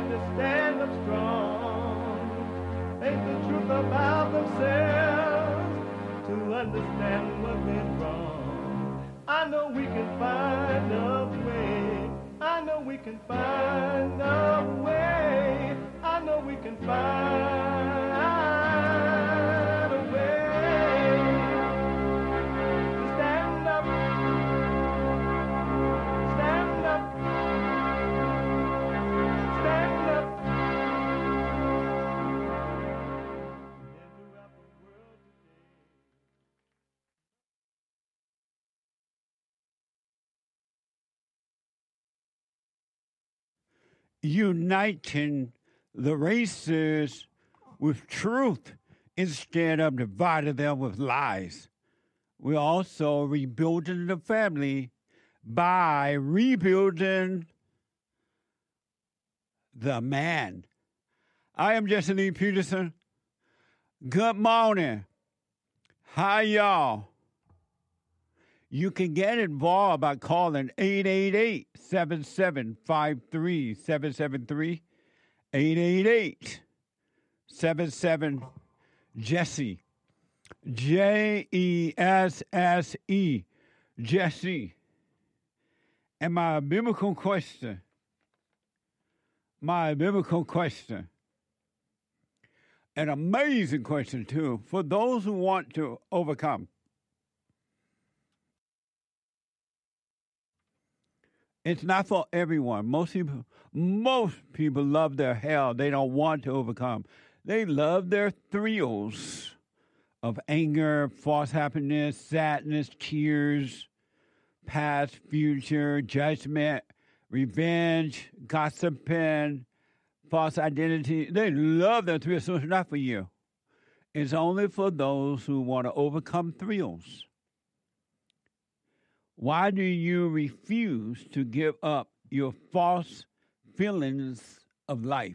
stand up strong, face the truth about themselves, to understand what went wrong. I know we can find a way. I know we can find a way. I know we can find a way to stand up, stand up, stand up. Uniting the races with truth instead of dividing them with lies. We're also rebuilding the family by rebuilding the man. I am Jesse Lee Peterson. Good morning. Hi, y'all. You can get involved by calling 888-7753-773, 888-77-JESSE, Jesse, Jesse. And my biblical question, an amazing question too, for those who want to overcome. It's not for everyone. Most people love their hell. They don't want to overcome. They love their thrills of anger, false happiness, sadness, tears, past, future, judgment, revenge, gossiping, false identity. They love their thrills, so it's not for you. It's only for those who want to overcome thrills. Why do you refuse to give up your false feelings of life?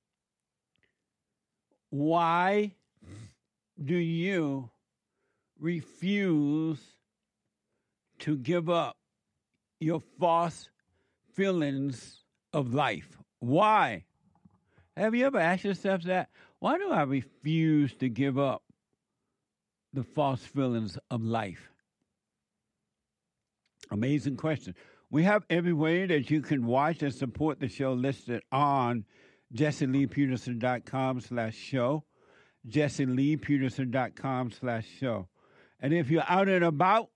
Why do you refuse to give up your false feelings of life? Why? Have you ever asked yourself that? Why do I refuse to give up the false feelings of life? Amazing question. We have every way that you can watch and support the show listed on JesseLeePeterson.com/show, JesseLeePeterson.com/show. And if you're out and about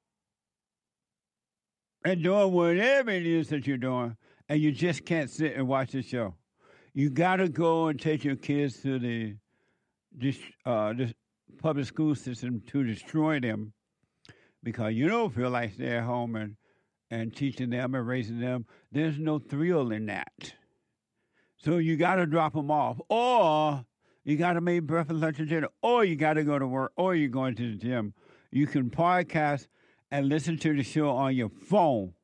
and doing whatever it is that you're doing, and you just can't sit and watch the show, you got to go and take your kids to the public school system to destroy them, because you don't feel like staying at home and teaching them and raising them. There's no thrill in that. So you got to drop them off, or you got to make breakfast, lunch, and dinner, or you got to go to work, or you're going to the gym. You can podcast and listen to the show on your phone.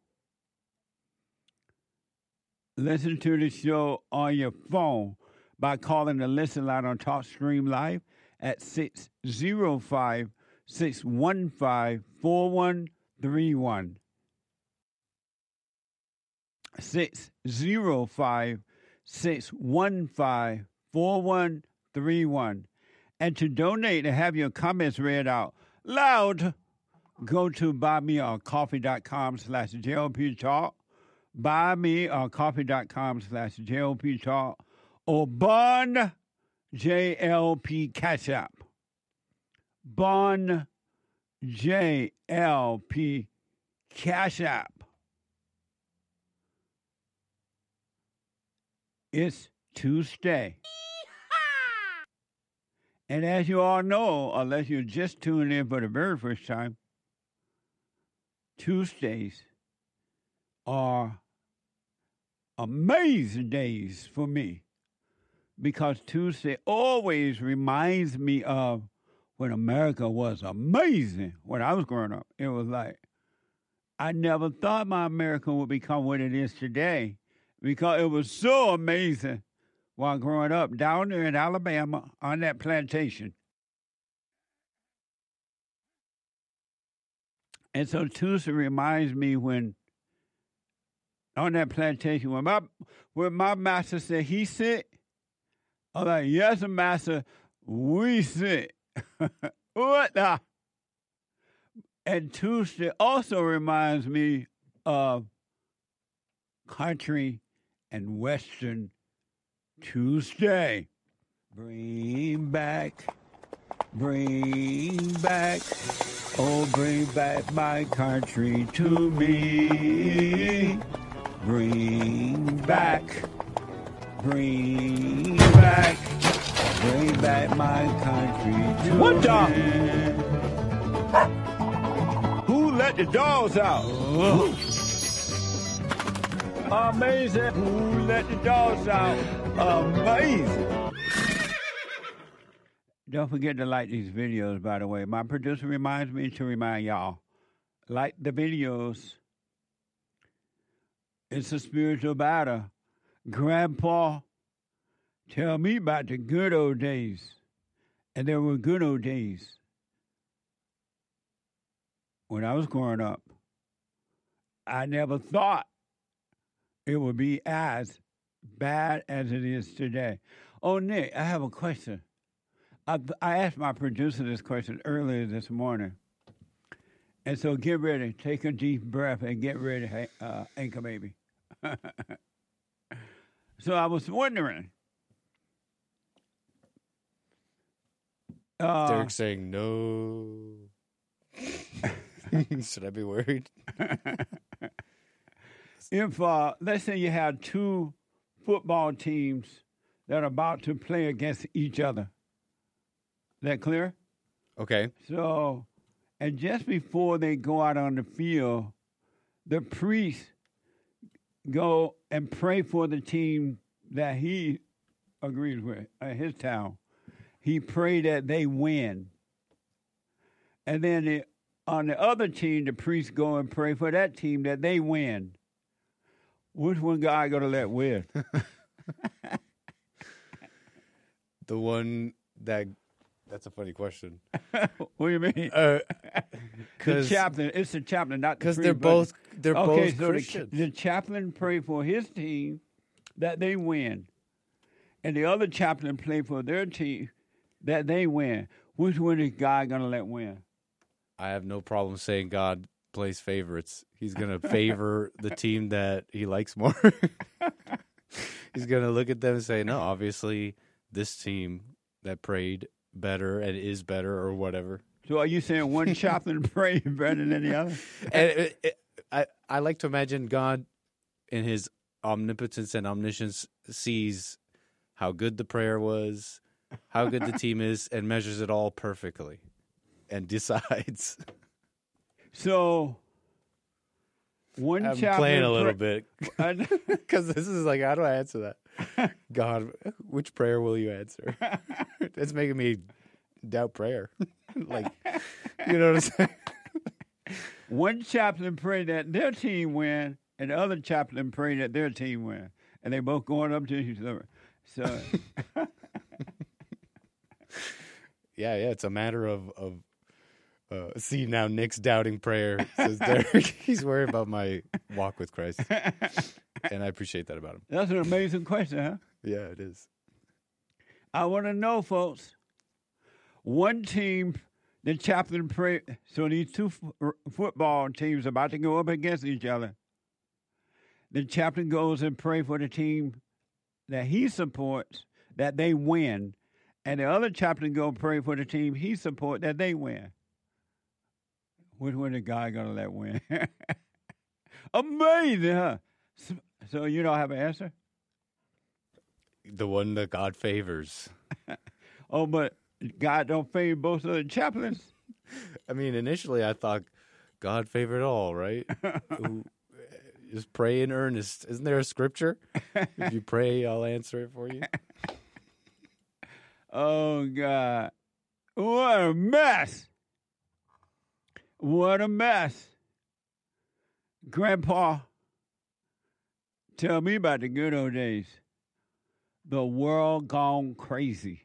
Listen to the show on your phone by calling the listen line on TalkStream Live at 605-615-4131. 605-615-4131. And to donate and have your comments read out loud, go to buymeacoffee.com/JLP Talk, buymeacoffee.com/JLP Talk, or Bond JLP Cash App. Bond JLP Cash App. It's Tuesday. And as you all know, unless you're just tuning in for the very first time, Tuesdays are amazing days for me, because Tuesday always reminds me of when America was amazing. When I was growing up, it was like, I never thought my America would become what it is today, because it was so amazing while growing up down there in Alabama on that plantation. And so Tuesday reminds me when on that plantation. When my master said he sick, I'm like, yes, master, we sick. What the? And Tuesday also reminds me of country and western Tuesday. Bring back, oh, bring back my country to me. Bring back my country to me. What the? Who let the dogs out? Amazing. Who let the dogs out? Amazing. Don't forget to like these videos, by the way. My producer reminds me to remind y'all, like the videos. It's a spiritual battle. Grandpa, tell me about the good old days. And there were good old days when I was growing up. I never thought it would be as bad as it is today. Oh, Nick, I have a question. I asked my producer this question earlier this morning. And so get ready. Take a deep breath and get ready, Anchor Baby. So I was wondering. Derek's saying no. Should I be worried? If, let's say you had two football teams that are about to play against each other. That clear? Okay. So, and just before they go out on the field, the priest go and pray for the team that he agrees with, his town. He prayed that they win. And then on the other team, the priest go and pray for that team that they win. Which one guy going to let win? The one that's a funny question. What do you mean? The chaplain. It's the chaplain, not the priest. Because they're both Christians. The chaplain prayed for his team that they win. And the other chaplain played for their team that they win. Which one is God going to let win? I have no problem saying God plays favorites. He's going to favor the team that he likes more. He's going to look at them and say, no, obviously this team that prayed better and is better or whatever. So are you saying one chaplain prayed better than the other? And I like to imagine God in his omnipotence and omniscience sees how good the prayer was, how good the team is, and measures it all perfectly and decides. So one I'm chaplain playing a little bit because this is like, how do I answer that? God, which prayer will you answer? It's making me doubt prayer. Like, you know what I'm saying? One chaplain prayed that their team win, and the other chaplain prayed that their team win, and they both going up to each other. So, yeah, it's a matter of see, now Nick's doubting prayer. Says Derek, he's worried about my walk with Christ. And I appreciate that about him. That's an amazing question, huh? Yeah, it is. I want to know, folks. One team, the chaplain prayed. So these two football teams are about to go up against each other. The chaplain goes and prays for the team that he supports, that they win. And the other chaplain go pray for the team he supports, that they win. Which one the guy going to let win? Amazing, huh? So you don't have an answer? The one that God favors. Oh, but God don't favor both of the chaplains? I mean, initially I thought God favored all, right? Just pray in earnest. Isn't there a scripture? If you pray, I'll answer it for you. Oh, God. What a mess. What a mess. Grandpa, tell me about the good old days. The world gone crazy.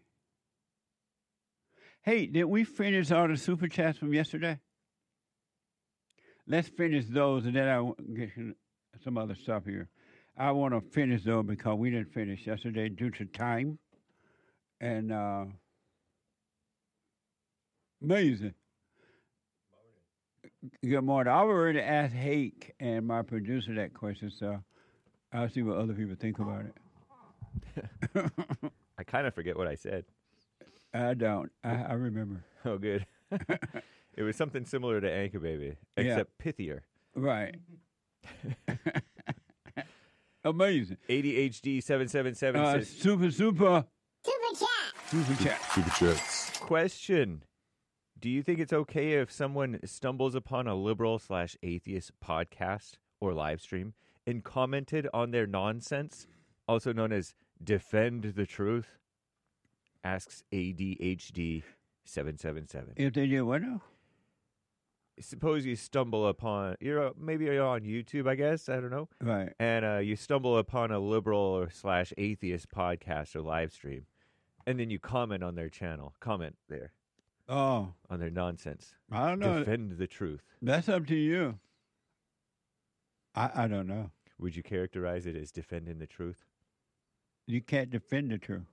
Hey, did we finish all the super chats from yesterday? Let's finish those, and then I get some other stuff here. I want to finish though because we didn't finish yesterday due to time. And amazing. Good morning. I already asked Hake and my producer that question, so I'll see what other people think about it. I kind of forget what I said. I don't. I remember. Oh, good. It was something similar to Anchor Baby, except pithier. Right. Amazing. ADHD 777 says, Super chat. Super chats. question. Do you think it's okay if someone stumbles upon a liberal/atheist podcast or live stream and commented on their nonsense, also known as defend the truth? Asks ADHD 777. If they did what now? Suppose you stumble upon, maybe you're on YouTube, I guess, I don't know. Right. And you stumble upon a liberal/atheist podcast or live stream, and then you comment on their channel. Comment there. Oh. On their nonsense. I don't know. Defend the truth. That's up to you. I don't know. Would you characterize it as defending the truth? You can't defend the truth.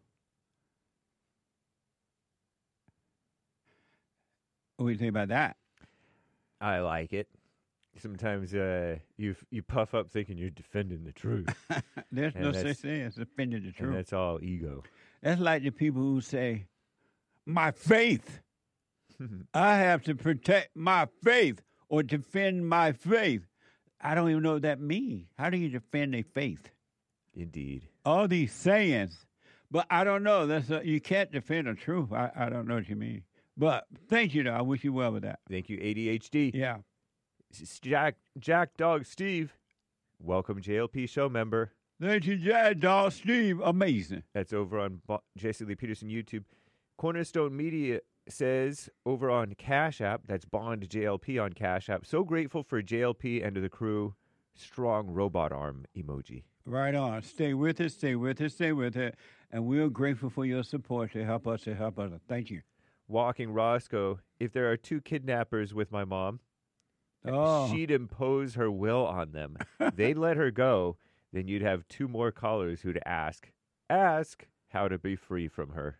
What do you think about that? I like it. Sometimes you puff up thinking you're defending the truth. There's And no that's- such thing as defending the And truth. that's all ego. That's like the people who say, my faith. I have to protect my faith or defend my faith. I don't even know what that means. How do you defend a faith? Indeed. All these sayings. But I don't know. You can't defend the truth. I don't know what you mean. But thank you, though. I wish you well with that. Thank you, ADHD. Yeah. Jack Dog Steve. Welcome, JLP show member. Thank you, Jack Dog Steve. Amazing. That's over on Jesse Lee Peterson YouTube. Cornerstone Media says over on Cash App, that's Bond JLP on Cash App. So grateful for JLP and to the crew. Strong robot arm emoji. Right on. Stay with it, stay with it, stay with it. And we're grateful for your support to help us, Thank you. Walking Roscoe, if there are two kidnappers with my mom, Oh. she'd impose her will on them. They'd let her go. Then you'd have two more callers who'd ask how to be free from her.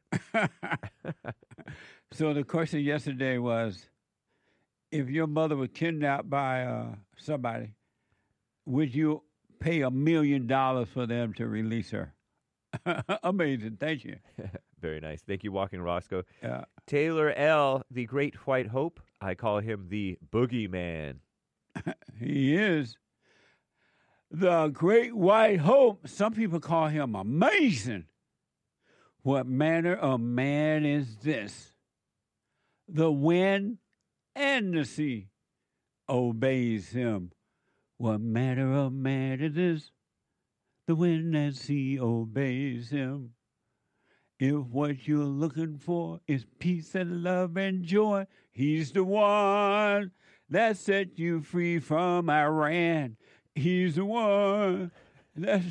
So the question yesterday was, if your mother was kidnapped by somebody, would you pay $1 million for them to release her? Amazing. Thank you. Very nice. Thank you, Walking Roscoe. Yeah. Taylor L., the Great White Hope. I call him the Boogeyman. He is the Great White Hope. Some people call him amazing. What manner of man is this? The wind and the sea obeys him. What manner of man is this? The wind and sea obeys him. If what you're looking for is peace and love and joy, he's the one that set you free from Iran. He's the one that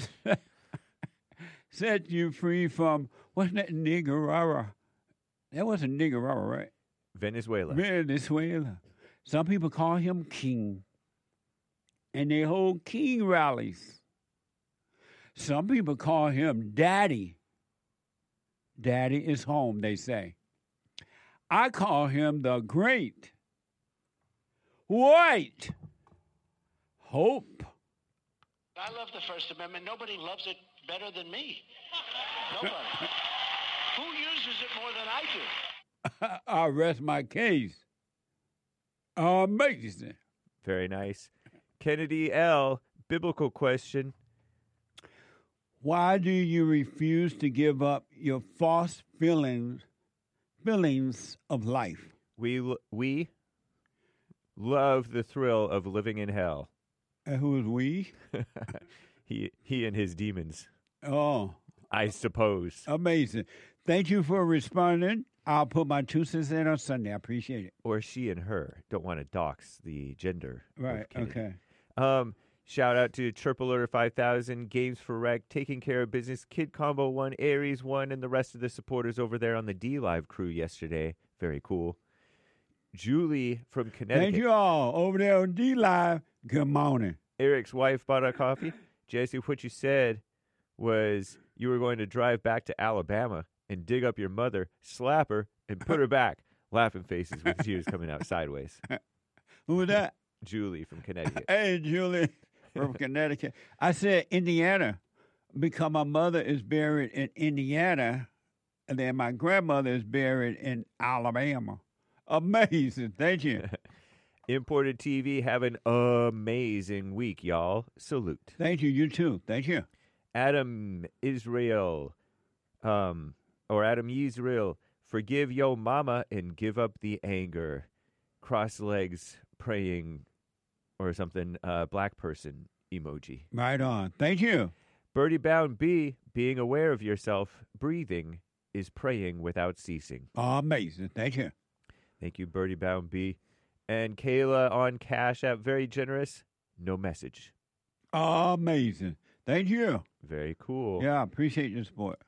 set you free from, what's that, Nicaragua? That wasn't Nicaragua, right? Venezuela. Venezuela. Some people call him king, and they hold king rallies. Some people call him daddy. Daddy is home, they say. I call him the Great White Hope. I love the First Amendment. Nobody loves it better than me. Nobody. Who uses it more than I do? I rest my case. Amazing. Very nice. Kennedy L., biblical question. Why do you refuse to give up your false feelings of life? We love the thrill of living in hell. And who is we? He and his demons, Oh, I suppose. amazing. Thank you for responding. I'll put my 2 cents in on Sunday. I appreciate it. Or she and her. Don't want to dox the gender. of Right, Kennedy. okay. Shout out to Triple Order 5000, Games for Rec, Taking Care of Business, Kid Combo 1, Aries 1, and the rest of the supporters over there on the D-Live crew yesterday. Very cool. Julie from Connecticut. Thank you all over there on D-Live. Good morning. Eric's wife bought a coffee. Jesse, what you said was you were going to drive back to Alabama and dig up your mother, slap her, and put her back. Laughing faces with tears coming out sideways. Who was that? Julie from Connecticut. Hey, Julie from Connecticut. I said Indiana because my mother is buried in Indiana, and then my grandmother is buried in Alabama. Amazing. Thank you. Imported TV, have an amazing week, y'all. Salute. Thank you. You too. Thank you. Adam Israel, or Adam Yisrael, forgive yo mama and give up the anger. Cross legs praying or something, black person emoji. Right on. Thank you. Birdie Bound B, being aware of yourself, breathing is praying without ceasing. Amazing. Thank you. Thank you, Birdie Bound B. And Kayla on Cash App, very generous, no message. Amazing. Thank you. Very cool. Yeah, appreciate your support.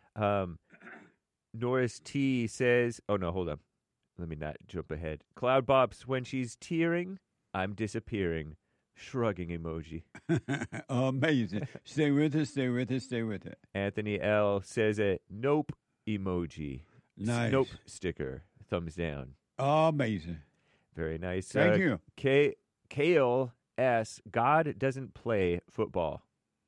Norris T says, oh no, hold on. Let me not jump ahead. Cloud Bops, when she's tearing, I'm disappearing. Shrugging emoji. Amazing. Stay with it, stay with it, stay with it. Anthony L says a nope emoji. Nice. Nope sticker. Thumbs down. Amazing. Very nice. Thank you. Kale S. God doesn't play football.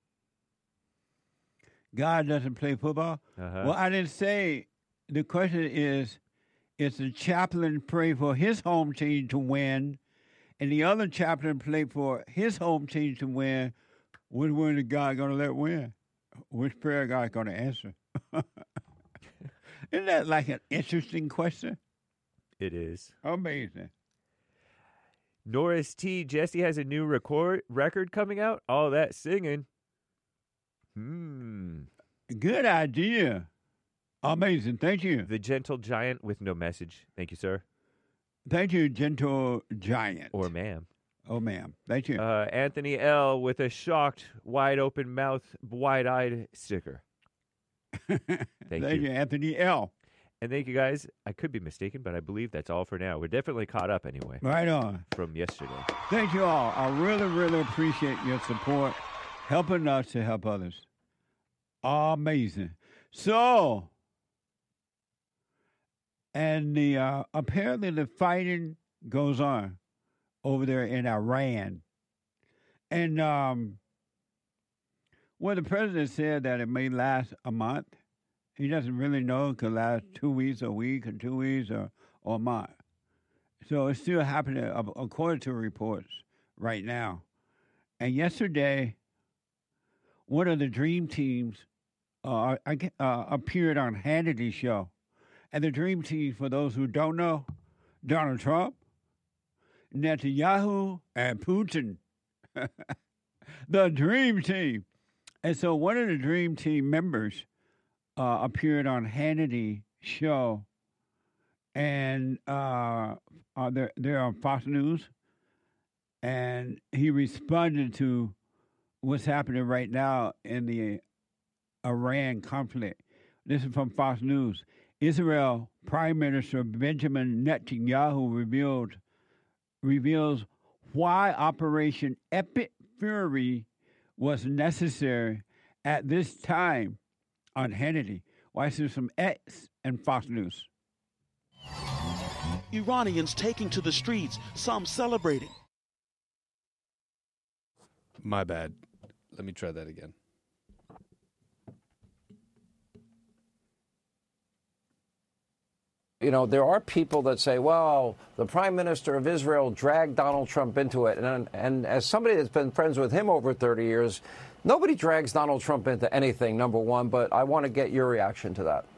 God doesn't play football? Uh-huh. Well, I didn't say. The question is the chaplain pray for his home team to win, and the other chaplain play for his home team to win? Which one is God going to let win? Which prayer God going to answer? Isn't that like an interesting question? It is. Amazing. Norris T. Jesse has a new record coming out. All that singing. Good idea. Amazing. Thank you. The Gentle Giant with no message. Thank you, sir. Thank you, Gentle Giant. Or ma'am. Oh, ma'am. Thank you. Anthony L. with a shocked, wide-open mouth, wide-eyed sticker. Thank you, Anthony L. And thank you, guys. I could be mistaken, but I believe that's all for now. We're definitely caught up anyway. Right on. From yesterday. Thank you all. I really, really appreciate your support, helping us to help others. Amazing. So, and the apparently the fighting goes on over there in Iran. And well, the president said that it may last a month. He doesn't really know it could last 2 weeks, a week, or 2 weeks, or a month. So it's still happening according to reports right now. And yesterday, one of the Dream Teams appeared on Hannity's show. And the Dream Team, for those who don't know, Donald Trump, Netanyahu, and Putin. The Dream Team. And so one of the Dream Team members appeared on Hannity's show, and they're on Fox News, and he responded to what's happening right now in the Iran conflict. This is from Fox News. Israel Prime Minister Benjamin Netanyahu reveals why Operation Epic Fury was necessary at this time on Hannity. Why is there some X and Fox News? Iranians taking to the streets, some celebrating. My bad. Let me try that again. You know, there are people that say, well, the Prime Minister of Israel dragged Donald Trump into it. And as somebody that's been friends with him over 30 years, nobody drags Donald Trump into anything, number one. But I want to get your reaction to that.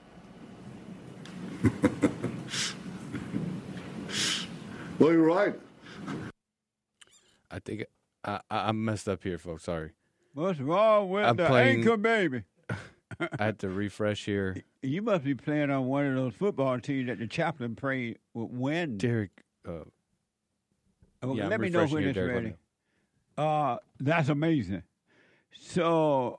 Well, you're right. I think I messed up here, folks. Sorry. What's wrong with the anchor baby? I had to refresh here. You must be playing on one of those football teams that the chaplain prayed would win. Derek. Let me know when it's ready. That's amazing. So,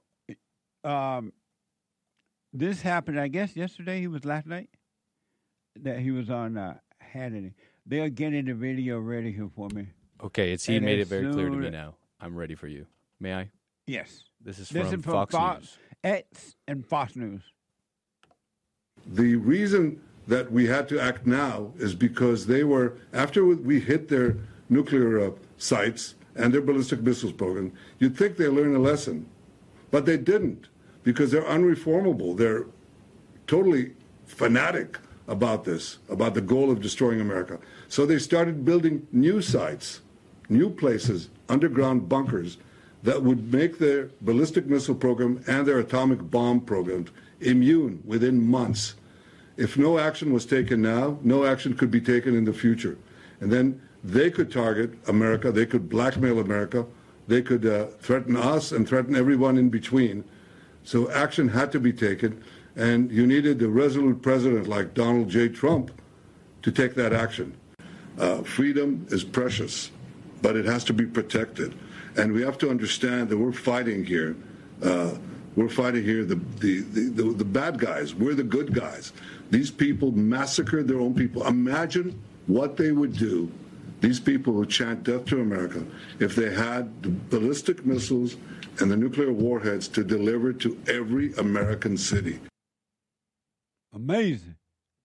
this happened, I guess, yesterday. He was last night that he was on Hannity. They're getting the video ready here for me. Okay, he made it very clear to me now. I'm ready for you. May I? Yes. This is This from is from Fox News. X and Fox News. The reason that we had to act now is because they were, after we hit their nuclear sites and their ballistic missiles program, you'd think they learned a lesson. But they didn't, because they're unreformable. They're totally fanatic about this, about the goal of destroying America. So they started building new sites, new places, underground bunkers that would make their ballistic missile program and their atomic bomb programs immune within months. If no action was taken now, no action could be taken in the future. And then they could target America, they could blackmail America, they could threaten us and threaten everyone in between. So action had to be taken, and you needed a resolute president like Donald J. Trump to take that action. Freedom is precious, but it has to be protected. And we have to understand that we're fighting here. We're fighting here the bad guys. We're the good guys. These people massacred their own people. Imagine what they would do, these people who chant death to America, if they had the ballistic missiles and the nuclear warheads to deliver to every American city. Amazing.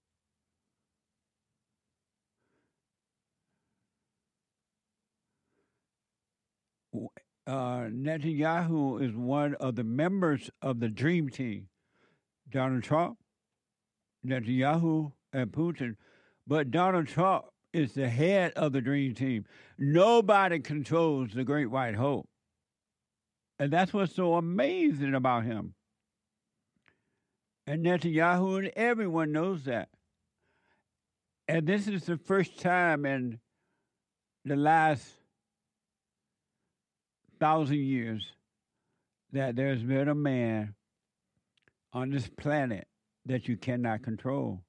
Netanyahu is one of the members of the Dream Team. Donald Trump, Netanyahu, and Putin. But Donald Trump is the head of the Dream Team. Nobody controls the Great White Hope. And that's what's so amazing about him. And Netanyahu, and everyone knows that. And this is the first time in the last 1,000 years that there's been a man on this planet that you cannot control.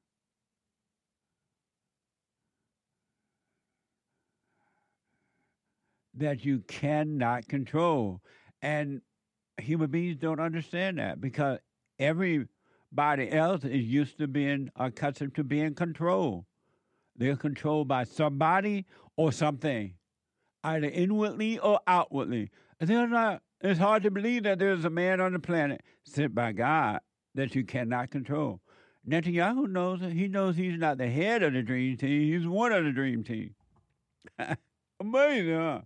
That you cannot control. And human beings don't understand that because everybody else is used to being accustomed to being controlled. They're controlled by somebody or something, either inwardly or outwardly. And they're not. It's hard to believe that there's a man on the planet sent by God that you cannot control. Netanyahu knows it. He knows he's not the head of the Dream Team. He's one of the Dream Team. Amazing, huh?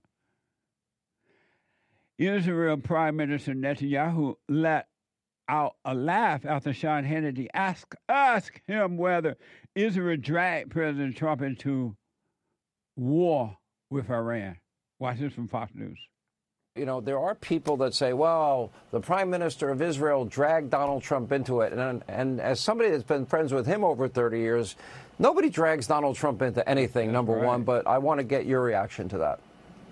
Israel Prime Minister Netanyahu let out a laugh after Sean Hannity asked him whether Israel dragged President Trump into war with Iran. Watch this from Fox News. You know, there are people that say, well, the Prime Minister of Israel dragged Donald Trump into it. And as somebody that's been friends with him over 30 years, nobody drags Donald Trump into anything, That's number right. one. But I want to get your reaction to that.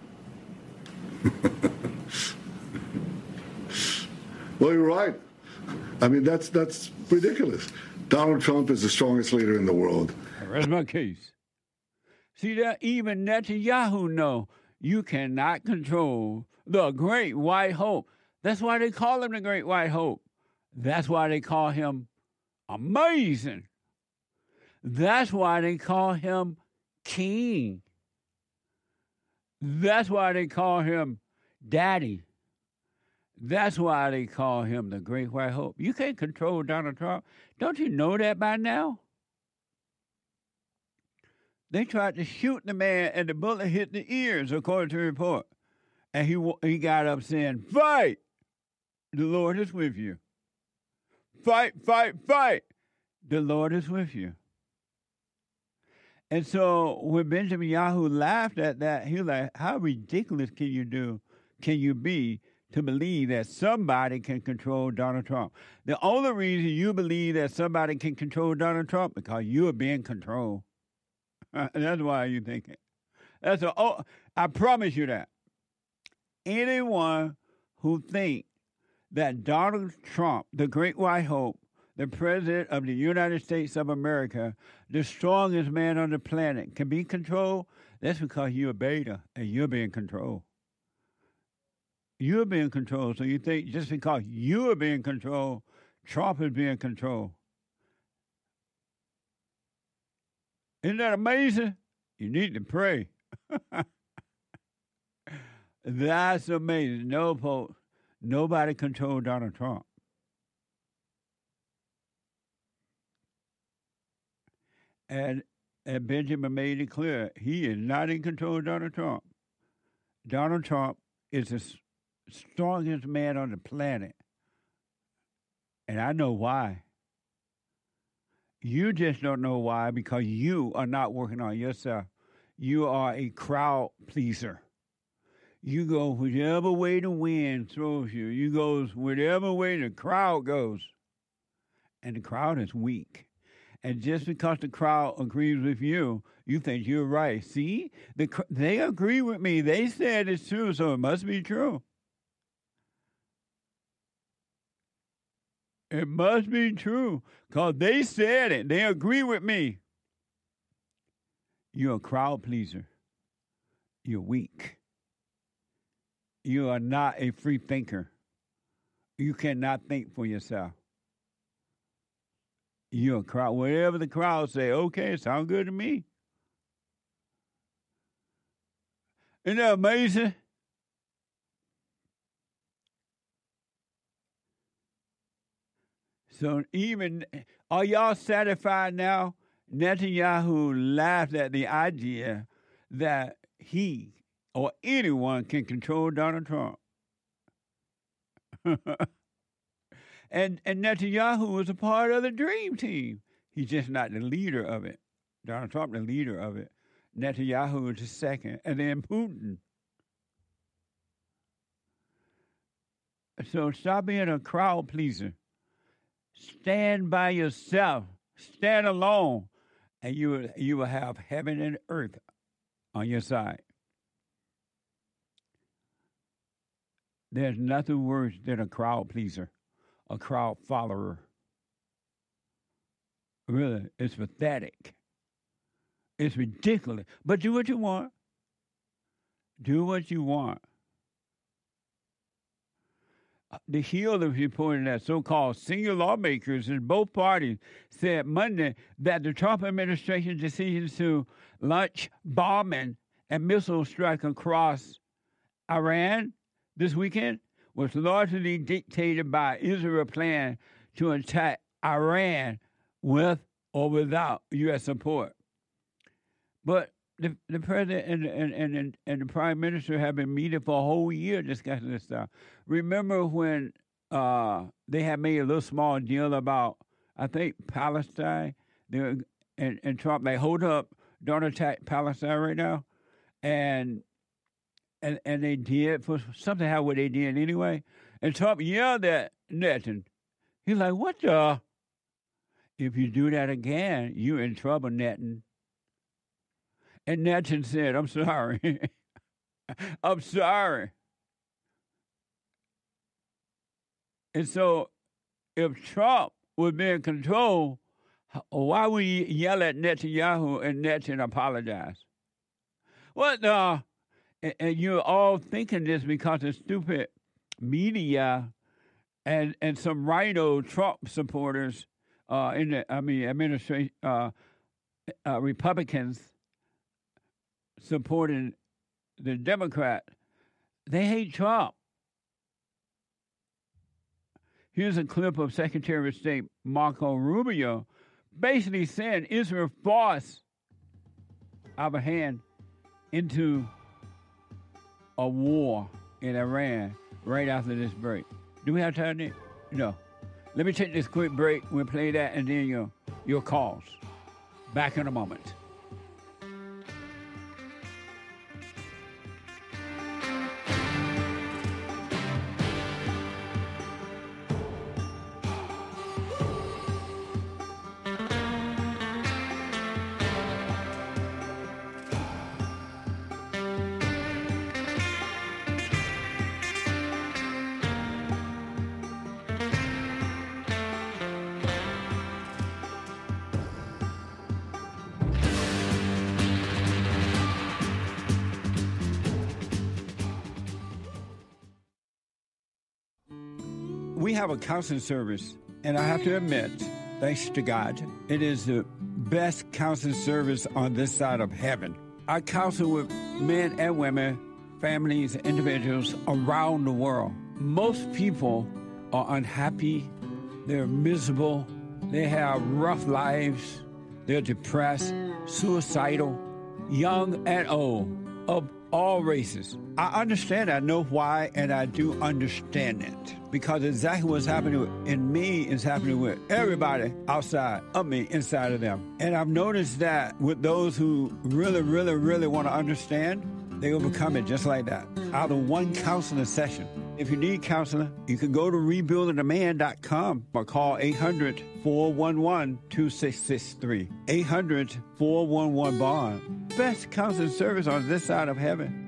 Well, you're right. I mean, that's ridiculous. Donald Trump is the strongest leader in the world. Rest my case. See that even Netanyahu know you cannot control the Great White Hope. That's why they call him the Great White Hope. That's why they call him amazing. That's why they call him king. That's why they call him daddy. That's why they call him the Great White Hope. You can't control Donald Trump. Don't you know that by now? They tried to shoot the man, and the bullet hit the ears, according to the report. And he got up saying, "Fight! The Lord is with you. Fight, fight, fight! The Lord is with you." And so when Benjamin Yahoo laughed at that, he was like, "How ridiculous can you be to believe that somebody can control Donald Trump?" The only reason you believe that somebody can control Donald Trump because you are being controlled. That's why you think it. I promise you that. Anyone who thinks that Donald Trump, the Great White Hope, the President of the United States of America, the strongest man on the planet, can be controlled, that's because you're a beta and you're being controlled. You're being controlled, so you think just because you're being controlled, Trump is being controlled. Isn't that amazing? You need to pray. That's amazing. Nobody controlled Donald Trump. And Benjamin made it clear he is not in control of Donald Trump. Donald Trump is the strongest man on the planet. And I know why. You just don't know why because you are not working on yourself. You are a crowd pleaser. You go whichever way the wind throws you. You go whichever way the crowd goes. And the crowd is weak. And just because the crowd agrees with you, you think you're right. See, they agree with me. They said it's true, so it must be true. It must be true because they said it. They agree with me. You're a crowd pleaser. You're weak. You are not a free thinker. You cannot think for yourself. You're a crowd. Whatever the crowd say, okay, it sounds good to me. Isn't that amazing? So are y'all satisfied now? Netanyahu laughed at the idea that he or anyone can control Donald Trump. And Netanyahu was a part of the dream team. He's just not the leader of it. Donald Trump, the leader of it. Netanyahu is the second. And then Putin. So stop being a crowd pleaser. Stand by yourself. Stand alone. And you will have heaven and earth on your side. There's nothing worse than a crowd pleaser. A crowd follower. Really, it's pathetic. It's ridiculous. But do what you want. Do what you want. The Hill is reporting that so-called senior lawmakers in both parties said Monday that the Trump administration's decisions to launch bombing and missile strike across Iran this weekend was largely dictated by Israel's plan to attack Iran with or without U.S. support. But the president and the prime minister have been meeting for a whole year discussing this stuff. Remember when they had made a little small deal about, I think, Palestine? And Trump, like, hold up, don't attack Palestine right now. And they did for something how what they did anyway. And Trump yelled at Netanyahu. He's like, what the? If you do that again, you're in trouble, Netanyahu. And Netanyahu said, I'm sorry. I'm sorry. And so if Trump would be in control, why would he yell at Netanyahu and Netanyahu apologize? What the? And you're all thinking this because of stupid media and some rhino Trump supporters administration, Republicans supporting the Democrat. They hate Trump. Here's a clip of Secretary of State Marco Rubio basically saying Israel forced our hand into a war in Iran right after this break. Do we have time to? No. Let me take this quick break. We'll play that and then your calls. Back in a moment. We have a counseling service, and I have to admit, thanks to God, it is the best counseling service on this side of heaven. I counsel with men and women families, individuals around the world. Most people are unhappy, they're miserable, they have rough lives, they're depressed, suicidal, young and old, of all races. I understand, I know why, and I do understand it. Because exactly what's happening in me is happening with everybody outside of me, inside of them. And I've noticed that with those who really, really, really want to understand, they overcome it just like that, out of one counseling session. If you need counseling, you can go to rebuildingtheman.com or call 800-411-2663. 800-411-BOND. Best counseling service on this side of heaven.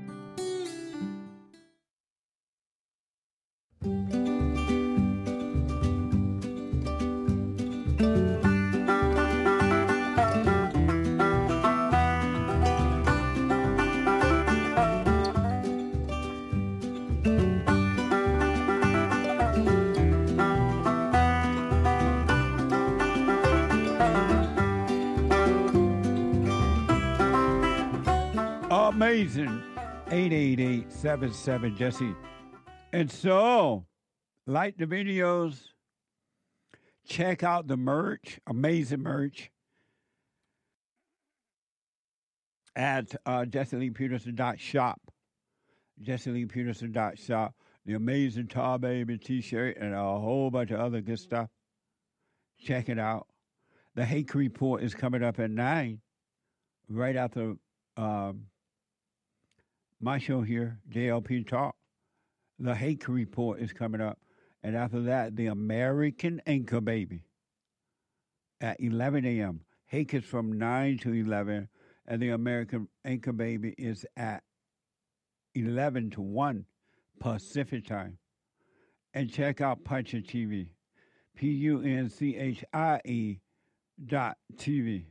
Amazing. 888-77-JESSE. And so, like the videos, check out the merch, amazing merch, at JesseLeePeterson.shop. JesseLeePeterson.shop. The amazing Tar Baby t-shirt and a whole bunch of other good stuff. Check it out. The Hake Report is coming up at 9, right after my show here, JLP Talk. The Hake Report is coming up. And after that, the American Anchor Baby at 11 a.m. Hake is from 9 to 11, and the American Anchor Baby is at 11 to 1 Pacific time. And check out Puncher TV, PUNCHIE.TV.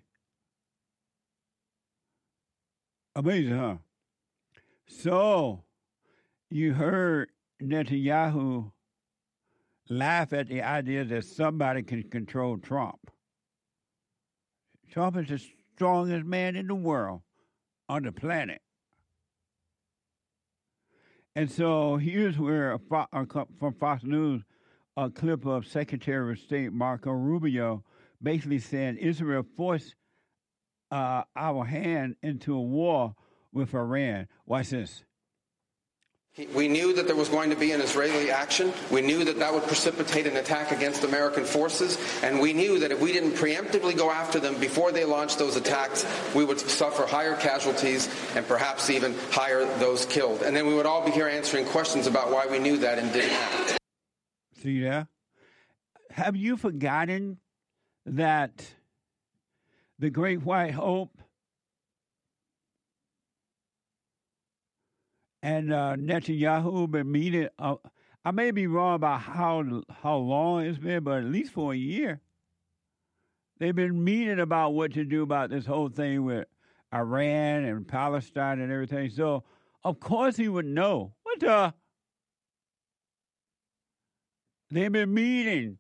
Amazing, huh? So, you heard Netanyahu laugh at the idea that somebody can control Trump. Trump is the strongest man in the world, on the planet. And so here's where, from Fox News, a clip of Secretary of State Marco Rubio basically saying Israel forced our hand into a war with Iran. Watch this. We knew that there was going to be an Israeli action. We knew that that would precipitate an attack against American forces. And we knew that if we didn't preemptively go after them before they launched those attacks, we would suffer higher casualties and perhaps even higher those killed. And then we would all be here answering questions about why we knew that and didn't act. See there? Have you forgotten that the Great White Hope and Netanyahu been meeting? I may be wrong about how long it's been, but at least for a year. They've been meeting about what to do about this whole thing with Iran and Palestine and everything. So, of course, he would know. What the? They've been meeting.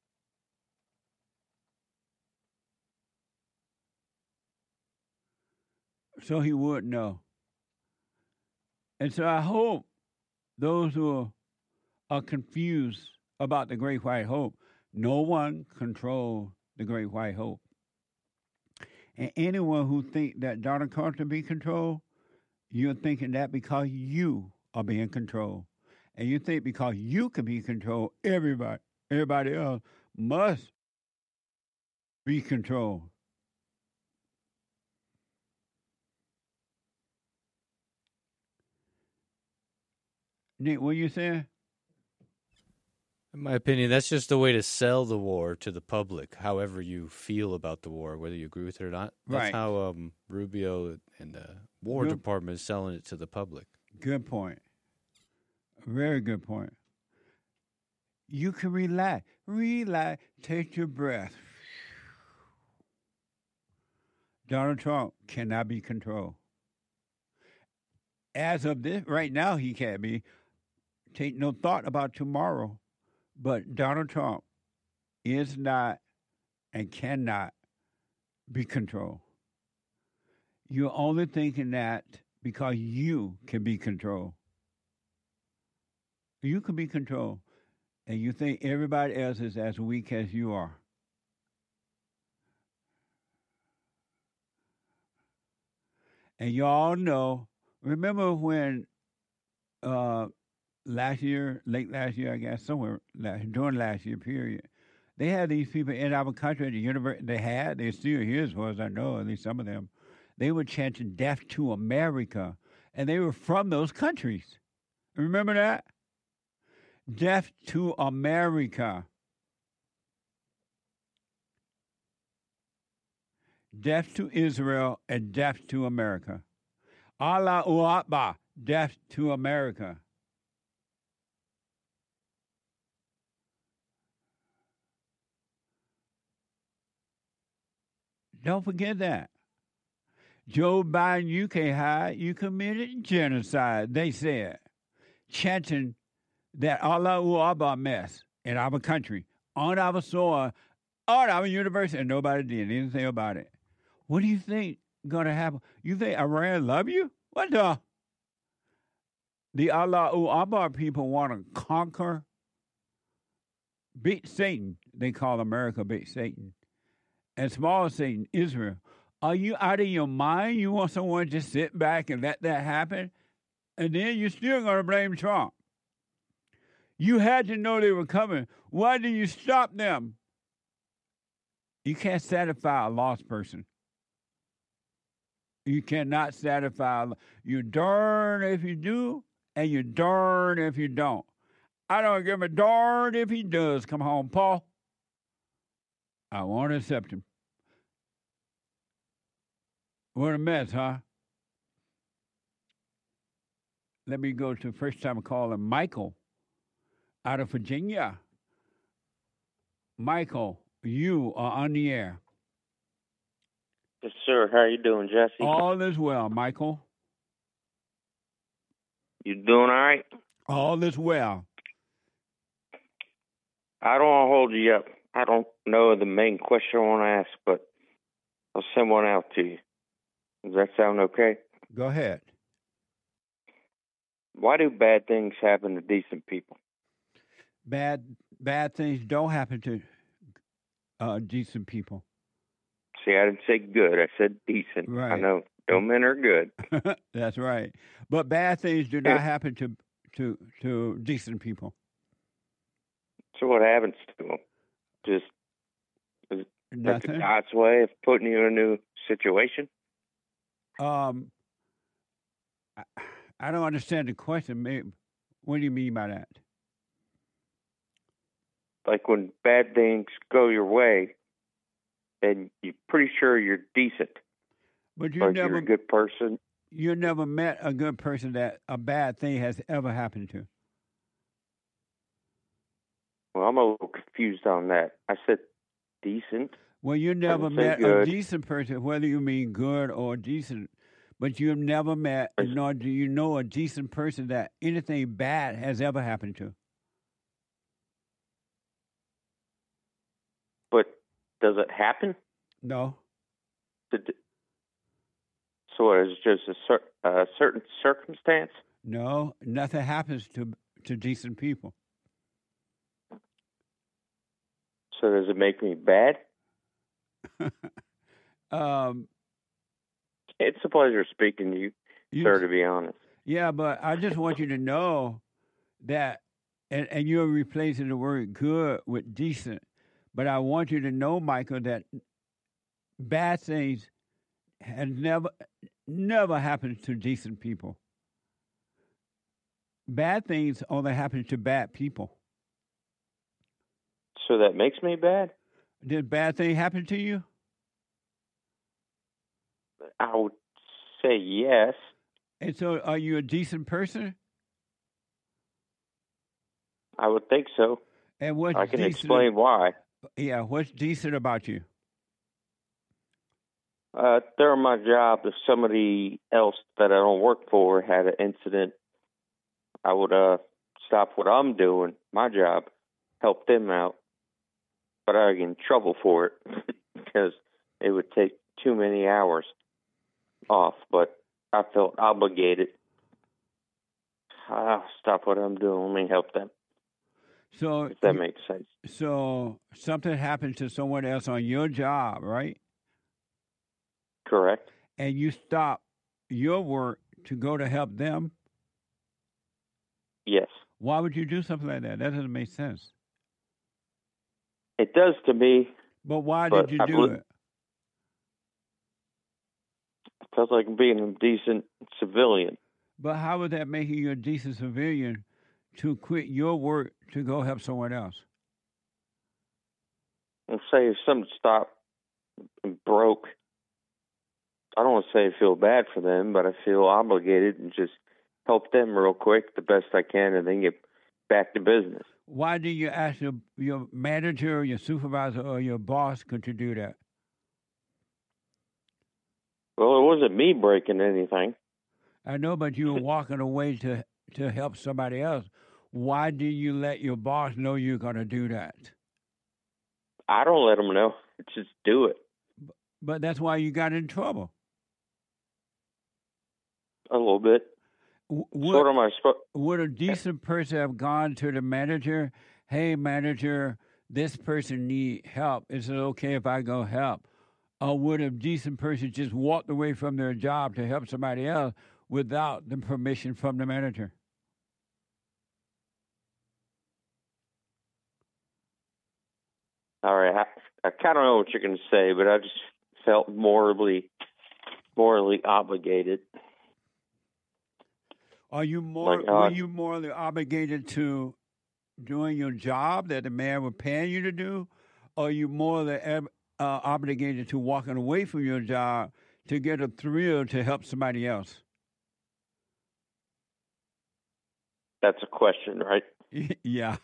So he would know. And so I hope those who are confused about the Great White Hope, no one controls the Great White Hope. And anyone who think that Donald Trump can be controlled, you're thinking that because you are being controlled. And you think because you can be controlled, everybody else must be controlled. Nick, what are you saying? In my opinion, that's just a way to sell the war to the public, however you feel about the war, whether you agree with it or not. That's right. How Rubio and the War Department is selling it to the public. Good point. Very good point. You can relax. Relax. Take your breath. Donald Trump cannot be controlled. As of this, right now, he can't be. Take no thought about tomorrow. But Donald Trump is not and cannot be controlled. You're only thinking that because you can be controlled. You can be controlled, and you think everybody else is as weak as you are. And you all know. Remember when last year, late last year, I guess, somewhere during last year period, they had these people in our country at the university. They're still here as far as I know, at least some of them. They were chanting "Death to America," and they were from those countries. Remember that? Death to America. Death to Israel and death to America. Allahu Akbar, death to America. Don't forget that. Joe Biden, you can't hide. You committed genocide, they said, chanting that Allahu Akbar mess in our country, on our soil, on our university, and nobody did anything about it. What do you think going to happen? You think Iran love you? What the? The Allahu Akbar people want to conquer, beat Satan. They call America beat Satan. And small Satan, Israel. Are you out of your mind? You want someone to just sit back and let that happen? And then you're still going to blame Trump. You had to know they were coming. Why did you stop them? You can't satisfy a lost person. You cannot satisfy. You darn if you do, and you darn if you don't. I don't give a darn if he does come home, Paul. I won't accept him. What a mess, huh? Let me go to first time caller, Michael, out of Virginia. Michael, you are on the air. Yes, sir. How you doing, Jesse? All is well, Michael. You doing all right? All is well. I don't want to hold you up. I don't know the main question I want to ask, but I'll send one out to you. Does that sound okay? Go ahead. Why do bad things happen to decent people? Bad things don't happen to decent people. See, I didn't say good. I said decent. Right. I know no men are good. That's right. But bad things do not happen to decent people. So what happens to them? Just that's God's way of putting you in a new situation? I don't understand the question. What do you mean by that? Like when bad things go your way, and you're pretty sure you're decent. But you're a good person. You never met a good person that a bad thing has ever happened to. Well, I'm a little confused on that. I said decent. Well, you never met a decent person, whether you mean good or decent, but you've never met, nor do you know a decent person that anything bad has ever happened to. But does it happen? No. So is it just a certain circumstance? No, nothing happens to decent people. So does it make me bad? It's a pleasure speaking to you, sir, to be honest. Yeah, but I just want you to know that, and you're replacing the word good with decent, but I want you to know, Michael, that bad things have never happened to decent people. Bad things only happen to bad people. So that makes me bad? Did bad thing happen to you? I would say yes. And so are you a decent person? I would think so. And what's I can explain why. Yeah, what's decent about you? During my job, if somebody else that I don't work for had an incident, I would stop what I'm doing, my job, help them out. But I get in trouble for it because it would take too many hours off. But I felt obligated. stop what I'm doing. Let me help them. So If that makes sense. So something happened to someone else on your job, right? Correct. And you stop your work to go to help them. Yes. Why would you do something like that? That doesn't make sense. It does to me. But why But did you do it? Because I can be a decent civilian. But how would that make you a decent civilian to quit your work to go help someone else? And say if something stopped and broke, I don't want to say I feel bad for them, but I feel obligated and just help them real quick the best I can and then get back to business. Why do you ask your manager or your supervisor or your boss could you do that? Well, it wasn't me breaking anything. I know, but you were walking away to help somebody else. Why do you let your boss know you're going to do that? I don't let them know. Just do it. But that's why you got in trouble. A little bit. Would a decent person have gone to the manager, hey, manager, this person need help. Is it okay if I go help? Or would a decent person just walked away from their job to help somebody else without the permission from the manager? All right. I kind of know what you're going to say, but I just felt morally obligated. Were you morally obligated to doing your job that the man was paying you to do? Or are you morally obligated to walking away from your job to get a thrill to help somebody else? That's a question, right? Yeah.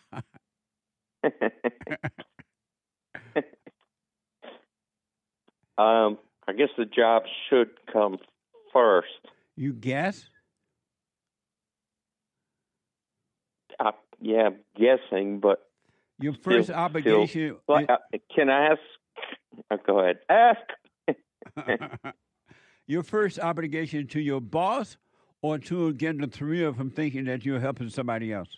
I guess the job should come first. You guess? Yeah, I'm guessing, but your first obligation. Can I ask? Go ahead. Ask. Your first obligation to your boss, or to get the thrill from thinking that you're helping somebody else?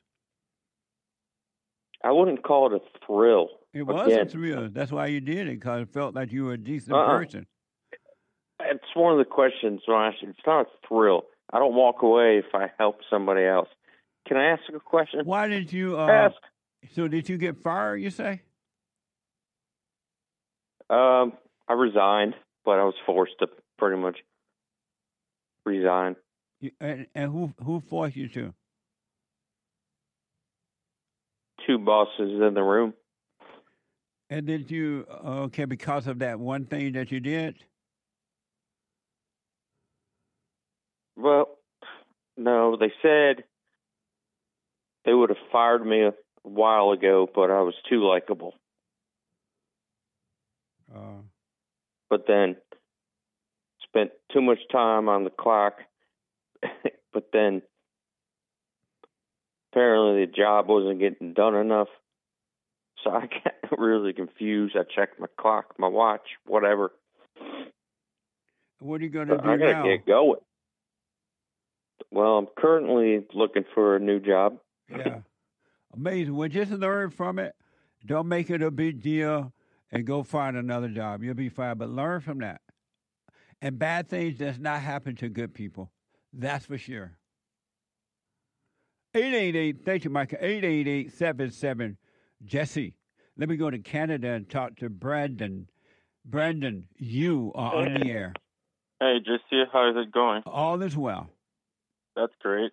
I wouldn't call it a thrill. It was a thrill. That's why you did it, because it felt like you were a decent person. It's one of the questions, Rosh. It's not a thrill. I don't walk away if I help somebody else. Can I ask a question? Why did you ask? So did you get fired, you say? I resigned, but I was forced to pretty much resign. And who forced you to? Two bosses in the room. And did you, because of that one thing that you did? Well, no, they said they would have fired me a while ago, but I was too likable. But then spent too much time on the clock, but then apparently the job wasn't getting done enough. So I got really confused. I checked my clock, my watch, whatever. What are you going to do I now? got to get going. Well, I'm currently looking for a new job. Yeah. Amazing. Well, just learn from it. Don't make it a big deal and go find another job. You'll be fine, but learn from that. And bad things does not happen to good people. That's for sure. 888, thank you, Michael. 888-77 Jesse. Let me go to Canada and talk to Brandon. Brandon, you are on the air. Hey, Jesse, how is it going? All is well. That's great.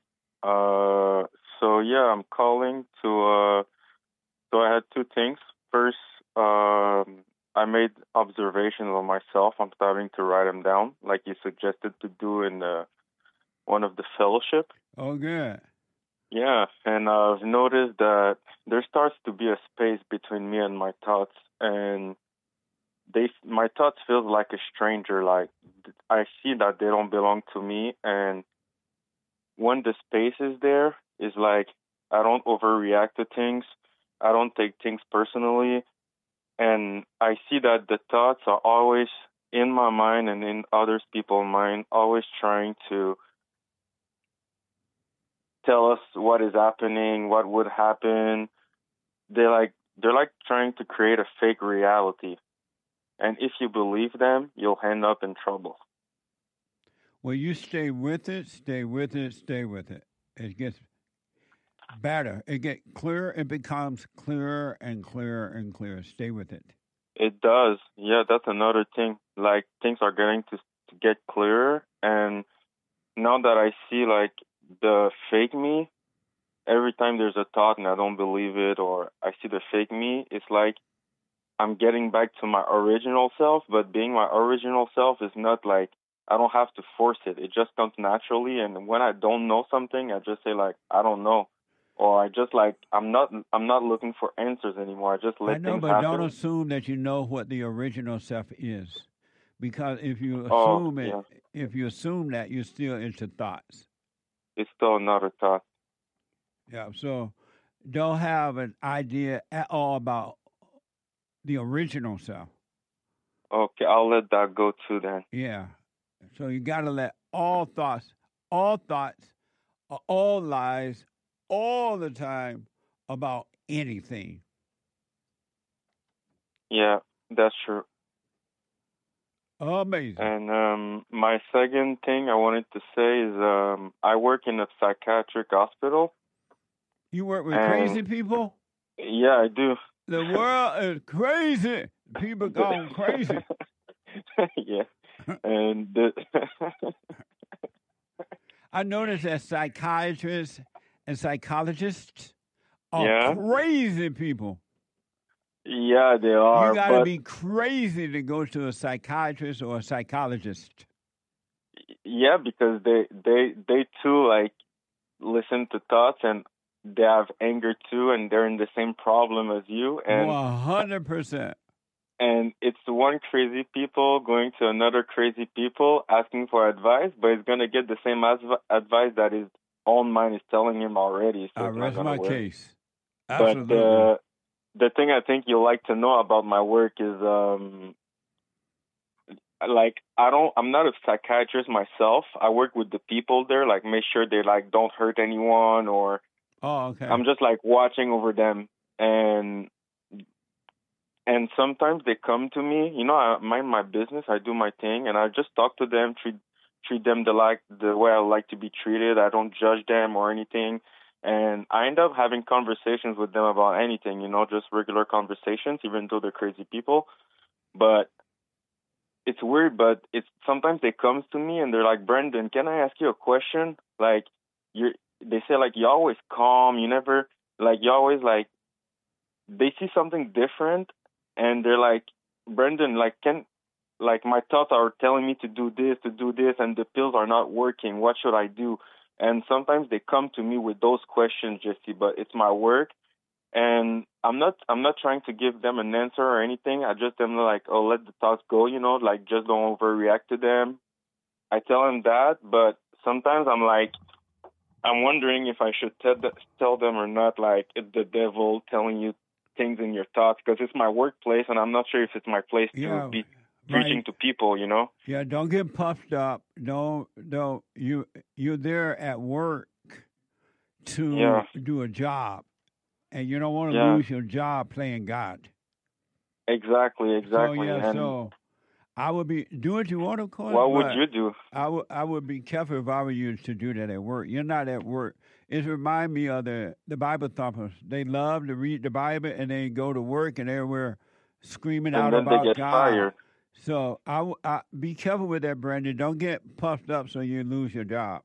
I'm calling to, so I had two things. First, I made observations on myself. I'm starting to write them down, like you suggested to do in one of the fellowship. Oh, good. Yeah, and I've noticed that there starts to be a space between me and my thoughts, and my thoughts feel like a stranger. Like I see that they don't belong to me, and when the space is there, it's like I don't overreact to things. I don't take things personally, and I see that the thoughts are always in my mind and in others people's mind, always trying to tell us what is happening, what would happen. They're like trying to create a fake reality. And if you believe them, you'll end up in trouble. Well, you stay with it, stay with it, stay with it. It gets better. It gets clearer. It becomes clearer and clearer and clearer. Stay with it. It does. Yeah, that's another thing. Like, things are getting to get clearer. And now that I see, like, the fake me, every time there's a thought and I don't believe it, or I see the fake me, it's like I'm getting back to my original self. But being my original self is not like, I don't have to force it. It just comes naturally. And when I don't know something, I just say, like, I don't know. Or I just, like, I'm not looking for answers anymore. I just let things happen. I know, but don't assume that you know what the original self is. Because if you assume if you assume that, you're still into thoughts. It's still another thought. Yeah, so don't have an idea at all about the original self. Okay, I'll let that go too then. Yeah. So you got to let all thoughts, all lies, all the time about anything. Yeah, that's true. Amazing. And my second thing I wanted to say is I work in a psychiatric hospital. You work with crazy people? Yeah, I do. The world is crazy. People going crazy. Yeah. And I noticed that psychiatrists and psychologists are crazy people. Yeah, they are. You got to be crazy to go to a psychiatrist or a psychologist. Yeah, because they too, like, listen to thoughts, and they have anger too, and they're in the same problem as you. And 100%. And it's one crazy people going to another crazy people asking for advice, but it's going to get the same advice that his own mind is telling him already. So I rest my case. Absolutely. But the thing I think you'll like to know about my work is, like, I'm not a psychiatrist myself. I work with the people there, like, make sure they, like, don't hurt anyone, or okay. I'm just, like, watching over them. And sometimes they come to me, you know, I mind my business, I do my thing, and I just talk to them, treat them the way I like to be treated. I don't judge them or anything. And I end up having conversations with them about anything, you know, just regular conversations, even though they're crazy people. But it's weird, but sometimes they come to me and they're like, Brendan, can I ask you a question? Like, they say, like, you're always calm, you never, like, you're always, like, they see something different. And they're like, Brendan, like, my thoughts are telling me to do this, and the pills are not working. What should I do? And sometimes they come to me with those questions, Jesse, but it's my work. And I'm not trying to give them an answer or anything. I just am like, oh, let the thoughts go, you know, like, just don't overreact to them. I tell them that, but sometimes I'm like, I'm wondering if I should tell them or not, like, it's the devil telling you things in your thoughts, because it's my workplace, and I'm not sure if it's my place to be preaching to people, you know? Yeah, don't get puffed up. Don't you're there at work to do a job, and you don't want to lose your job playing God. Exactly. So I would do what you want, of course. What would you do? I would be careful if I were you to do that at work. You're not at work. It reminds me of the Bible thumpers. They love to read the Bible, and they go to work, and they're screaming out about they get God. Fired. So I be careful with that, Brandon. Don't get puffed up so you lose your job.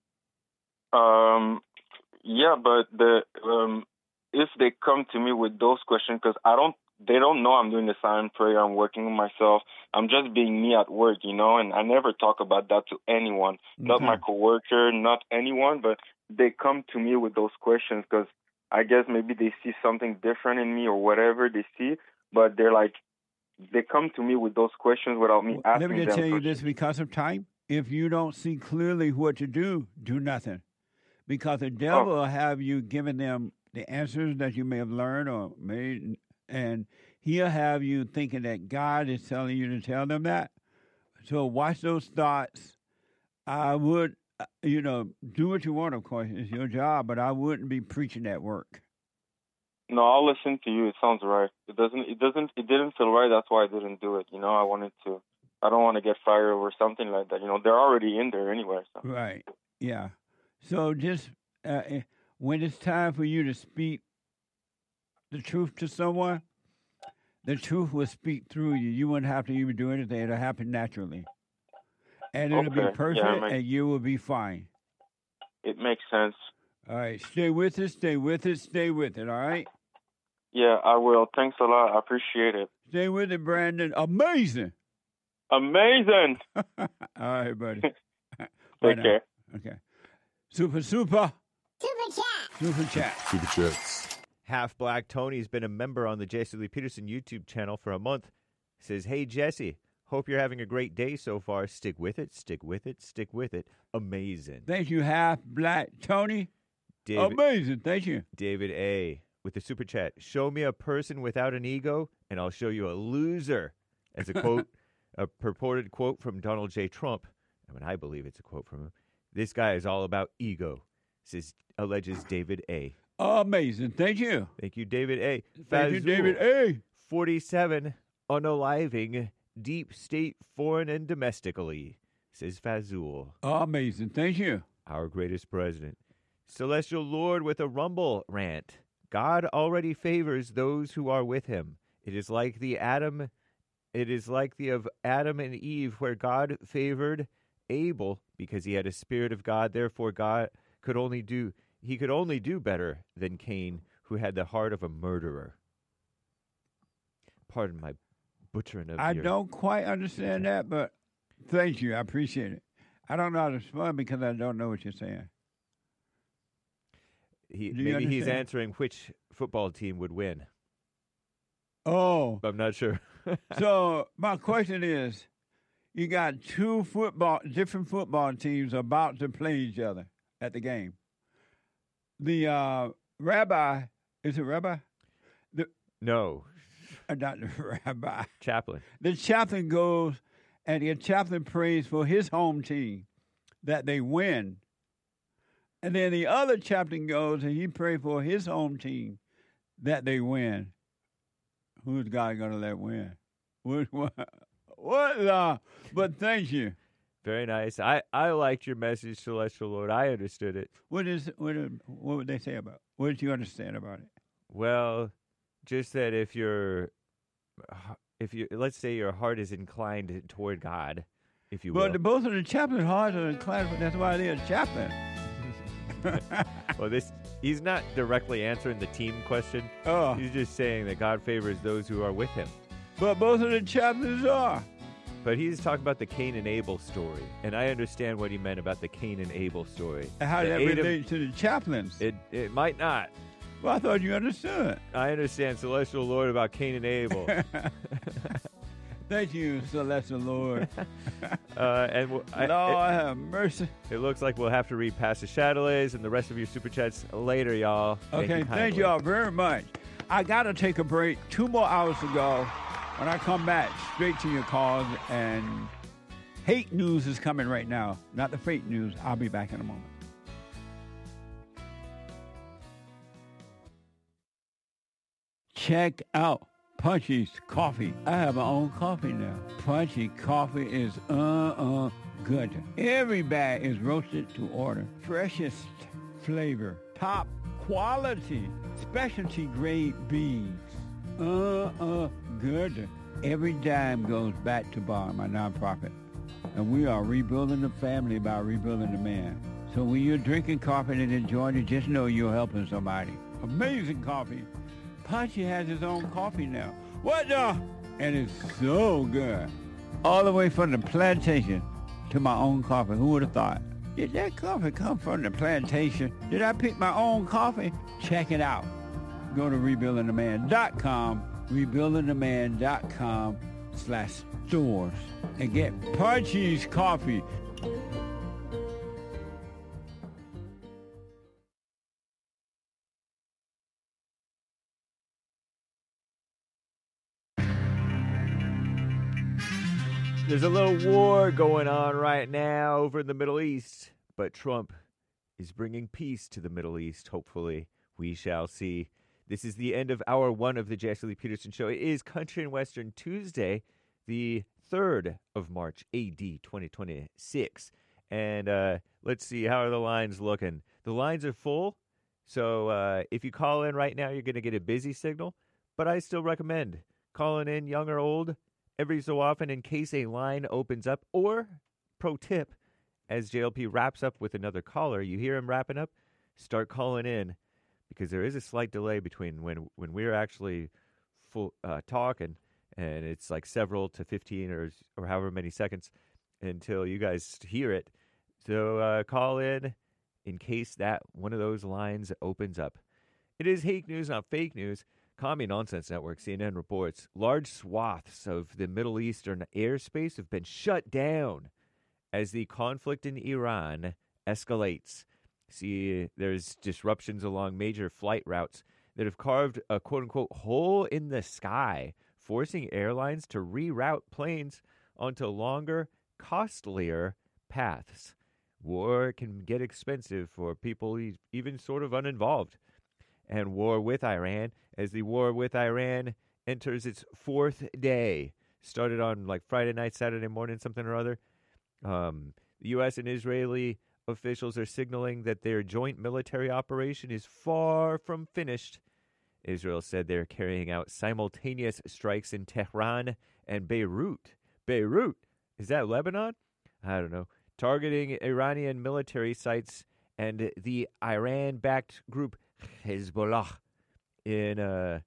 Yeah, but if they come to me with those questions, because they don't know I'm doing the silent prayer, I'm working on myself. I'm just being me at work, you know, and I never talk about that to anyone, not my coworker, not anyone, but they come to me with those questions because I guess maybe they see something different in me or whatever they see, but they're like, they come to me with those questions without me asking them. Let me just tell you this because of time. If you don't see clearly what to do nothing. Because the devil will have you giving them the answers that you may have learned or made, and he'll have you thinking that God is telling you to tell them that. So watch those thoughts. I would do what you want, of course. It's your job, but I wouldn't be preaching at work. No, I'll listen to you. It sounds right. It didn't feel right. That's why I didn't do it. I don't want to get fired over something like that. They're already in there anyway. So. Right. Yeah. So just when it's time for you to speak the truth to someone, the truth will speak through you. You wouldn't have to even do anything. It'll happen naturally. And it'll be perfect, and you will be fine. It makes sense. All right. Stay with it, stay with it, stay with it, all right? Yeah, I will. Thanks a lot. I appreciate it. Stay with it, Brandon. Amazing. Amazing. All right, buddy. Take care. Okay. Super. Super chat. Super chats. Half Black Tony's been a member on the Jesse Lee Peterson YouTube channel for a month. Says, hey, Jesse, hope you're having a great day so far. Stick with it, stick with it, stick with it. Amazing. Thank you, Half Black Tony. Amazing. Thank you. David A. with the super chat. Show me a person without an ego, and I'll show you a loser. As a quote, a purported quote from Donald J. Trump. I believe it's a quote from him. This guy is all about ego, alleges David A. Amazing. Thank you. Thank you, David A. Thank you, David A. 47, unaliving, deep state, foreign and domestically, says Fazul. Amazing. Thank you. Our greatest president. Celestial Lord with a rumble rant. God already favors those who are with him. It is like the of Adam and Eve, where God favored Abel because he had a spirit of God. Therefore, God could only do better than Cain, who had the heart of a murderer. Pardon my butchering of I don't quite understand that, but thank you. I appreciate it. I don't know how to respond because I don't know what you're saying. Maybe he's answering which football team would win. Oh. I'm not sure. So my question is, you got two different football teams about to play each other at the game. The rabbi, is it rabbi? No. Not the rabbi. Chaplain. The chaplain goes and the chaplain prays for his home team that they win. And then the other chaplain goes and he prays for his home team that they win. Who's God going to let win? What? But thank you. Very nice. I liked your message, Celestial Lord. I understood it. What would they say about it? What did you understand about it? Well, just that if you let's say your heart is inclined toward God, if you will. But both of the chaplain's hearts are inclined. That's why they're a chaplain. Well, he's not directly answering the team question. Oh. He's just saying that God favors those who are with him. But both of the chaplains are. But he's talking about the Cain and Abel story, and I understand what he meant about the Cain and Abel story. How does that relate to the chaplains? It might not. Well, I thought you understood. I understand, Celestial Lord, about Cain and Abel. Thank you, Celestial Lord. Lord have mercy. It looks like we'll have to read Pastor Chatelet's and the rest of your super chats later, y'all. Okay, thank you all very much. I got to take a break. 2 more hours to go. When I come back, straight to your calls, and hate news is coming right now, not the fake news. I'll be back in a moment. Check out Punchy's Coffee. I have my own coffee now. Punchy Coffee is good. Every bag is roasted to order. Freshest flavor. Top quality. Specialty grade beans. Good. Every dime goes back to Bar, my nonprofit. And we are rebuilding the family by rebuilding the man. So when you're drinking coffee and enjoying it, just know you're helping somebody. Amazing coffee. Punchy has his own coffee now. What the? And it's so good. All the way from the plantation to my own coffee. Who would have thought? Did that coffee come from the plantation? Did I pick my own coffee? Check it out. Go to rebuildingtheman.com, rebuildingtheman.com/stores, and get Punchy's Coffee. There's a little war going on right now over in the Middle East but Trump is bringing peace to the Middle East, hopefully. We shall see. This is the end of hour one of the Jesse Lee Peterson Show. It is Country and Western Tuesday, the 3rd of March, AD 2026. And let's see, how are the lines looking? The lines are full, so if you call in right now, you're going to get a busy signal. But I still recommend calling in, young or old, every so often in case a line opens up. Or, pro tip, as JLP wraps up with another caller, you hear him wrapping up, start calling in, because there is a slight delay between when we're actually full talking, and it's like several to 15 or however many seconds until you guys hear it. So call in case that one of those lines opens up. It is Hake News, not fake news. Commie Nonsense Network, CNN reports, large swaths of the Middle Eastern airspace have been shut down as the conflict in Iran escalates. See, there's disruptions along major flight routes that have carved a quote-unquote hole in the sky, forcing airlines to reroute planes onto longer, costlier paths. War can get expensive for people even sort of uninvolved. And war with Iran, as the war with Iran enters its 4th day, started on like Friday night, Saturday morning, something or other. The U.S. and Israeli officials are signaling that their joint military operation is far from finished. Israel said they're carrying out simultaneous strikes in Tehran and Beirut. Beirut? Is that Lebanon? I don't know. Targeting Iranian military sites and the Iran-backed group Hezbollah in,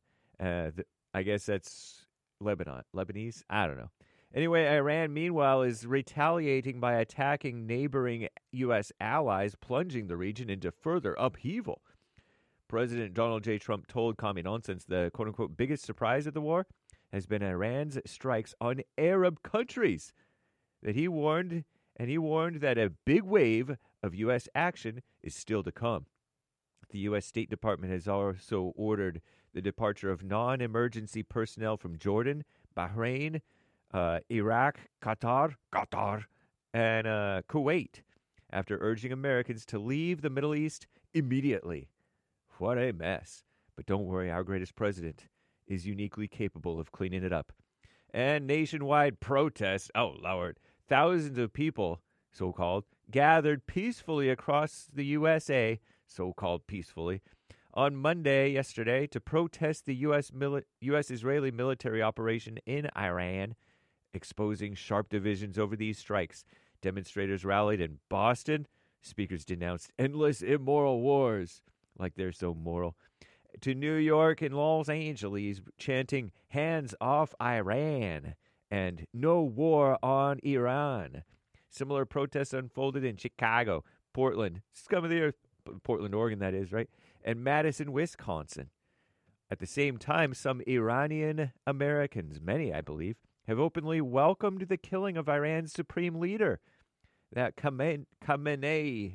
I guess that's Lebanon. Lebanese? I don't know. Anyway, Iran, meanwhile, is retaliating by attacking neighboring U.S. allies, plunging the region into further upheaval. President Donald J. Trump told Commie Nonsense the quote-unquote biggest surprise of the war has been Iran's strikes on Arab countries. He warned that a big wave of U.S. action is still to come. The U.S. State Department has also ordered the departure of non-emergency personnel from Jordan, Bahrain, Iraq, Qatar, and Kuwait, after urging Americans to leave the Middle East immediately. What a mess. But don't worry, our greatest president is uniquely capable of cleaning it up. And nationwide protests, oh Lord, thousands of people, so-called, gathered peacefully across the USA, so-called peacefully, on Monday, yesterday, to protest the U.S.-Israeli military operation in Iran, exposing sharp divisions over these strikes. Demonstrators rallied in Boston. Speakers denounced endless immoral wars, like they're so moral, to New York and Los Angeles, chanting, "Hands off Iran," and "No war on Iran." Similar protests unfolded in Chicago, Portland, scum of the earth, Portland, Oregon, that is, right? And Madison, Wisconsin. At the same time, some Iranian Americans, many, I believe, have openly welcomed the killing of Iran's supreme leader, that Khamenei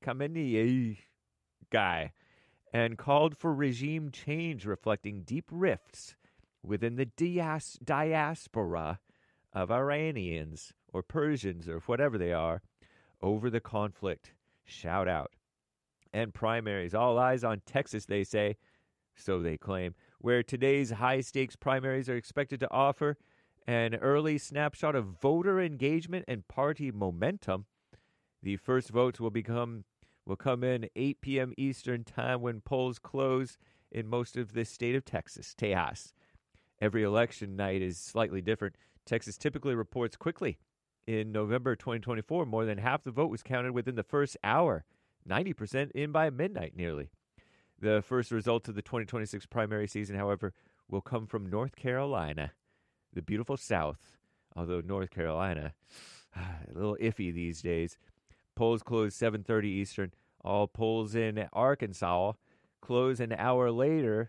guy, and called for regime change, reflecting deep rifts within the diaspora of Iranians or Persians or whatever they are over the conflict. Shout out. And primaries. All eyes on Texas, they say, so they claim, where today's high-stakes primaries are expected to offer an early snapshot of voter engagement and party momentum. The first votes will come in 8 p.m. Eastern time when polls close in most of the state of Texas. Every election night is slightly different. Texas typically reports quickly. In November 2024, more than half the vote was counted within the first hour. 90% in by midnight, nearly. The first results of the 2026 primary season, however, will come from North Carolina, the beautiful South, although North Carolina, a little iffy these days. Polls close 7:30 Eastern. All polls in Arkansas close an hour later,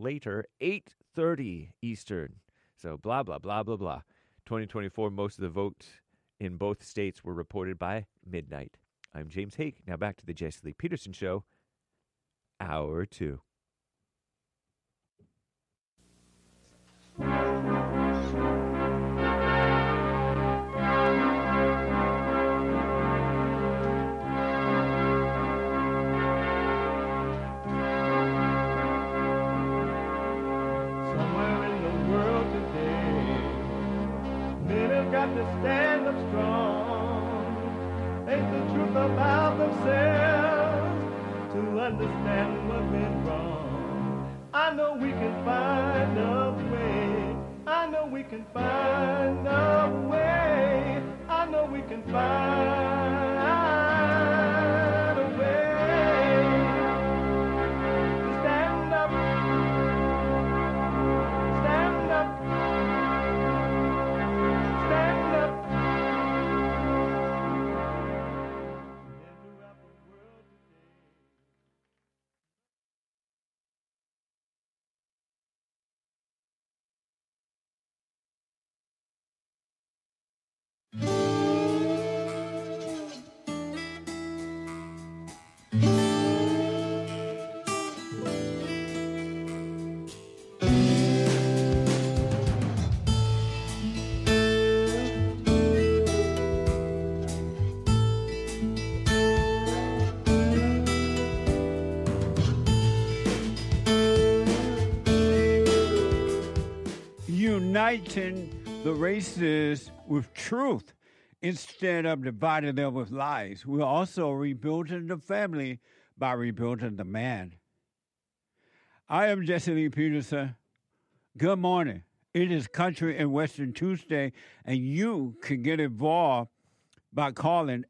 8:30 Eastern. So blah, blah, blah, blah, blah. 2024, most of the votes in both states were reported by midnight. I'm James Hake. Now back to the Jesse Lee Peterson Show, Hour 2. stand up strong. Face the truth about themselves to understand what went wrong. I know we can find a way. I know we can find a way. I know we can find a way to stand up, stand up, stand up. Uniting the races with truth instead of dividing them with lies. We're also rebuilding the family by rebuilding the man. I am Jesse Lee Peterson. Good morning. It is Country and Western Tuesday, and you can get involved by calling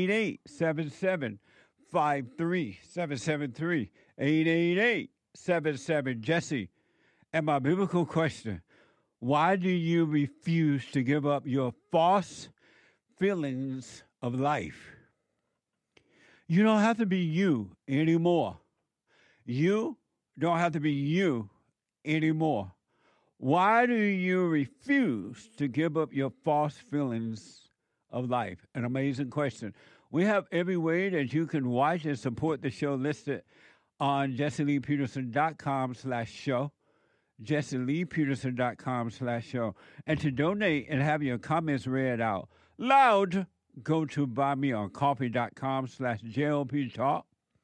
888-77-53-773, 888-77-JESSE. And my biblical question, why do you refuse to give up your false feelings of life? You don't have to be you anymore. You don't have to be you anymore. Why do you refuse to give up your false feelings of life? An amazing question. We have every way that you can watch and support the show listed on JesseLeePeterson.com/show. JesseLeePeterson.com/show. And to donate and have your comments read out loud, go to buymeacoffee.com/JLPtalk,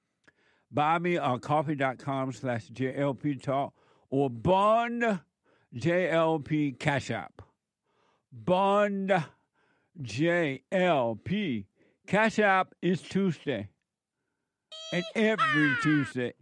buymeacoffee.com/JLPtalk, or Bond JLP Cash App. Bond JLP Cash App is Tuesday. And every Tuesday,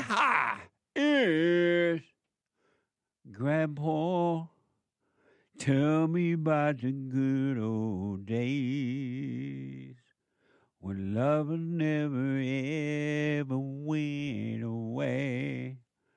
is Grandpa, tell me about the good old days when love never ever went away.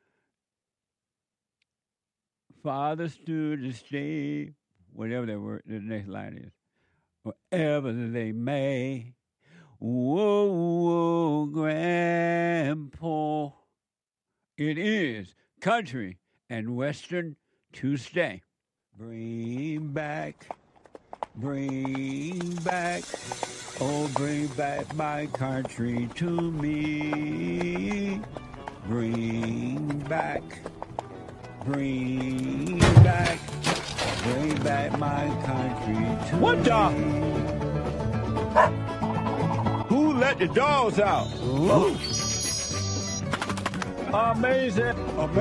Father stood to stay, whatever that word, the next line is, wherever they may. Whoa, whoa, Grandpa. It is Country and Western Tuesday. Bring back, oh, bring back my country to me. Bring back my country to What me. the? Who let the dogs out? Ooh. Amazing.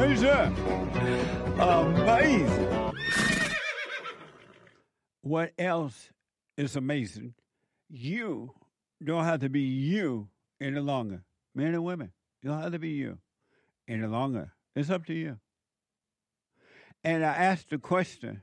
What else is amazing? You don't have to be you any longer. Men and women, you don't have to be you any longer. It's up to you. And I asked the question,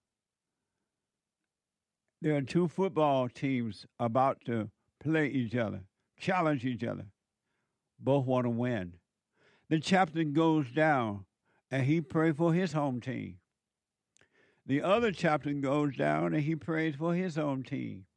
there are two football teams about to play each other, challenge each other. Both want to win. The captain goes down, and he prays for his home team. The other captain goes down, and he prays for his own team.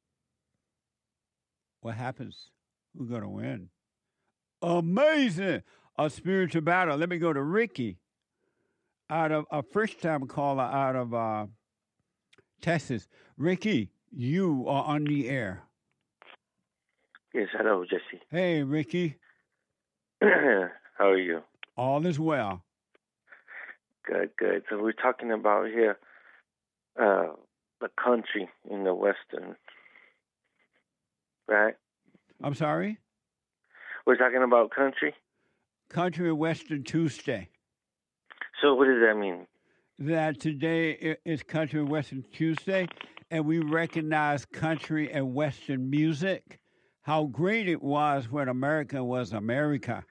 What happens? Who's going to win? Amazing! A spiritual battle. Let me go to Ricky, out of a first-time caller out of Texas. Ricky, you are on the air. Yes, hello, Jesse. Hey, Ricky. How are you? All is well. Good, good. So we're talking about here the country in the Western, right? I'm sorry? We're talking about country? Country and Western Tuesday. So what does that mean? That today is Country and Western Tuesday, and we recognize country and Western music, how great it was when America was America.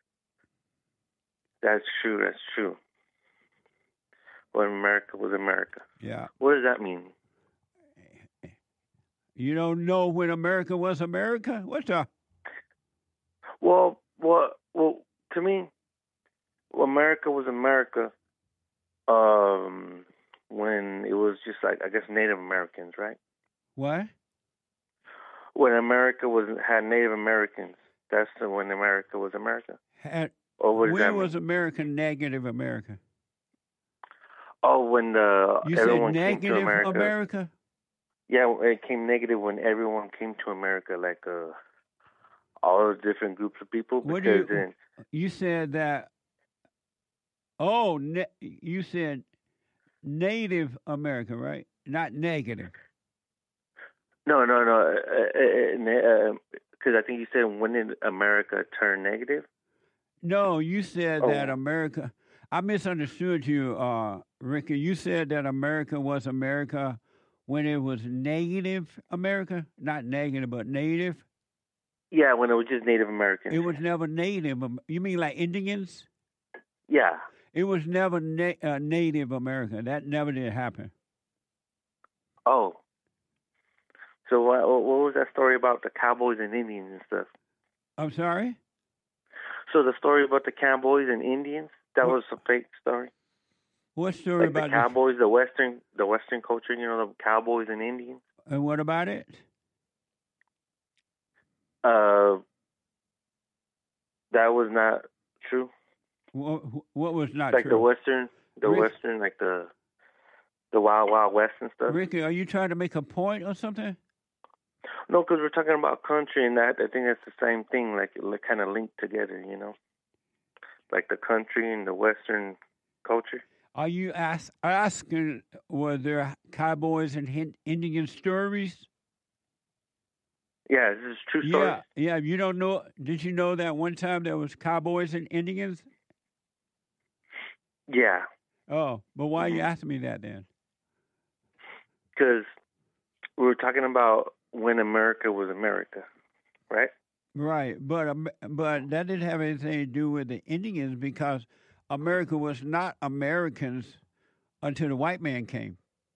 That's true. That's true. When America was America. Yeah. What does that mean? You don't know when America was America? What's up? Well, to me, America was America when it was just like, I guess, Native Americans, right? What? When America had Native Americans, that's when America was America. Or what does that When mean? was America negative America? Oh, when You everyone said came to negative America. America? Yeah, it came negative when everyone came to America, like all the different groups of people. What Because do then, you said that? Oh, you said Native America, right? Not negative. no, because I think you said when did America turn negative? No, you said that Oh. America. I misunderstood you, Ricky. You said that America was America when it was negative America, not negative, but native. Yeah, when it was just Native Americans. It was never native. You mean like Indians? Yeah. It was never Native America. That never did happen. Oh. So what was that story about the cowboys and Indians and stuff? I'm sorry? So the story about the cowboys and Indians, that was a fake story? What story Like about the cowboys, the Western culture, the cowboys and Indians? And what about it? That was not true. What was not like true? the Western, like the Wild Wild West and stuff. Ricky, are you trying to make a point or something? No, because we're talking about country, and that I think that's the same thing, like kind of linked together, like the country and the Western culture. Are you asking, were there cowboys and Indian stories? Yeah, this is true story. Yeah. You don't know? Did you know that one time there was cowboys and Indians? Yeah. Oh, but why are you asking me that then? Because we were talking about when America was America, right? Right, but that didn't have anything to do with the Indians because America was not Americans until the white man came.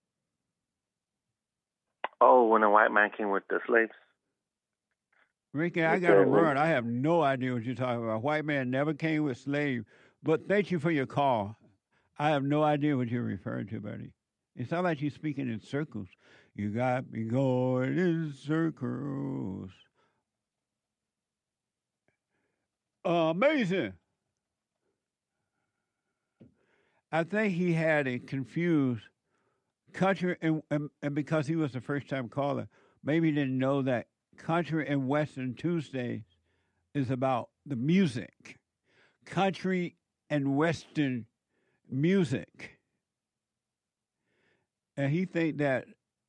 Oh, when the white man came with the slaves. Ricky, I got to run. I have no idea what you're talking about. White man never came with slaves. But thank you for your call. I have no idea what you're referring to, buddy. It sounds like you're speaking in circles. You got me going in circles. Amazing. I think he had it confused. Country, and because he was the first-time caller, maybe he didn't know that Country and Western Tuesdays is about the music. Country and Western music. And he said that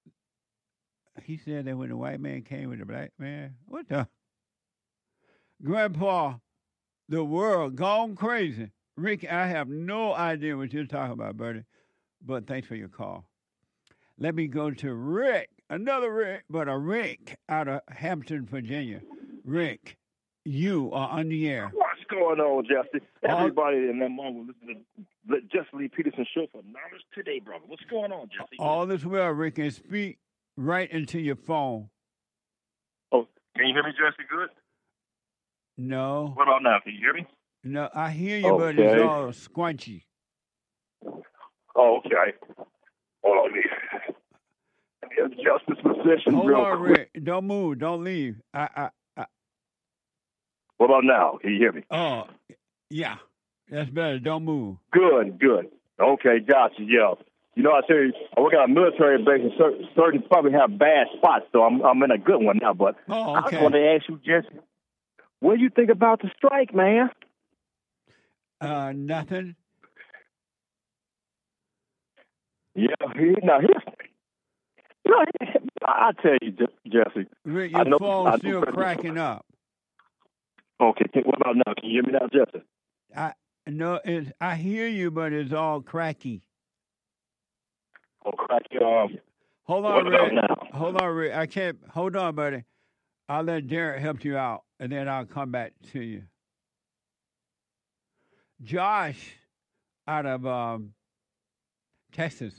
when the white man came with the black man, what the? Grandpa, the world gone crazy. Rick, I have no idea what you're talking about, buddy, but thanks for your call. Let me go to Rick, another Rick, but a Rick out of Hampton, Virginia. Rick, you are on the air. What's going on, Jesse? Everybody in that moment listening to Jesse Lee Peterson show for Knowledge Today, brother. What's going on, Jesse? All is well, Rick, and speak right into your phone. Oh, can you hear me, Jesse, good? No. What about now? Can you hear me? No, I hear you, but it's all squunchy. Oh, okay. Hold on, let me adjust this position Hold real on, quick. Rick. Don't move. Don't leave. What about now? Can you hear me? Oh, yeah. That's better. Don't move. Good. Okay, gotcha, yeah. You know, I tell you, I work at a military base, and certain probably have bad spots, so I'm in a good one now. But I just wanted to ask you, Jesse, what do you think about the strike, man? Nothing. Yeah, I tell you, Jesse. Rick, your phone's still cracking up. Okay, what about now? Can you hear me now, Jesse? I hear you, but it's all cracky. Oh, cracky. Hold on, What about Rick. now? Hold on, Rick. I can't. Hold on, buddy. I'll let Derek help you out, and then I'll come back to you. Josh, out of Texas.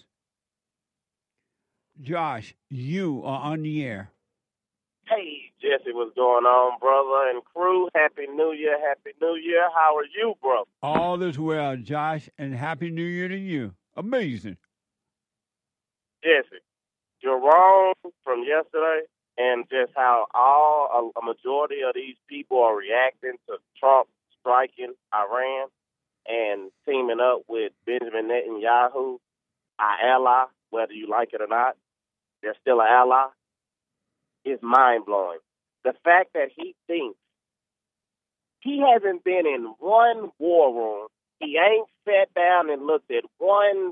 Josh, you are on the air. Hey, Jesse, what's going on, brother and crew? Happy New Year, Happy New Year. How are you, bro? All is well, Josh, and Happy New Year to you. Amazing. Jesse, Jerome from yesterday and just how a majority of these people are reacting to Trump striking Iran and teaming up with Benjamin Netanyahu, our ally, whether you like it or not. They're still an ally. Is mind-blowing. The fact that he thinks he hasn't been in one war room, he ain't sat down and looked at one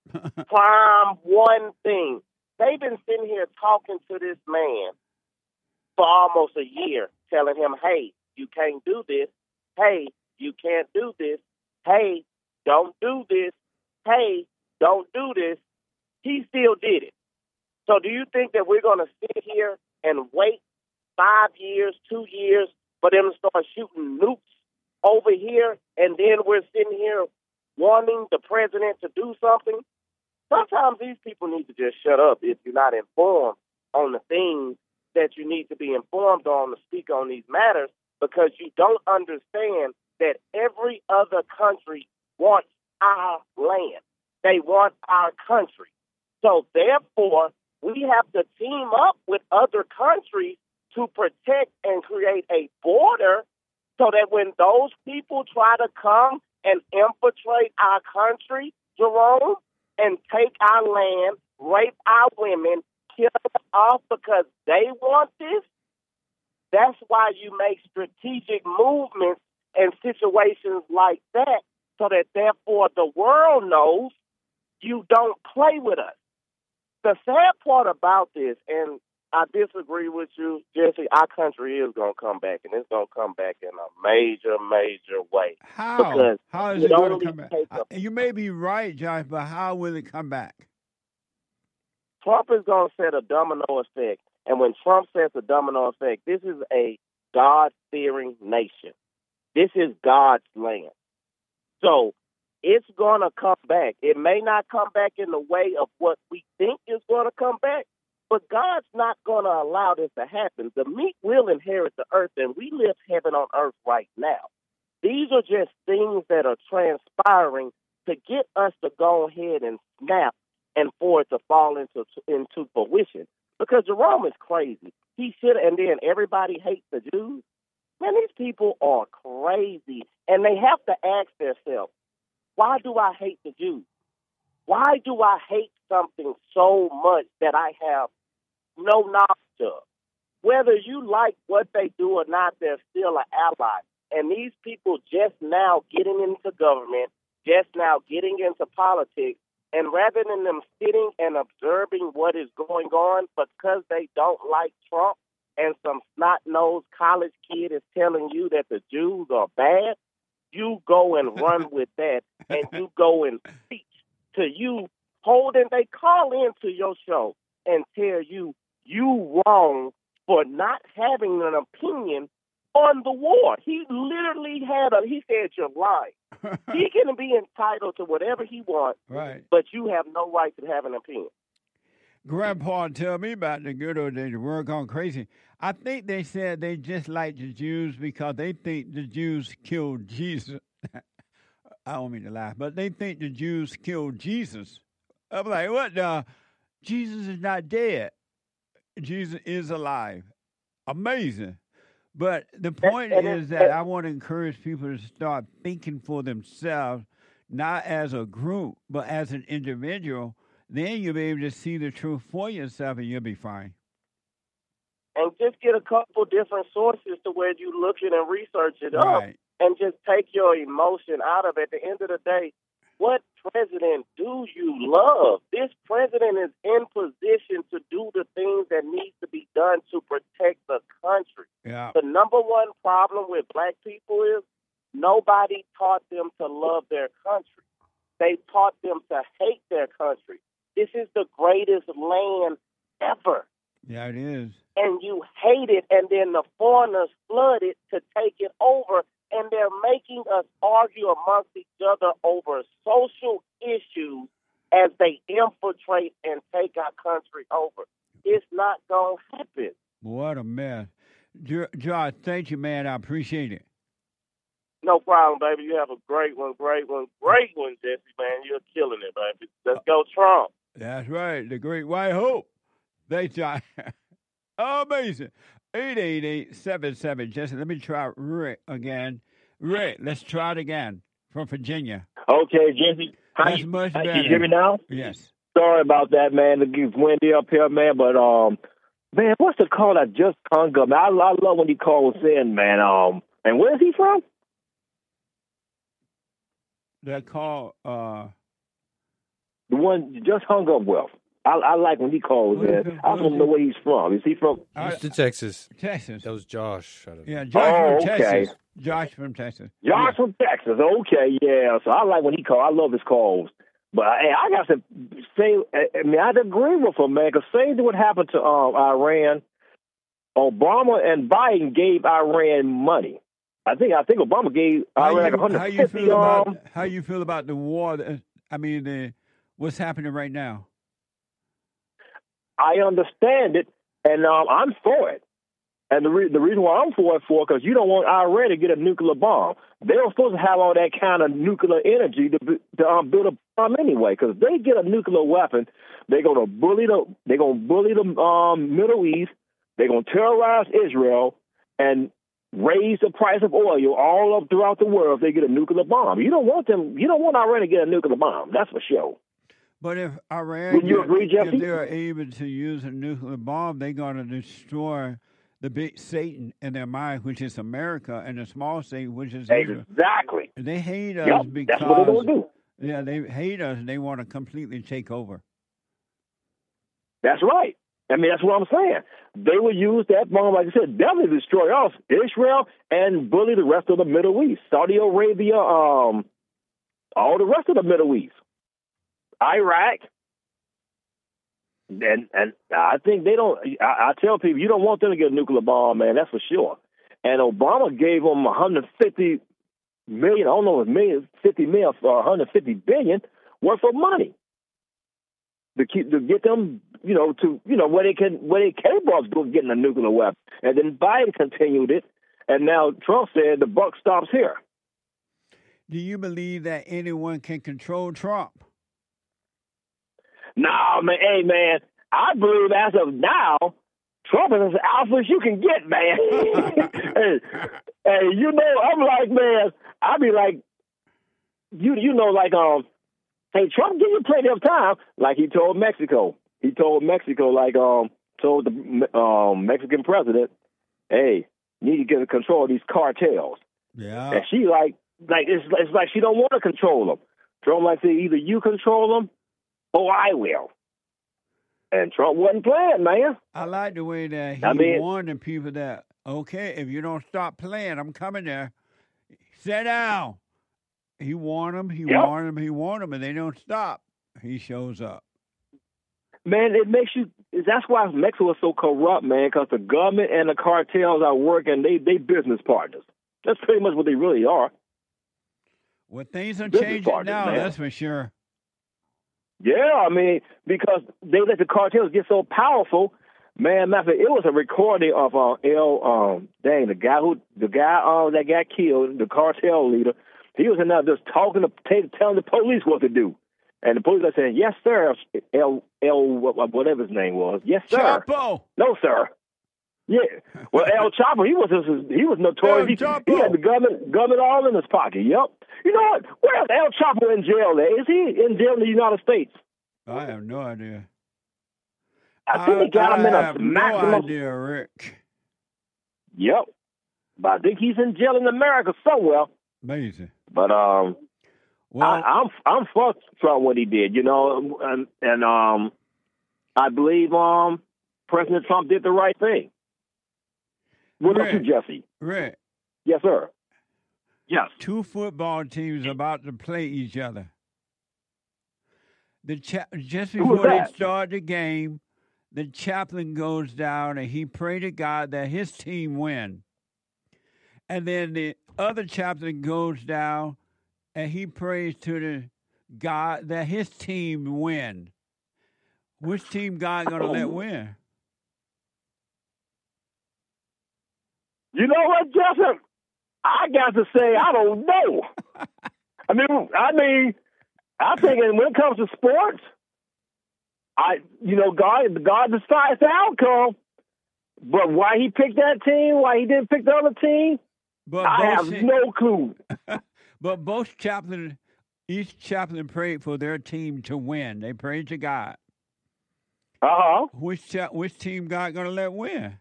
thing. They've been sitting here talking to this man for almost a year, telling him, hey, you can't do this. Hey, you can't do this. Hey, don't do this. Hey, don't do this. He still did it. So do you think that we're going to sit here and wait 5 years, 2 years for them to start shooting nukes over here, and then we're sitting here wanting the president to do something? Sometimes these people need to just shut up if you're not informed on the things that you need to be informed on to speak on these matters, because you don't understand that every other country wants our land. They want our country. So therefore, we have to team up with other countries to protect and create a border so that when those people try to come and infiltrate our country, Jerome, and take our land, rape our women, kill us off because they want this, that's why you make strategic movements in situations like that so that therefore the world knows you don't play with us. The sad part about this, and I disagree with you, Jesse, our country is going to come back, and it's going to come back in a major, major way. How? Because How is it going to come back? You may be right, Josh, but how will it come back? Trump is going to set a domino effect, and when Trump sets a domino effect, this is a God-fearing nation. This is God's land. So it's going to come back. It may not come back in the way of what we think is going to come back, but God's not going to allow this to happen. The meek will inherit the earth, and we live heaven on earth right now. These are just things that are transpiring to get us to go ahead and snap and for it to fall into fruition. Because Jerome is crazy. He should, and then everybody hates the Jews. Man, these people are crazy, and they have to ask themselves, why do I hate the Jews? Why do I hate something so much that I have no knowledge of? Whether you like what they do or not, they're still an ally. And these people just now getting into government, just now getting into politics, and rather than them sitting and observing what is going on because they don't like Trump and some snot-nosed college kid is telling you that the Jews are bad, you go and run with that, and you go and preach to you, they call into your show and tell you wrong for not having an opinion on the war. He literally he said you're lying. He can be entitled to whatever he wants, right? But you have no right to have an opinion. Grandpa tell me about the good old days. The world gone crazy. I think they said they just like the Jews because they think the Jews killed Jesus. I don't mean to laugh, but they think the Jews killed Jesus. I'm like, what? Jesus is not dead. Jesus is alive. Amazing. But the point is that I want to encourage people to start thinking for themselves, not as a group, but as an individual. Then you'll be able to see the truth for yourself, and you'll be fine. And just get a couple different sources to where you look at and research it right. up, and just take your emotion out of it. At the end of the day, what president do you love? This president is in position to do the things that need to be done to protect the country. Yeah. The number one problem with black people is nobody taught them to love their country. They taught them to hate their country. This is the greatest land ever. Yeah, it is. And you hate it, and then the foreigners flood it to take it over, and they're making us argue amongst each other over social issues as they infiltrate and take our country over. It's not going to happen. What a mess. George, thank you, man. I appreciate it. No problem, baby. You have a great one, Jesse, man. You're killing it, baby. Let's go, Trump. That's right. The great white hope. Thanks, John. Amazing. 888-77. Jesse, let me try Rick again. Rick, let's try it again from Virginia. Okay, Jesse. That's much better. Can you hear me now? Yes. Sorry about that, man. It's windy up here, man. But, man, what's the call that just hung up? I love when he calls in, man. And where is he from? That call, the one you just hung up with. I like when he calls in. I don't know where he's from. Is he from Houston, Texas? Texas. That was Josh. Yeah, Josh from okay. Texas. Josh from Texas. Josh from Texas. Okay, yeah. So I like when he calls. I love his calls. But hey, I got to say, I mean, I'd agree with him, man. Because same thing what happened to Iran. Obama and Biden gave Iran money. I think Obama gave Iran like 150. How you feel about the war? What's happening right now? I understand it, and I'm for it. And the reason why I'm for it, because you don't want Iran to get a nuclear bomb. They don't supposed to have all that kind of nuclear energy to build a bomb anyway. Because if they get a nuclear weapon, they're gonna bully the Middle East. They're gonna terrorize Israel and raise the price of oil all up throughout the world if they get a nuclear bomb. You don't want Iran to get a nuclear bomb. That's for sure. But if Iran, would you agree, Jesse? If they're able to use a nuclear bomb, they're going to destroy the big Satan in their mind, which is America, and the small Satan, which is Israel. Exactly. They hate us because that's what they're going to do. Yeah, they hate us. They want to completely take over. That's right. I mean, that's what I'm saying. They will use that bomb, like I said, definitely destroy us, Israel, and bully the rest of the Middle East, Saudi Arabia, all the rest of the Middle East. Iraq, and I think they don't. I tell people you don't want them to get a nuclear bomb, man. That's for sure. And Obama gave them $150 million. I don't know if it's 50 million or 150 billion worth of money to get them, where they capable of getting a nuclear weapon. And then Biden continued it, and now Trump said the buck stops here. Do you believe that anyone can control Trump? No, man. Hey, man, I believe as of now, Trump is as alpha as you can get, man. hey, I'm like, man, I be like, hey, Trump give you plenty of time, like he told Mexico. He told Mexico, told the Mexican president, hey, you need to get control of these cartels. Yeah. And she it's like she don't want to control them. Trump like say either you control them or I will. And Trump wasn't playing, man. I like the way that he warned the people that, okay, if you don't stop playing, I'm coming there. Sit down. He warned them, he warned them, and they don't stop. He shows up. Man, it makes you, that's why Mexico is so corrupt, man, because the government and the cartels are working, they business partners. That's pretty much what they really are. Well, things are changing now, man. That's for sure. Yeah, I mean, because they let the cartels get so powerful, man. It was a recording of the guy that got killed, the cartel leader. He was in there just talking telling the police what to do, and the police are saying, "Yes, sir." Whatever his name was, yes, sir. Chapo. No, sir. Yeah. Well, El Chapo, he was notorious. He had the government all in his pocket. Yep. You know what? Where's El Chapo in jail there? Is he in jail in the United States? I have no idea. I think they got him in a maximum. No idea, Rick. Yep. But I think he's in jail in America somewhere. Amazing. But I'm for Trump what he did, and I believe President Trump did the right thing. What about you, Jesse? Rick. Yes, sir. Yes. 2 football teams about to play each other. Just Who was before they that? start the game, the chaplain goes down and he prayed to God that his team win. And then the other chaplain goes down and he prays to the God that his team win. Which team God gonna let win? You know what, Justin? I got to say, I don't know. I mean, I think when it comes to sports, God decides the outcome. But why he picked that team, why he didn't pick the other team, I have no clue. But each chaplain prayed for their team to win. They prayed to God. Which team God gonna let win?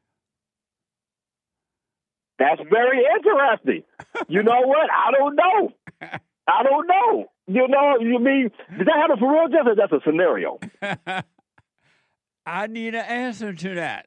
That's very interesting. You know what? I don't know. You know, you mean, did that happen for real, Jeff? That's a scenario. I need an answer to that.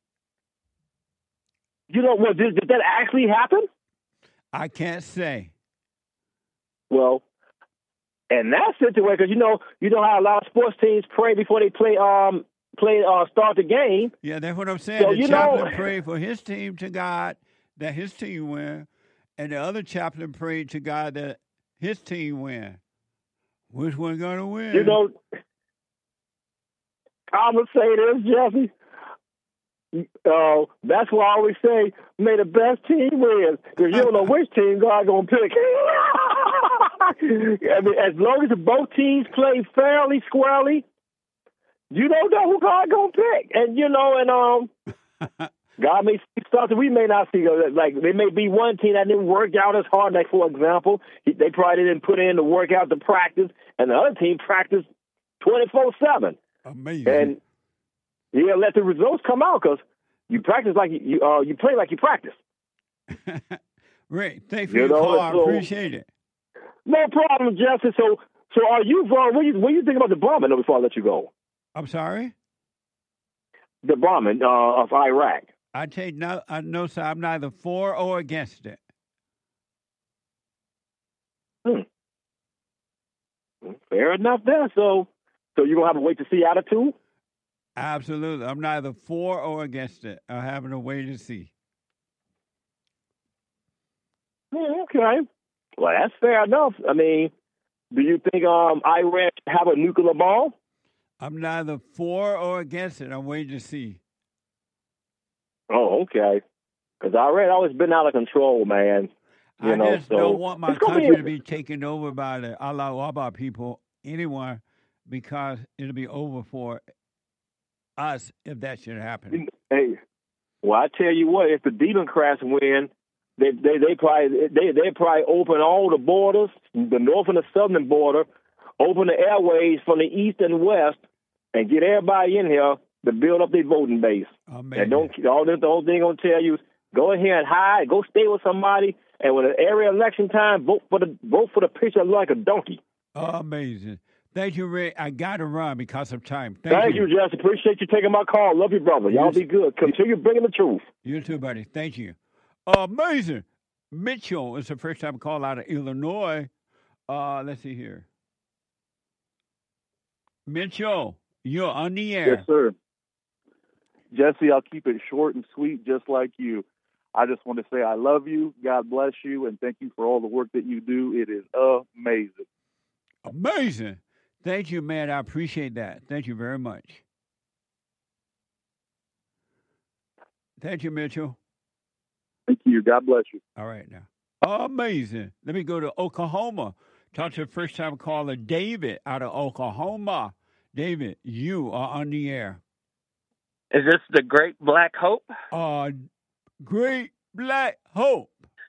You know what? Did that actually happen? I can't say. Well, in that situation, because you know how a lot of sports teams pray before they start the game. Yeah, that's what I'm saying. So, the chaplain prayed for his team to God that his team win, and the other chaplain prayed to God that his team win. Which one gonna win? You know, I'm gonna say this, Jesse. That's why I always say, may the best team win, because you don't know which team God gonna pick. I mean, as long as both teams play fairly, squarely, you don't know who God gonna pick. And God may see something we may not see. Like there may be one team that didn't work out as hard. Like for example, they probably didn't put in the workout to practice, and the other team practiced 24/7. Amazing. And he'll let the results come out because you practice like you play like you practice. Rick, thanks for your call. I appreciate it. No problem, Jesse. So are you? What do you think about the bombing? Though, before I let you go. I'm sorry. The bombing of Iraq. I take no, sir. I'm neither for or against it. Fair enough there. So you're gonna have a wait to see attitude? Absolutely. I'm neither for or against it. I'm having a wait to see. Okay. Well, that's fair enough. I mean, do you think Iran should have a nuclear bomb? I'm neither for or against it. I'm waiting to see. Oh, okay. Because Iran always been out of control, man. I just don't want my country to be taken over by the Allah Akbar people, anyone, because it'll be over for us if that should happen. Hey, well, I tell you what, if the Democrats win, they probably open all the borders, the north and the southern border, open the airways from the east and west, and get everybody in here to build up their voting base. Amazing. And the whole thing gonna tell you is go ahead and hide, go stay with somebody, and when the area election time, vote for the picture like a donkey. Amazing. Thank you, Rick. I got to run because of time. Thank you, Jesse. Appreciate you taking my call. Love you, brother. Y'all be good. Continue bringing the truth. You too, buddy. Thank you. Amazing. Mitchell is the first time call out of Illinois. Let's see here. Mitchell, you're on the air. Yes, sir. Jesse, I'll keep it short and sweet just like you. I just want to say I love you, God bless you, and thank you for all the work that you do. It is amazing. Amazing. Thank you, man. I appreciate that. Thank you very much. Thank you, Mitchell. Thank you. God bless you. All right, now. Amazing. Let me go to Oklahoma. Talk to the first-time caller, David, out of Oklahoma. David, you are on the air. Is this the Great Black Hope? Great Black Hope.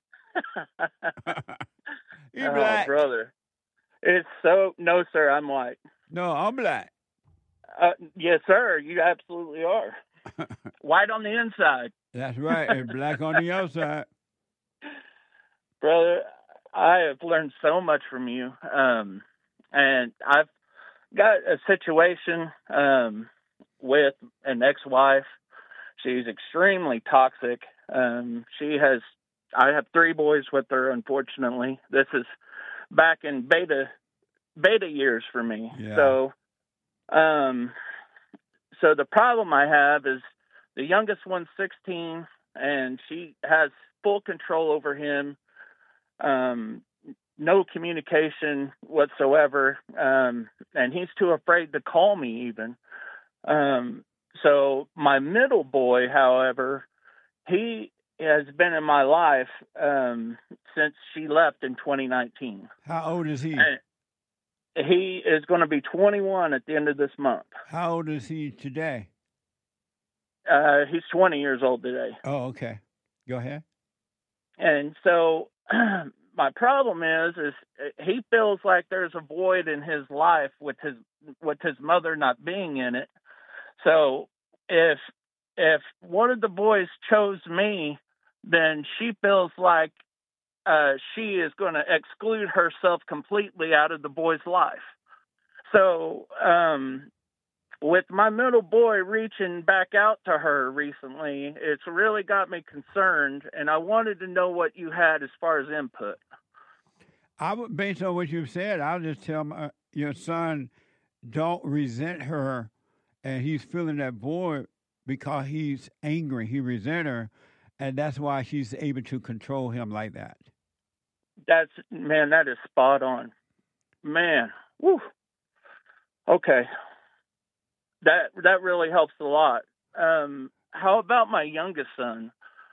You black. Brother. It's so, no, sir, I'm white. No, I'm black. Yes, sir, you absolutely are. White on the inside. That's right, and black on the outside. Brother, I have learned so much from you. And I've got a situation with an ex-wife. She's extremely toxic. I have 3 boys with her, unfortunately. This is back in beta years for me. Yeah. So So the problem I have is the youngest one's 16, and she has full control over him. No communication whatsoever, and he's too afraid to call me even. So my middle boy, however, he has been in my life since she left in 2019. How old is he? And he is going to be 21 at the end of this month. How old is he today? He's 20 years old today. Oh, okay. Go ahead. And so my problem is he feels like there's a void in his life with his mother not being in it. So if one of the boys chose me, then she feels like she is going to exclude herself completely out of the boy's life. So with my middle boy reaching back out to her recently, it's really got me concerned, and I wanted to know what you had as far as input. Based on what you've said, I'll just tell your son, don't resent her, and he's feeling that void because he's angry. He resents her, and that's why she's able to control him like that. That is spot on. Man, woo. Okay. That really helps a lot. How about my youngest son?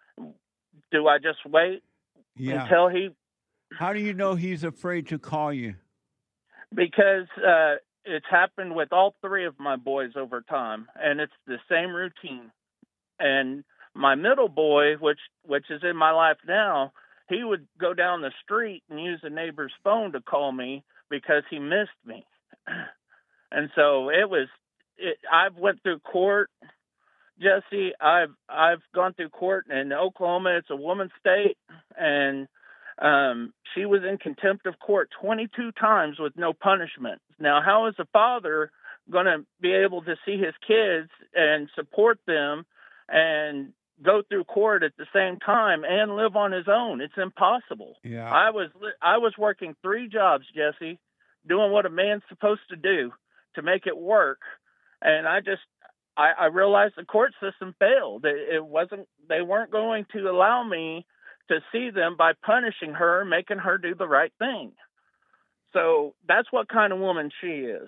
Do I just wait until he... How do you know he's afraid to call you? Because it's happened with all three of my boys over time, and it's the same routine. And my middle boy, which is in my life now, he would go down the street and use a neighbor's phone to call me because he missed me. And so I've went through court, Jesse. I've gone through court in Oklahoma. It's a woman's state, and she was in contempt of court 22 times with no punishment. Now, how is a father going to be able to see his kids and support them and go through court at the same time and live on his own? It's impossible. Yeah. I was working 3 jobs, Jesse, doing what a man's supposed to do to make it work. And I realized the court system failed. They weren't going to allow me to see them by punishing her, making her do the right thing. So that's what kind of woman she is.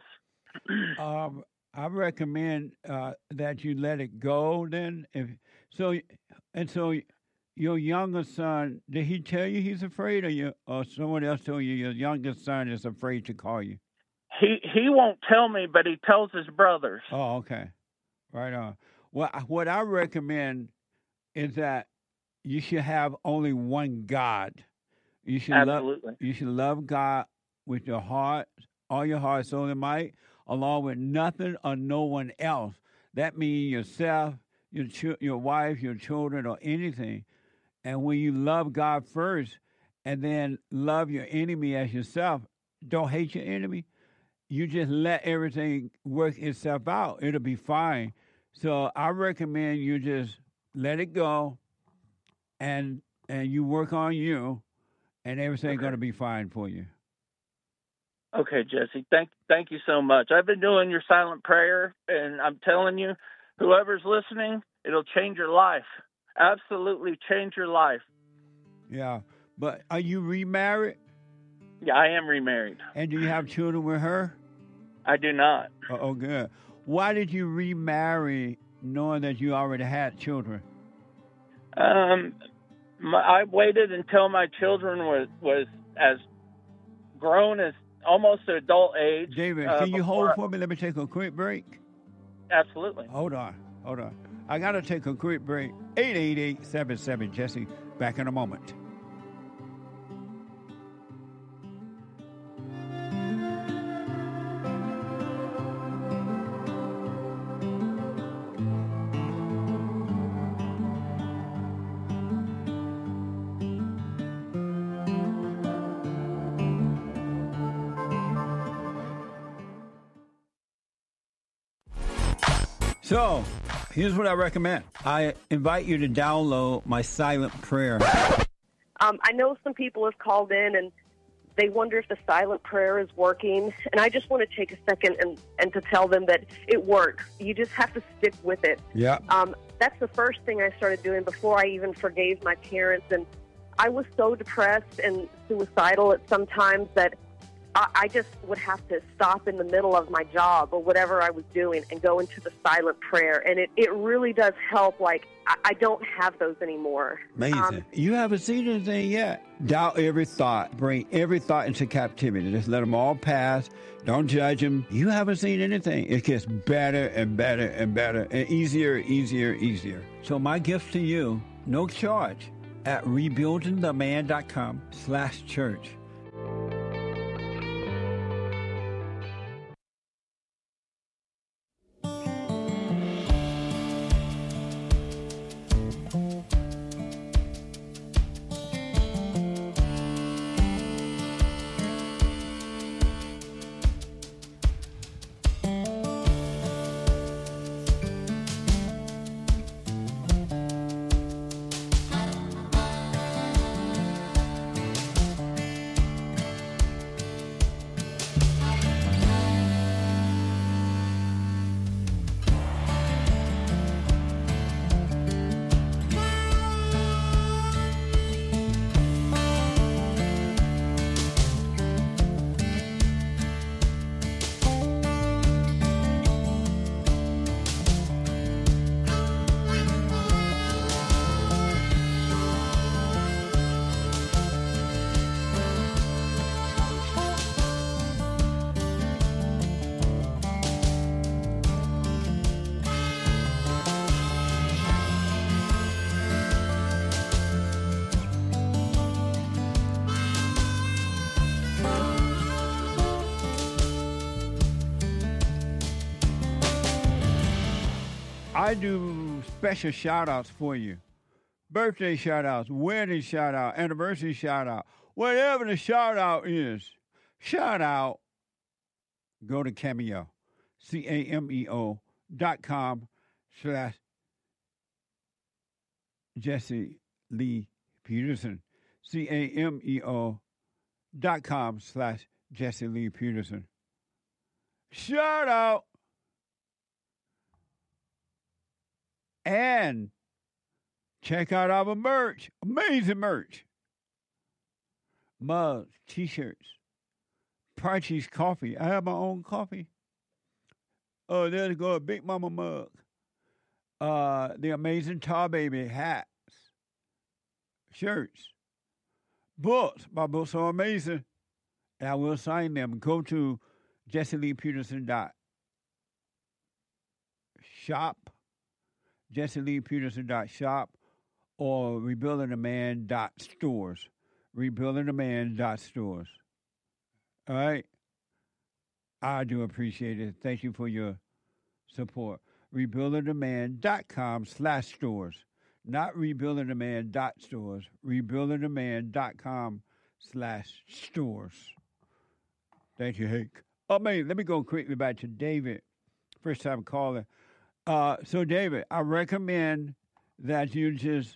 I recommend that you let it go then. So your youngest son, did he tell you he's afraid, or someone else told you your youngest son is afraid to call you? He won't tell me, but he tells his brothers. Oh, okay. Right on. Well, what I recommend is that you should have only one God. You should Absolutely. You should love God with your heart, all your heart, soul, and might, along with nothing or no one else. That means yourself, your wife, your children, or anything. And when you love God first and then love your enemy as yourself, don't hate your enemy. You just let everything work itself out. It'll be fine. So I recommend you just let it go and you work on you, and everything's going to be fine for you. Okay, Jesse. Thank you so much. I've been doing your silent prayer, and I'm telling you, whoever's listening, it'll change your life. Absolutely change your life. Yeah. But are you remarried? Yeah, I am remarried. And do you have children with her? I do not. Oh, good. Why did you remarry knowing that you already had children? I waited until my children was as grown as almost to adult age. David, can you hold for me? Let me take a quick break. Absolutely. Hold on. I got to take a quick break. 888-77-JESSE. Back in a moment. So, here's what I recommend. I invite you to download my silent prayer. I know some people have called in and they wonder if the silent prayer is working. And I just want to take a second and to tell them that it works. You just have to stick with it. Yeah. That's the first thing I started doing before I even forgave my parents. And I was so depressed and suicidal at some times that I just would have to stop in the middle of my job or whatever I was doing and go into the silent prayer. And it really does help. Like, I don't have those anymore. Amazing. You haven't seen anything yet. Doubt every thought. Bring every thought into captivity. Just let them all pass. Don't judge them. You haven't seen anything. It gets better and better and better and easier, easier, easier. So my gift to you, no charge, at rebuildingtheman.com/church. I do special shout-outs for you. Birthday shout-outs, wedding shout-out, anniversary shout-out, whatever the shout-out is. Shout-out, go to Cameo, cameo.com/Jesse Lee Peterson, cameo.com/Jesse Lee Peterson. Shout-out. And check out our merch. Amazing merch. Mugs, T-shirts, Parchees coffee. I have my own coffee. Oh, there's go a Big Mama mug. The amazing Tar Baby hats, shirts, books. My books are amazing. And I will sign them. Go to JesseLeePeterson.shop. JesseLeePeterson.shop or rebuildingtheman.stores. Rebuildingtheman.stores. All right? I do appreciate it. Thank you for your support. Rebuildingtheman.com/stores. Not rebuildingtheman.stores. Rebuildingtheman.com/stores. Thank you, Hank. Oh, man, let me go quickly back to David. First time caller. So, David, I recommend that you just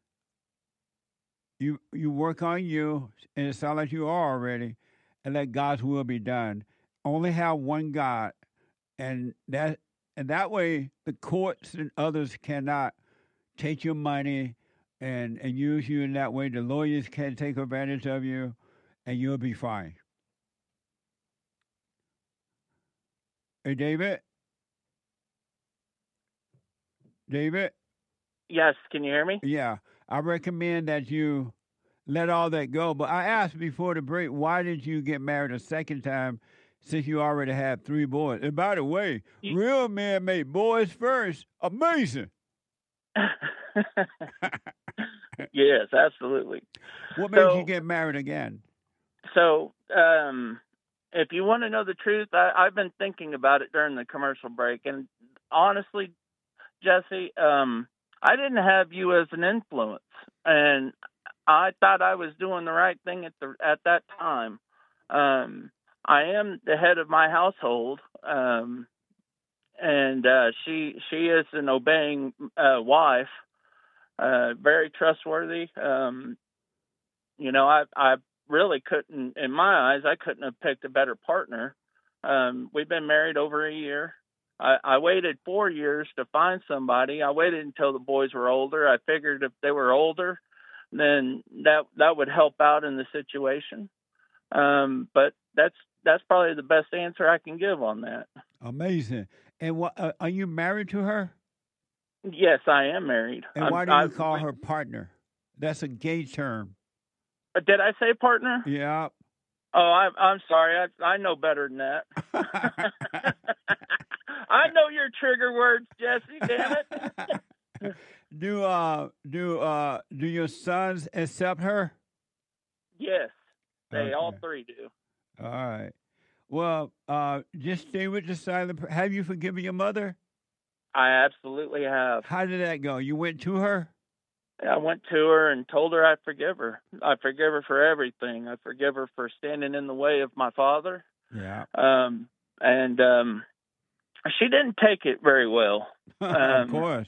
you work on you, and it sounds like you are already, and let God's will be done. Only have one God, and that way the courts and others cannot take your money and use you in that way. The lawyers can't take advantage of you, and you'll be fine. Hey, David? David? Yes, can you hear me? Yeah. I recommend that you let all that go. But I asked before the break, why did you get married a second time since you already had 3 boys? And by the way, real men make boys first. Amazing. Yes, absolutely. What made you get married again? So, if you want to know the truth, I've been thinking about it during the commercial break. And honestly, Jesse, I didn't have you as an influence, and I thought I was doing the right thing at that time. I am the head of my household, and she is an obeying wife, very trustworthy. I've really couldn't, in my eyes, I couldn't have picked a better partner. We've been married over a year. I waited 4 years to find somebody. I waited until the boys were older. I figured if they were older, then that would help out in the situation. But that's probably the best answer I can give on that. Amazing. And what are you married to her? Yes, I am married. And why do you call her partner? That's a gay term. Did I say partner? Yeah. Oh, I'm sorry. I know better than that. I know your trigger words, Jesse. Damn it. Do your sons accept her? Yes, they Okay. all three do. All right. Well, just stay with the silent. Have you forgiven your mother? I absolutely have. How did that go? You went to her? I went to her and told her I forgive her. I forgive her for everything. I forgive her for standing in the way of my father. Yeah. And she didn't take it very well. Of course.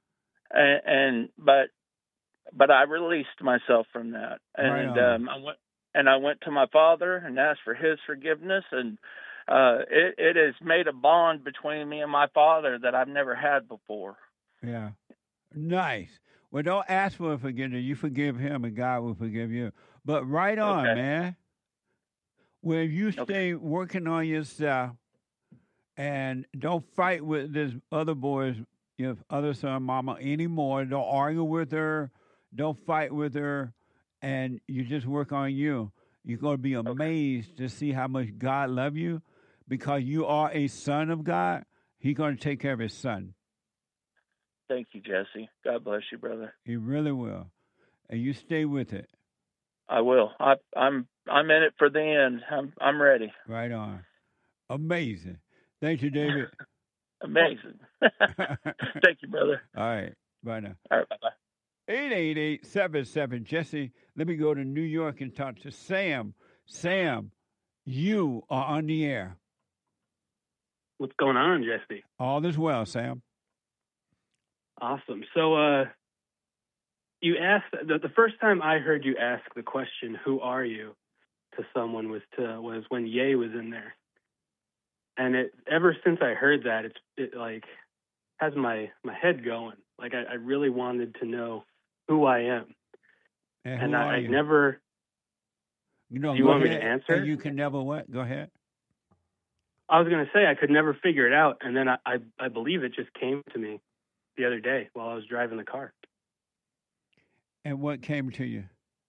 But I released myself from that. And I went to my father and asked for his forgiveness, and it has made a bond between me and my father that I've never had before. Yeah. Nice. Well, don't ask for forgiveness. You forgive him, and God will forgive you. But right on, man. Where you stay working on yourself, and don't fight with this other boy's other son, mama anymore. Don't argue with her. Don't fight with her. And you just work on you. You're going to be amazed to see how much God loves you, because you are a son of God. He's going to take care of his son. Thank you, Jesse. God bless you, brother. He really will. And you stay with it. I will. I'm in it for the end. I'm ready. Right on. Amazing. Thank you, David. Amazing. Thank you, brother. All right. Bye now. All right. Bye-bye. 888-77-JESSE. Let me go to New York and talk to Sam. Sam, you are on the air. What's going on, Jesse? All is well, Sam. Awesome. So you asked, the first time I heard you ask the question, who are you, to someone was when Ye was in there. And ever since I heard that, it like has my head going. Like I really wanted to know who I am. And I never. You know, do you want me to answer? And you can never what? Go ahead. I was going to say I could never figure it out, and then I believe it just came to me the other day while I was driving the car. And what came to you?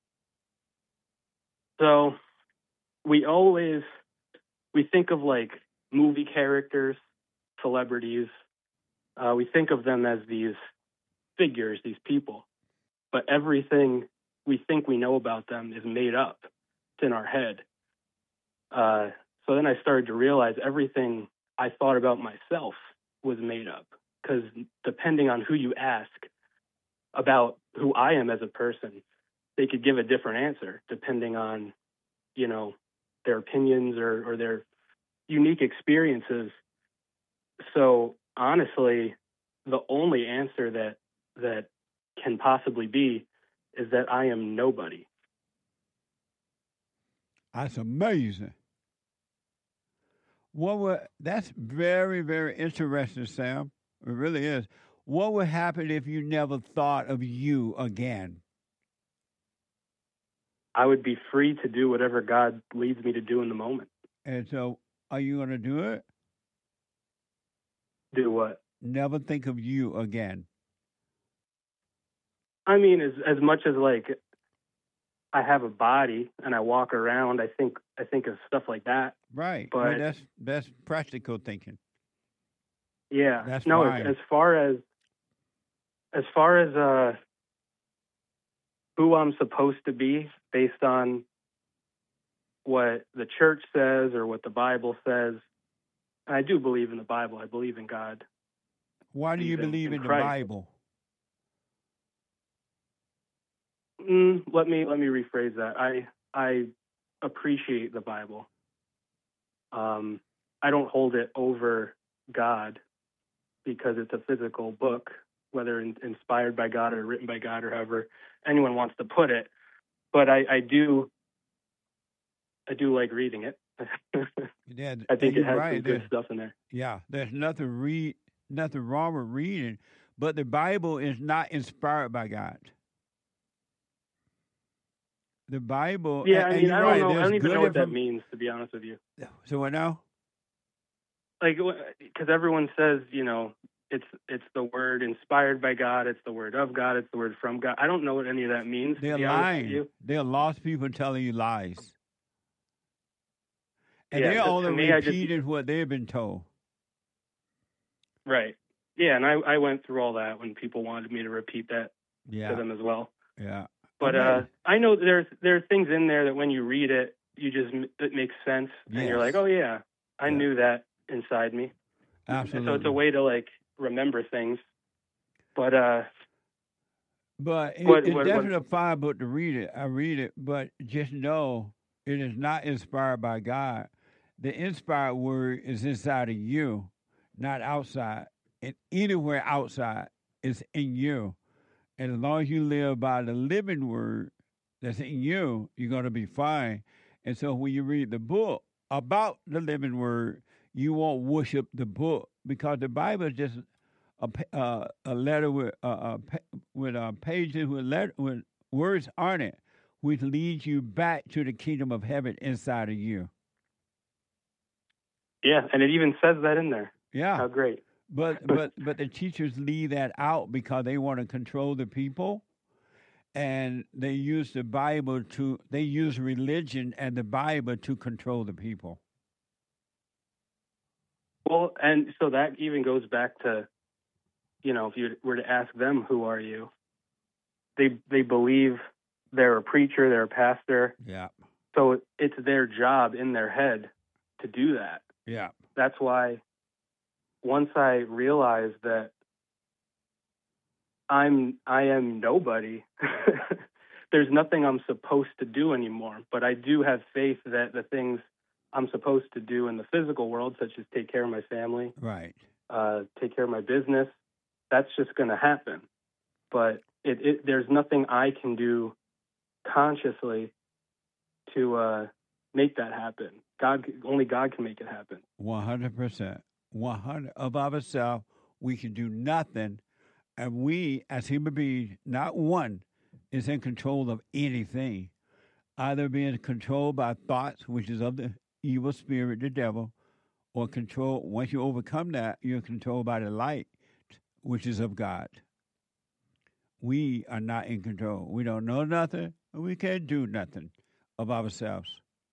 So we think of like movie characters, celebrities. We think of them as these figures, these people. But everything we think we know about them is made up. It's in our head. So then I started to realize everything I thought about myself was made up. Because depending on who you ask about who I am as a person, they could give a different answer depending on, their opinions or their unique experiences. So honestly, the only answer that can possibly be is that I am nobody. That's amazing. That's very, very interesting, Sam. It really is. What would happen if you never thought of you again? I would be free to do whatever God leads me to do in the moment. And so, are you going to do it? Do what? Never think of you again. I mean, as much as like I have a body and I walk around, I think of stuff like that. Right. But well, that's practical thinking. Yeah. That's fine. As far as who I'm supposed to be based on what the church says or what the Bible says, and I do believe in the Bible. I believe in God. Why do you believe in the Bible? Let me rephrase that. I appreciate the Bible. I don't hold it over God because it's a physical book, whether inspired by God or written by God or however anyone wants to put it. But I do I do like reading it. Yeah, I think it you're has right. some good There's- stuff in there. Yeah, there's nothing wrong with reading, but the Bible is not inspired by God. The Bible. Yeah, and I mean, you're I don't right, know. I there's don't even good know what that inform- means, to be honest with you. So what now? Like, because everyone says, it's the word inspired by God, it's the word of God, it's the word from God. I don't know what any of that means. They're to be honest with lying. you. They're lost people telling you lies. And Yeah, they're to only me, I just- repeating what they've been told. Right. Yeah, and I went through all that when people wanted me to repeat that Yeah. to them as well. Yeah. But Okay. I know there are things in there that when you read it, it makes sense, and you're Yes. like, oh yeah, I knew that inside me. Absolutely. So it's a way to like remember things. But But What- it's what- definitely a fine book to read it. I read it, but just know it is not inspired by God. The inspired word is inside of you, not outside. And anywhere outside is in you. And as long as you live by the living word that's in you, you're going to be fine. And so when you read the book about the living word, you won't worship the book because the Bible is just a letter with pages with words on it, which leads you back to the kingdom of heaven inside of you. yeah, and it even says that in there. Yeah. How great. But the teachers leave that out because they want to control the people, and they use the Bible they use religion and the Bible to control the people. Well, and so that even goes back to, if you were to ask them, who are you? They believe they're a preacher, they're a pastor. Yeah. So it's their job in their head to do that. Yeah. That's why once I realized that I am nobody, there's nothing I'm supposed to do anymore. But I do have faith that the things I'm supposed to do in the physical world, such as take care of my family, Right. take care of my business, that's just going to happen. But there's nothing I can do consciously to make that happen. Only God can make it happen. 100%. 100 of ourselves, we can do nothing. And we, as human beings, not one is in control of anything. Either being controlled by thoughts, which is of the evil spirit, the devil, or control. Once you overcome that, you're controlled by the light, which is of God. We are not in control. We don't know nothing, and we can't do nothing of ourselves.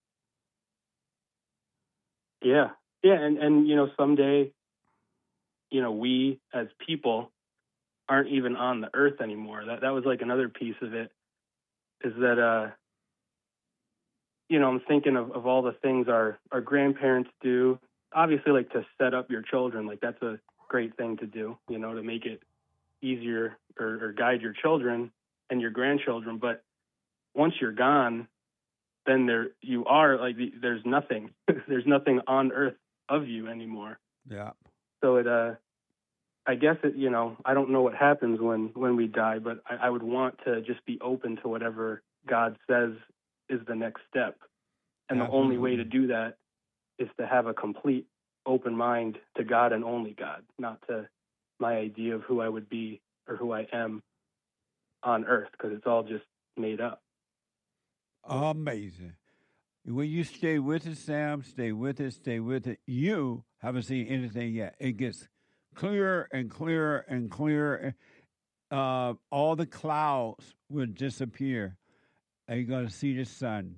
Yeah. Yeah. And someday, we as people aren't even on the earth anymore. That was like another piece of it, is that, I'm thinking of all the things our grandparents do. Obviously, like to set up your children, like that's a great thing to do, to make it easier or guide your children and your grandchildren. But once you're gone, then you are like, there's nothing, there's nothing on earth of you anymore. Yeah. So I guess I don't know what happens when we die, but I would want to just be open to whatever God says is the next step. And the only way to do that is to have a complete open mind to God and only God, not to my idea of who I would be or who I am on earth, because it's all just made up. Amazing. When you stay with it, Sam, stay with it, stay with it. You haven't seen anything yet. It gets clearer and clearer and clearer. All the clouds will disappear, and you're going to see the sun.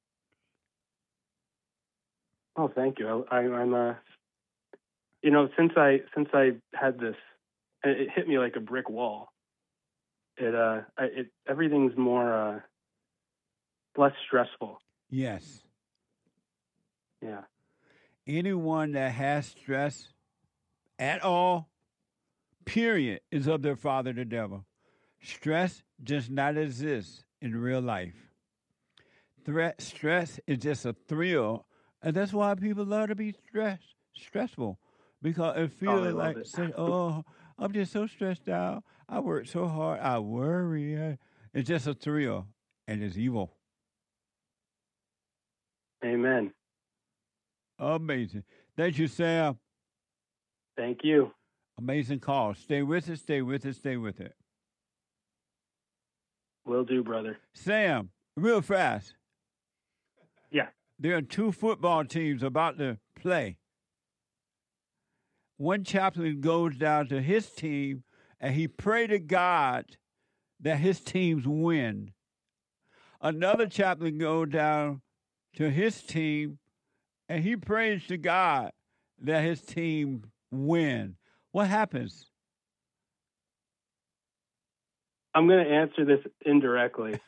Oh, thank you. I'm since I had this, it hit me like a brick wall. Everything's more less stressful. Yes. Yeah. Anyone that has stress at all, period, is of their father, the devil. Stress does not exist in real life. Stress is just a thrill, and that's why people love to be stressful, because it feels like, I'm just so stressed out. I work so hard. I worry. It's just a thrill, and it's evil. Amen. Amazing. Thank you, Sam. Thank you. Amazing call. Stay with it, stay with it, stay with it. Will do, brother. Sam, real fast. Yeah. There are two football teams about to play. One chaplain goes down to his team and he prayed to God that his teams win. Another chaplain goes down to his team and he prays to God that his team win. What happens? I'm going to answer this indirectly.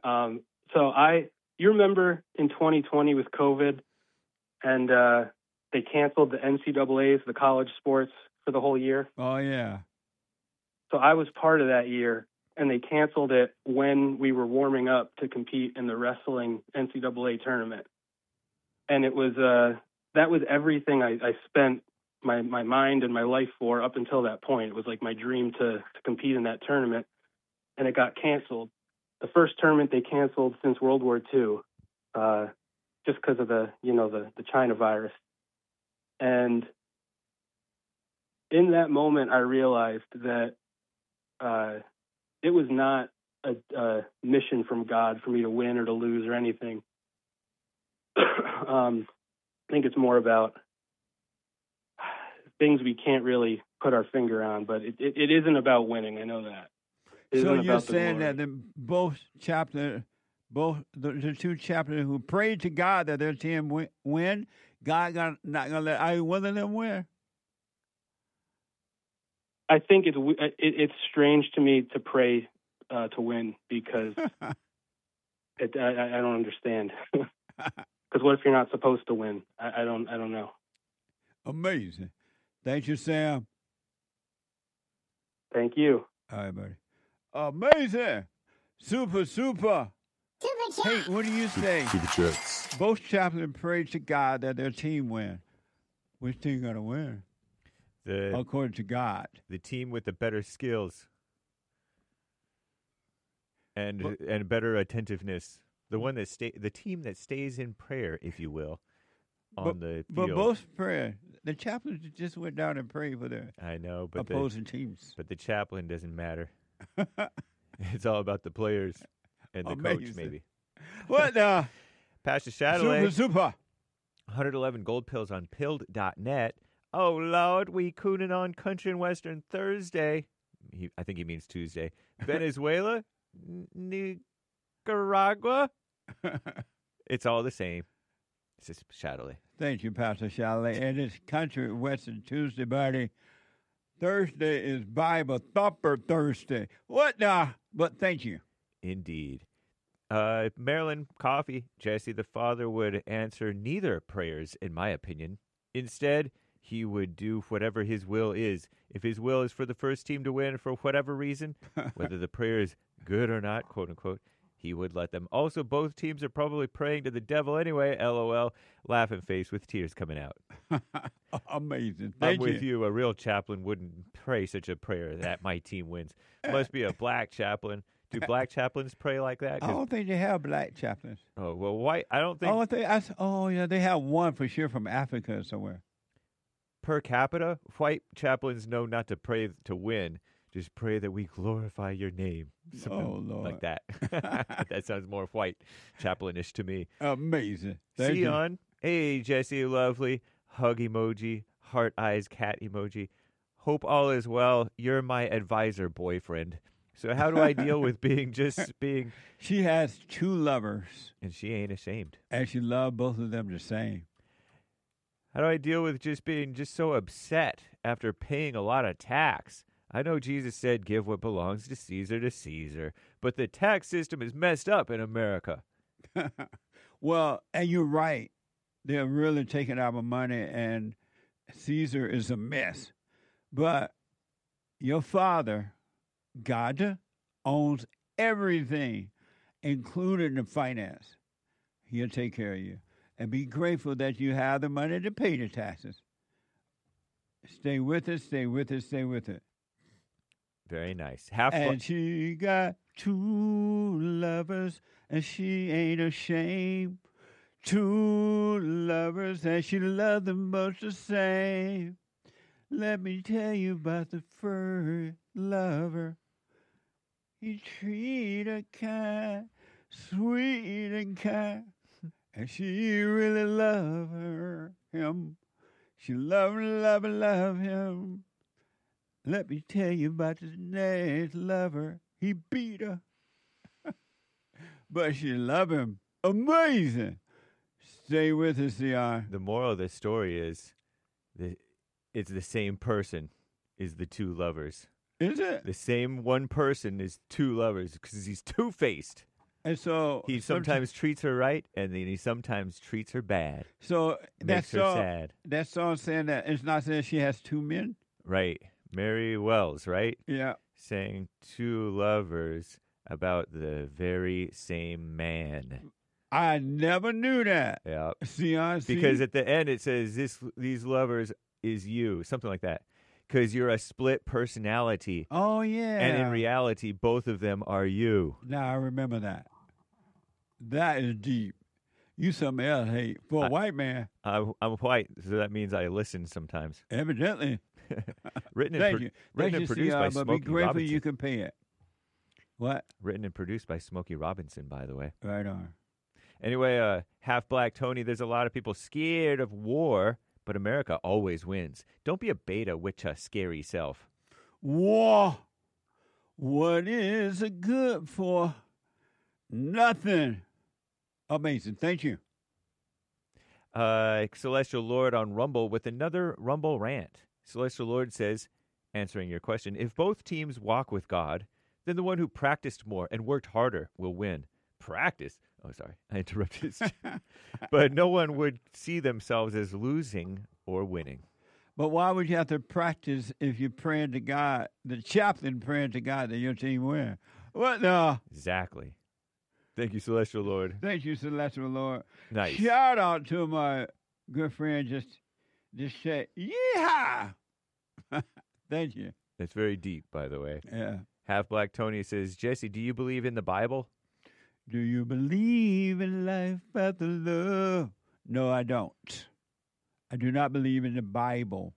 You remember in 2020 with COVID, and they canceled the NCAA's, the college sports, for the whole year? Oh, yeah. So I was part of that year, and they canceled it when we were warming up to compete in the wrestling NCAA tournament. And it was that was everything I spent my mind and my life for up until that point. It was like my dream to compete in that tournament, and it got canceled. The first tournament they canceled since World War II, just because of the China virus. And in that moment, I realized that it was not a mission from God for me to win or to lose or anything. I think it's more about things we can't really put our finger on, but it isn't about winning. I know that. So you're saying that the two chaplains who prayed to God that their team win, God not going to let either one of them win? I think it's strange to me to pray to win because I don't understand. Because what if you're not supposed to win? I don't know. Amazing. Thank you, Sam. Thank you. All right, buddy. Amazing. Super. Hey, what do you say? Super chats. Both chaplains prayed to God that their team win. Which team going to win? According to God. The team with the better skills and better attentiveness. The team that stays in prayer, if you will, on the field. But both prayer. The chaplains just went down and prayed for their opposing teams. But the chaplain doesn't matter. It's all about the players and the coach, maybe. What now? Pastor Shadowley. Super. 111 gold pills on pilled.net. Oh, Lord, we cooning on country and western Thursday. I think he means Tuesday. Venezuela? Nicaragua? It's all the same. It's just Shadowley. Thank you, Pastor Shadowley. And it's country and western Tuesday, buddy. Thursday is Bible Thumper Thursday. What now? But thank you. Indeed. Maryland Coffee, Jesse the Father would answer neither prayers, in my opinion. Instead, he would do whatever his will is. If his will is for the first team to win for whatever reason, whether the prayer is good or not, quote unquote, he would let them. Also, both teams are probably praying to the devil anyway, LOL, laughing face with tears coming out. Amazing. I'm with you. A real chaplain wouldn't pray such a prayer that my team wins. Must be a black chaplain. Do black chaplains pray like that? I don't think they have black chaplains. Oh, well, white, I don't think. Yeah, they have one for sure from Africa somewhere. Per capita, white chaplains know not to pray to win. Just pray that we glorify your name. Something Lord. like that. That sounds more white chaplainish to me. Amazing. Sion, hey, Jesse, lovely. Hug emoji, heart eyes, cat emoji. Hope all is well. You're my advisor, boyfriend. So how do I deal with being? She has two lovers. And she ain't ashamed. And she loves both of them the same. How do I deal with just being so upset after paying a lot of tax? I know Jesus said give what belongs to Caesar, but the tax system is messed up in America. Well, and you're right. They're really taking our money, and Caesar is a mess. But your Father, God, owns everything, including the finance. He'll take care of you. And be grateful that you have the money to pay the taxes. Stay with it, stay with it, stay with it. Very nice. And she got two lovers, and she ain't ashamed. Two lovers, and she loved them both the same. Let me tell you about the first lover. He treated her kind, sweet and kind, and she really loved him. She loved him. Let me tell you about this next lover. He beat her, but she loved him. Amazing. Stay with us, CR. The moral of the story is that it's the same person is the two lovers. Is it? The same one person is two lovers because he's two-faced. And so he sometimes treats her right, and then he sometimes treats her bad. So makes her sad. That song saying that it's not saying she has two men? Right. Mary Wells, right? Yeah. Saying two lovers about the very same man. I never knew that. Yeah. CRC. Because at the end it says these lovers is you, something like that. Because you're a split personality. Oh, yeah. And in reality, both of them are you. Now I remember that. That is deep. You something else, hey, for a white man. I'm white, so that means I listen sometimes. Evidently. Written Thank and, you. written and produced by but Smokey be grateful Robinson. you can pay it. What? Written and produced by Smokey Robinson, by the way. Right on. Anyway, Half Black Tony, there's a lot of people scared of war, but America always wins. Don't be a beta with a scary self. War. What is it good for? Nothing. Amazing. Thank you. Celestial Lord on Rumble with another Rumble rant. Celestial Lord says, answering your question, if both teams walk with God, then the one who practiced more and worked harder will win. Practice? Oh, sorry. I interrupted. But no one would see themselves as losing or winning. But why would you have to practice if you're praying to God, the chaplain praying to God that your team win? What the? Exactly. Thank you, Celestial Lord. Thank you, Celestial Lord. Nice. Shout out to my good friend. Just say, yeehaw. Thank you. It's very deep, by the way. Yeah. Half Black Tony says, Jesse, do you believe in the Bible? Do you believe in life after love? No, I don't. I do not believe in the Bible.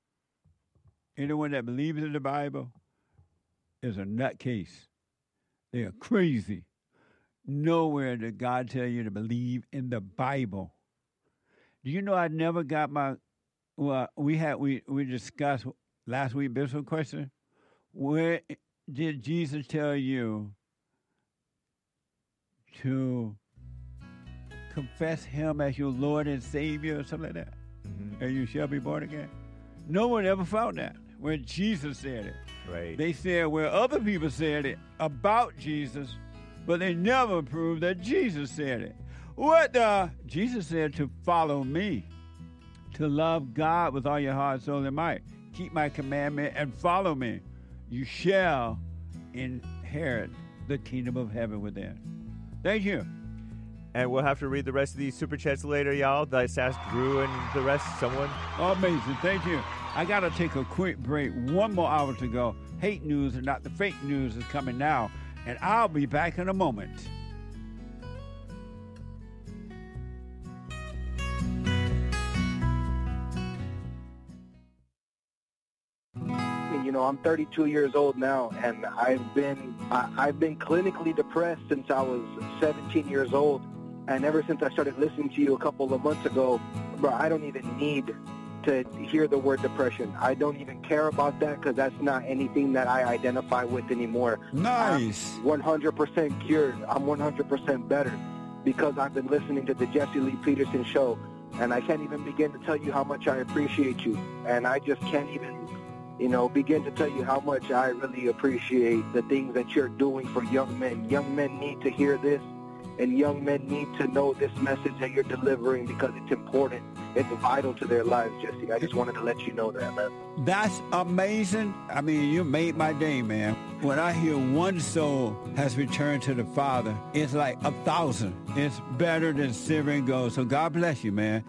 Anyone that believes in the Bible is a nutcase. They are crazy. Nowhere did God tell you to believe in the Bible. Do you know I never got my? Well, we discussed last week. Bishop question: where did Jesus tell you to confess Him as your Lord and Savior, or something like that? Mm-hmm. And you shall be born again. No one ever found that when Jesus said it. Right. They said where other people said it about Jesus, but they never proved that Jesus said it. What the? Jesus said to follow me, to love God with all your heart, soul, and might. Keep my commandment and follow me. You shall inherit the kingdom of heaven within. Thank you. And we'll have to read the rest of these super chats later, y'all. Let's ask Drew and the rest, someone. Amazing. Thank you. I got to take a quick break. 1 more hour to go. Hate news and not the fake news is coming now. And I'll be back in a moment. You know, I'm 32 years old now, and I've been clinically depressed since I was 17 years old. And ever since I started listening to you a couple of months ago, bro, I don't even need to hear the word depression. I don't even care about that because that's not anything that I identify with anymore. Nice. I'm 100% cured. I'm 100% better because I've been listening to the Jesse Lee Peterson show, and I can't even begin to tell you how much I appreciate you. And I just can't even, begin to tell you how much I really appreciate the things that you're doing for young men. Young men need to hear this, and young men need to know this message that you're delivering because it's important. It's vital to their lives, Jesse. I just wanted to let you know that, man. That's amazing. I mean, you made my day, man. When I hear one soul has returned to the Father, it's like 1,000. It's better than silver and gold. So God bless you, man.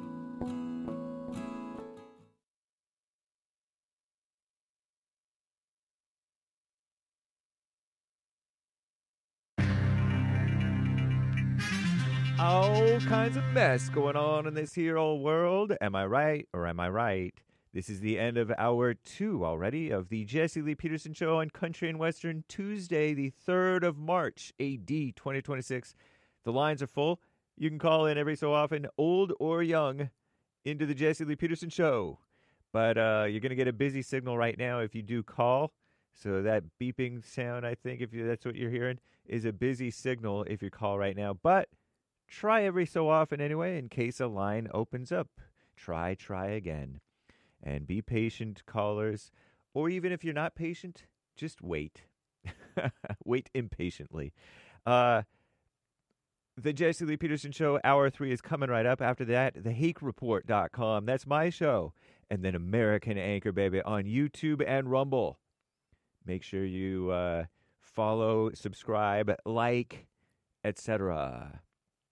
All kinds of mess going on in this here old world. Am I right or am I right? This is the end of hour 2 already of the Jesse Lee Peterson Show on Country and Western, Tuesday, the 3rd of March, AD 2026. The lines are full. You can call in every so often, old or young, into the Jesse Lee Peterson Show. But you're going to get a busy signal right now if you do call. So that beeping sound, I think, if that's what you're hearing, is a busy signal if you call right now. But try every so often anyway, in case a line opens up. Try again. And be patient, callers. Or even if you're not patient, just wait. Wait impatiently. The Jesse Lee Peterson Show, Hour 3 is coming right up. After that, thehakereport.com. That's my show. And then American Anchor, baby, on YouTube and Rumble. Make sure you follow, subscribe, like, etc.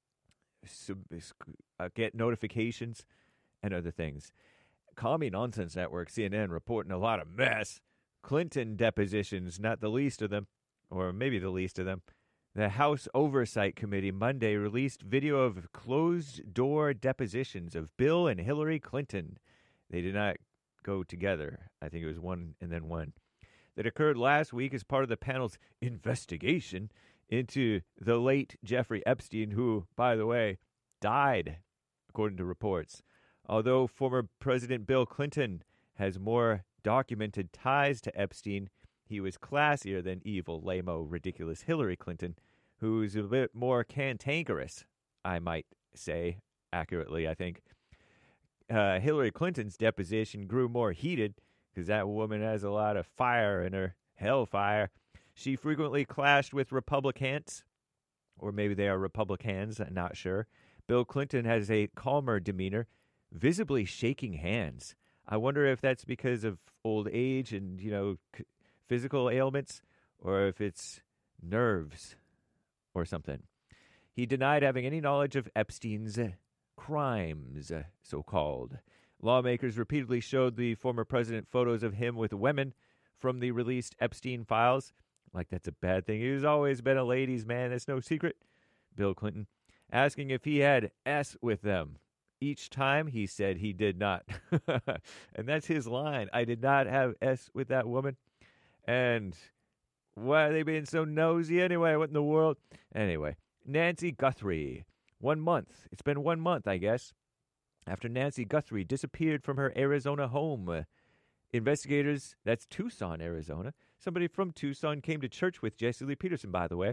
Get notifications and other things. Commie Nonsense Network, CNN, reporting a lot of mess. Clinton depositions, not the least of them, or maybe the least of them. The House Oversight Committee Monday released video of closed-door depositions of Bill and Hillary Clinton. They did not go together. I think it was one and then one. That occurred last week as part of the panel's investigation into the late Jeffrey Epstein, who, by the way, died, according to reports. Although former President Bill Clinton has more documented ties to Epstein, he was classier than evil, lame-o, ridiculous Hillary Clinton, who's a bit more cantankerous, I might say, accurately, I think. Hillary Clinton's deposition grew more heated because that woman has a lot of fire in her, hellfire. She frequently clashed with Republicans, or maybe they are Republicans, I'm not sure. Bill Clinton has a calmer demeanor, visibly shaking hands. I wonder if that's because of old age and, physical ailments, or if it's nerves or something. He denied having any knowledge of Epstein's crimes, so-called. Lawmakers repeatedly showed the former president photos of him with women from the released Epstein files. Like that's a bad thing. He's always been a ladies' man. That's no secret. Bill Clinton, asking if he had S with them. Each time he said he did not. And that's his line. I did not have S with that woman. And why are they being so nosy anyway? What in the world? Anyway, Nancy Guthrie. 1 month. It's been 1 month, I guess, after Nancy Guthrie disappeared from her Arizona home. Investigators, that's Tucson, Arizona. Somebody from Tucson came to church with Jesse Lee Peterson, by the way.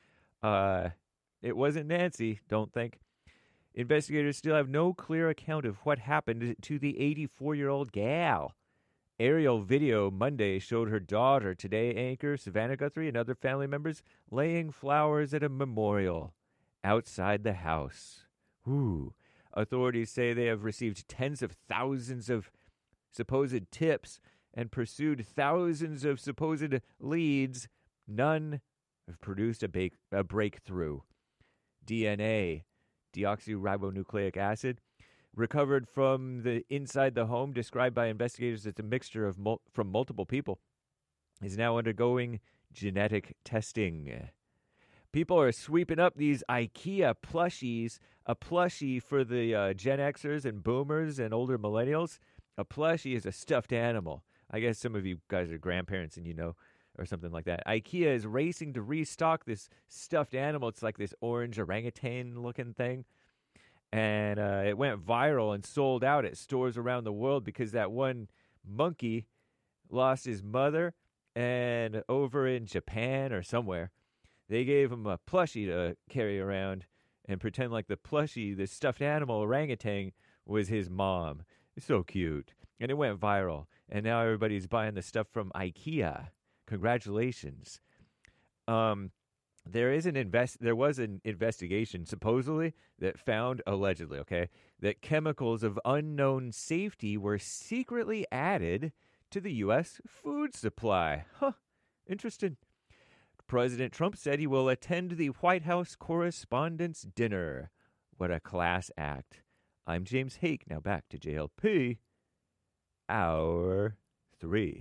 It wasn't Nancy, don't think. Investigators still have no clear account of what happened to the 84-year-old gal. Aerial video Monday showed her daughter, Today anchor Savannah Guthrie, and other family members laying flowers at a memorial outside the house. Ooh. Authorities say they have received tens of thousands of supposed tips and pursued thousands of supposed leads. None have produced a breakthrough. DNA, deoxyribonucleic acid, recovered from the inside the home, described by investigators as a mixture of from multiple people, is now undergoing genetic testing. People are sweeping up these IKEA plushies. A plushie for the Gen Xers and boomers and older millennials. A plushie is a stuffed animal. I guess some of you guys are grandparents and or something like that. IKEA is racing to restock this stuffed animal. It's like this orange orangutan-looking thing. And it went viral and sold out at stores around the world because that one monkey lost his mother. And over in Japan or somewhere, they gave him a plushie to carry around and pretend like the plushie, the stuffed animal orangutan, was his mom. It's so cute. And it went viral. And now everybody's buying the stuff from IKEA. Congratulations. There was an investigation, supposedly, that found, allegedly, that chemicals of unknown safety were secretly added to the U.S. food supply. Huh. Interesting. President Trump said he will attend the White House Correspondents' Dinner. What a class act. I'm James Hake. Now back to JLP. Hour 3.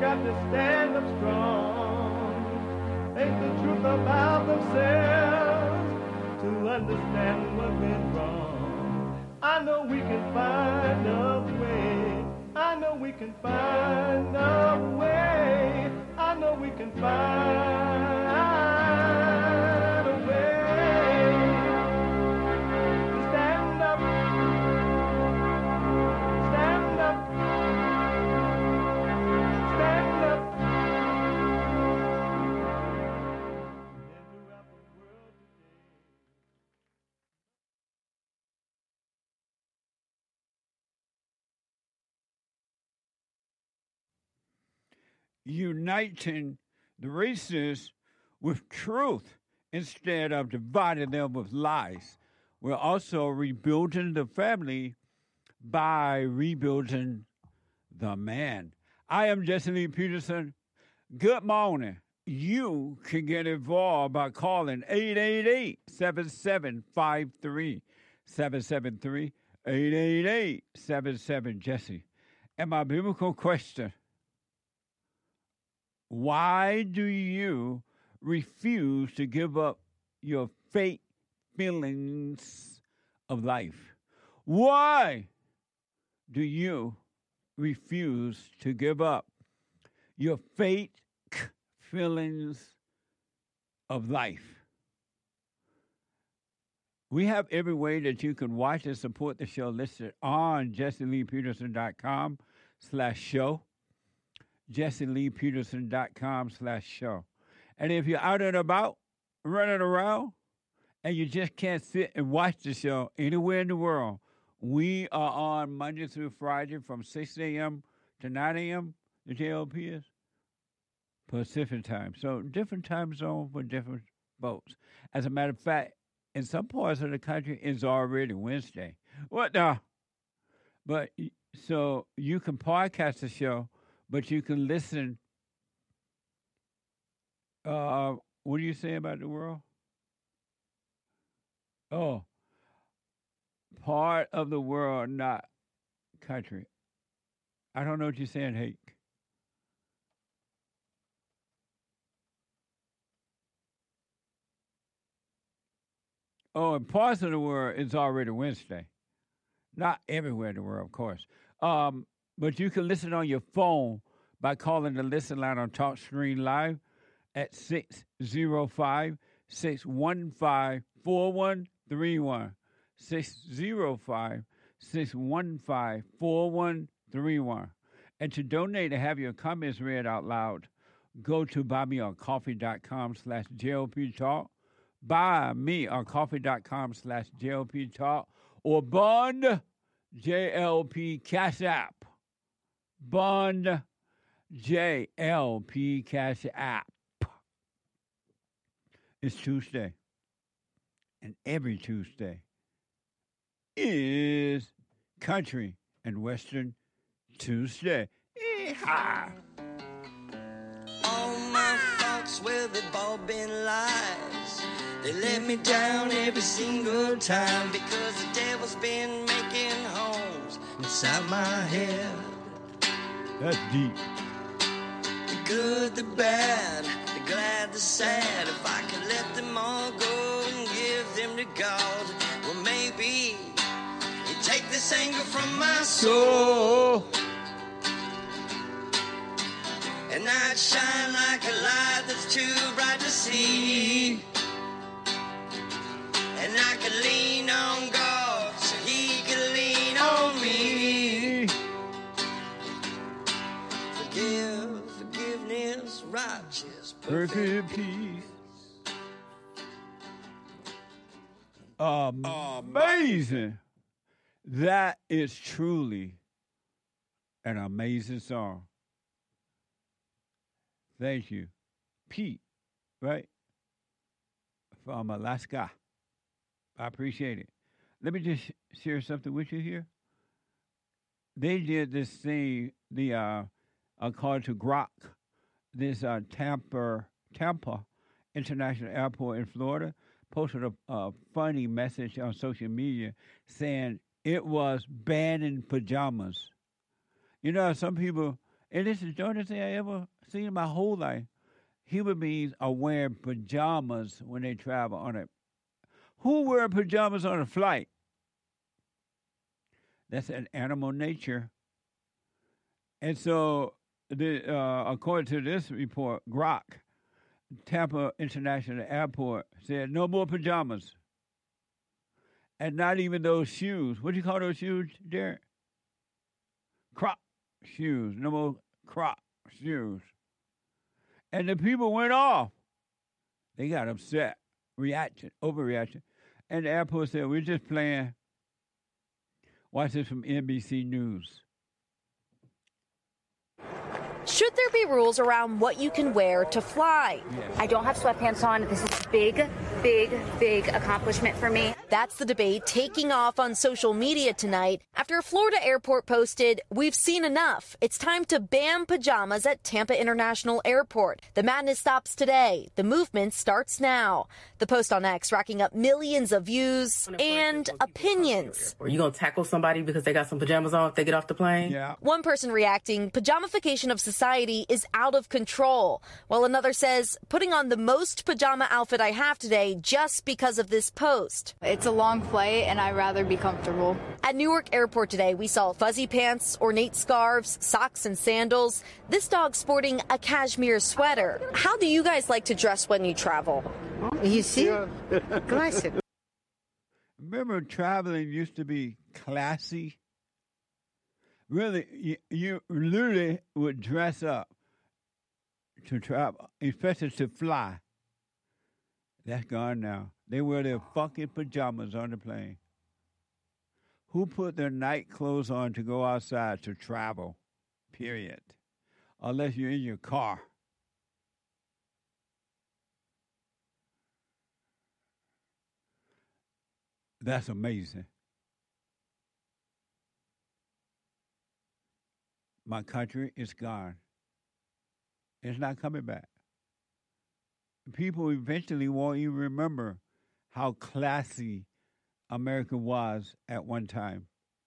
got to stand up strong. Think the truth about themselves to understand what went wrong. I know we can find a way. I know we can find a way. I know we can find a way to stand up, stand up, stand up. Uniting the races with truth instead of dividing them with lies. We're also rebuilding the family by rebuilding the man. I am Jesse Lee Peterson. Good morning. You can get involved by calling 888-7753. 773-888-77-JESSE. And my biblical question: why do you refuse to give up your fake feelings of life? Why do you refuse to give up your fake feelings of life? We have every way that you can watch and support the show listed on JesseLeePeterson.com/show. JesseLeePeterson.com/show. And if you're out and about, running around, and you just can't sit and watch the show anywhere in the world, we are on Monday through Friday from 6 a.m. to 9 a.m. The JLP is Pacific time. So different time zone for different folks. As a matter of fact, in some parts of the country, it's already Wednesday. What the? But so you can podcast the show, but you can listen. What do you say about the world? Oh, part of the world, not country. I don't know what you're saying, Hake. Oh, in parts of the world, it's already Wednesday. Not everywhere in the world, of course. But you can listen on your phone by calling the listen line on TalkScreen Live at 605-615-4131. 605-615-4131. And to donate and have your comments read out loud, go to buymeacoffee.com/JLP Talk. Buymeacoffee.com/JLP Talk, or Bond JLP Cash App. Bond JLP Cash App. It's Tuesday, and every Tuesday is Country and Western Tuesday. Yeehaw! All my thoughts, well, they've all been lies. They let me down every single time because the devil's been making homes inside my head. That's deep. The good, the bad, the glad, the sad. If I could let them all go and give them to God, well, maybe he'd take this anger from my soul. And I'd shine like a light that's too bright to see. And I could lean on God so he could lean on me. Forgiveness, righteous, perfect peace. Amazing. That is truly an amazing song. Thank you. Pete, right? From Alaska. I appreciate it. Let me just share something with you here. They did this thing, called to Grok, this Tampa International Airport in Florida, posted a funny message on social media saying it was banning pajamas. You know, some people, And this is the darndest thing I ever seen in my whole life. Human beings are wearing pajamas when they travel on it. Who wear pajamas on a flight? That's an animal nature. And so, according to this report, Grok, Tampa International Airport, said no more pajamas. And not even those shoes. What do you call those shoes, Derek? Croc shoes. No more Croc shoes. And the people went off. They got upset. Reaction, overreaction. And the airport said, we're just playing. Watch this from NBC News. Should there be rules around what you can wear to fly? Yes. I don't have sweatpants on. This is a big, big, big accomplishment for me. That's the debate taking off on social media tonight after a Florida airport posted, "We've seen enough. It's time to ban pajamas at Tampa International Airport. The madness stops today. The movement starts now." The post on X racking up millions of views and opinions. Are you going to tackle somebody because they got some pajamas on if they get off the plane? Yeah. One person reacting, pajamification of society is out of control, while another says, putting on the most pajama outfit I have today just because of this post. It's a long flight and I'd rather be comfortable. At Newark Airport today, we saw fuzzy pants, ornate scarves, socks, and sandals. This dog sporting a cashmere sweater. How do you guys like to dress when you travel? You see? Classic. Remember, traveling used to be classy? Really, you literally would dress up to travel, especially to fly. That's gone now. They wear their funky pajamas on the plane. Who put their night clothes on to go outside to travel? Period. Unless you're in your car. That's amazing. My country is gone. It's not coming back. People eventually won't even remember how classy America was at one time.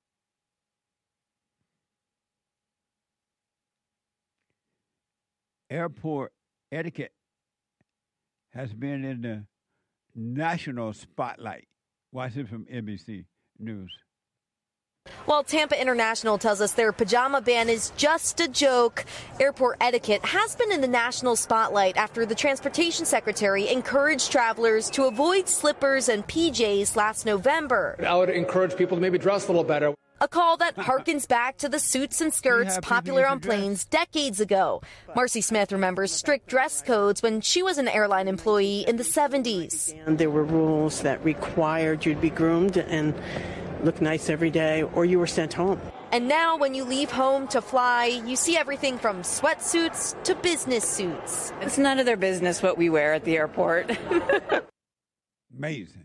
Airport etiquette has been in the national spotlight. Watch it from NBC News. While Tampa International tells us their pajama ban is just a joke, airport etiquette has been in the national spotlight after the transportation secretary encouraged travelers to avoid slippers and PJs last November. I would encourage people to maybe dress a little better. A call that harkens back to the suits and skirts popular on planes decades ago. Marcy Smith remembers strict dress codes when she was an airline employee in the 70s. And there were rules that required you to be groomed and look nice every day, or you were sent home. And now when you leave home to fly, you see everything from sweatsuits to business suits. It's none of their business what we wear at the airport. Amazing.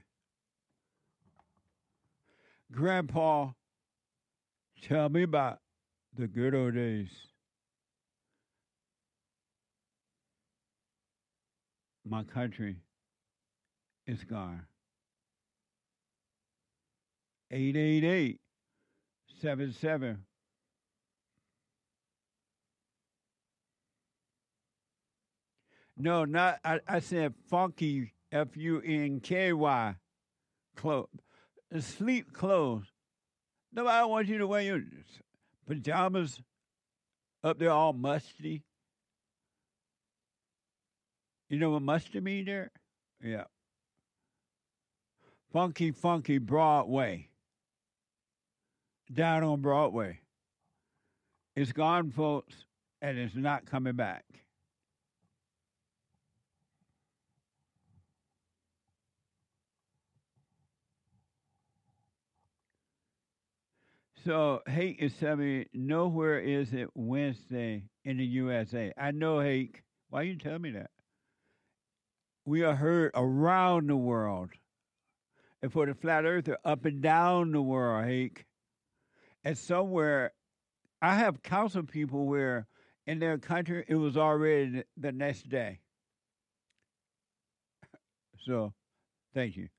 Grandpa, tell me about the good old days. My country is gone. 888-77. No, not, I said funky, Funky, clothes, sleep clothes. Nobody wants you to wear your pajamas up there all musty. You know what musty mean there? Yeah. Funky Broadway. Down on Broadway. It's gone, folks, and it's not coming back. So, Hake is telling me, nowhere is it Wednesday in the USA. I know, Hake. Why you tell me that? We are heard around the world. And for the flat earther, up and down the world, Hake. And somewhere, I have counseled people where in their country, it was already the next day. So, thank you.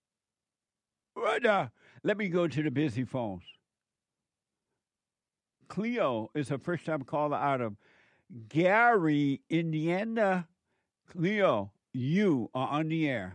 Right now, let me go to the busy phones. Cleo is a first-time caller out of Gary, Indiana. Cleo, you are on the air.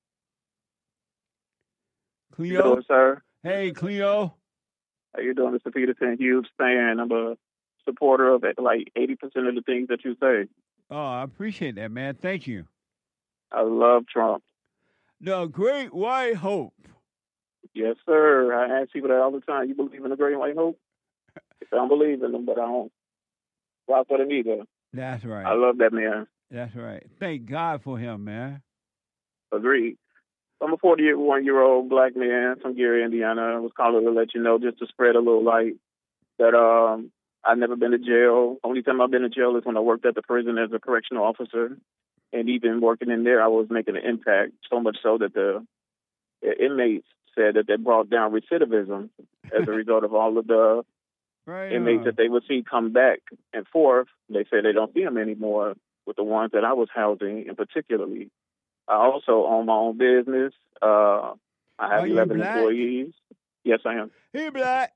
Cleo? Hello, sir. Hey, Cleo. How you doing, Mr. Peterson? Huge fan. I'm a supporter of like 80% of the things that you say. Oh, I appreciate that, man. Thank you. I love Trump. The Great White Hope. Yes, sir. I ask people that all the time. You believe in the Great White Hope? I don't believe in them, but I don't rock with him either. That's right. I love that man. That's right. Thank God for him, man. Agreed. I'm a 41-year-old black man from Gary, Indiana. I was calling to let you know, just to spread a little light, that I've never been to jail. Only time I've been to jail is when I worked at the prison as a correctional officer. And even working in there, I was making an impact, so much so that the inmates said that they brought down recidivism as a result of all of the inmates that they would see come back and forth. They say they don't see them anymore with the ones that I was housing, and particularly. I also own my own business. I have 11 employees. Yes, I am. He black.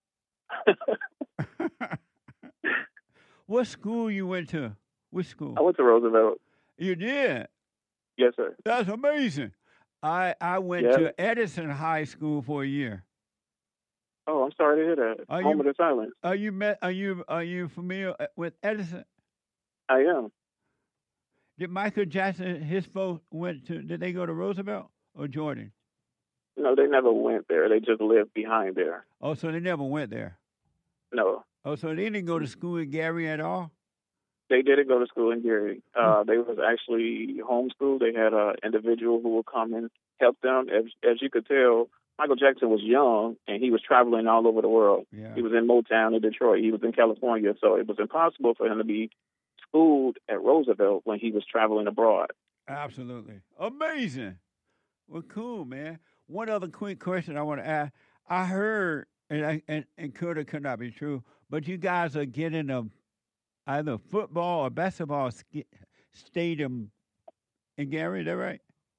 What school you went to? Which school? I went to Roosevelt. You did? Yes, sir. That's amazing. I went to Edison High School for a year. Oh, I'm sorry to hear that. Moment of silence. Are you familiar with Edison? I am. Did Michael Jackson, his folks did they go to Roosevelt or Jordan? No, they never went there. They just lived behind there. Oh, so they never went there? No. Oh, so they didn't go to school in Gary at all? They didn't go to school in Gary. They was actually homeschooled. They had an individual who would come and help them. As you could tell, Michael Jackson was young, and he was traveling all over the world. Yeah. He was in Motown in Detroit. He was in California, so it was impossible for him to be schooled at Roosevelt when he was traveling abroad. Absolutely. Amazing. Well, cool, man. One other quick question I want to ask. I heard, and could or could not be true, but you guys are getting either football or basketball stadium in Gary, is that right?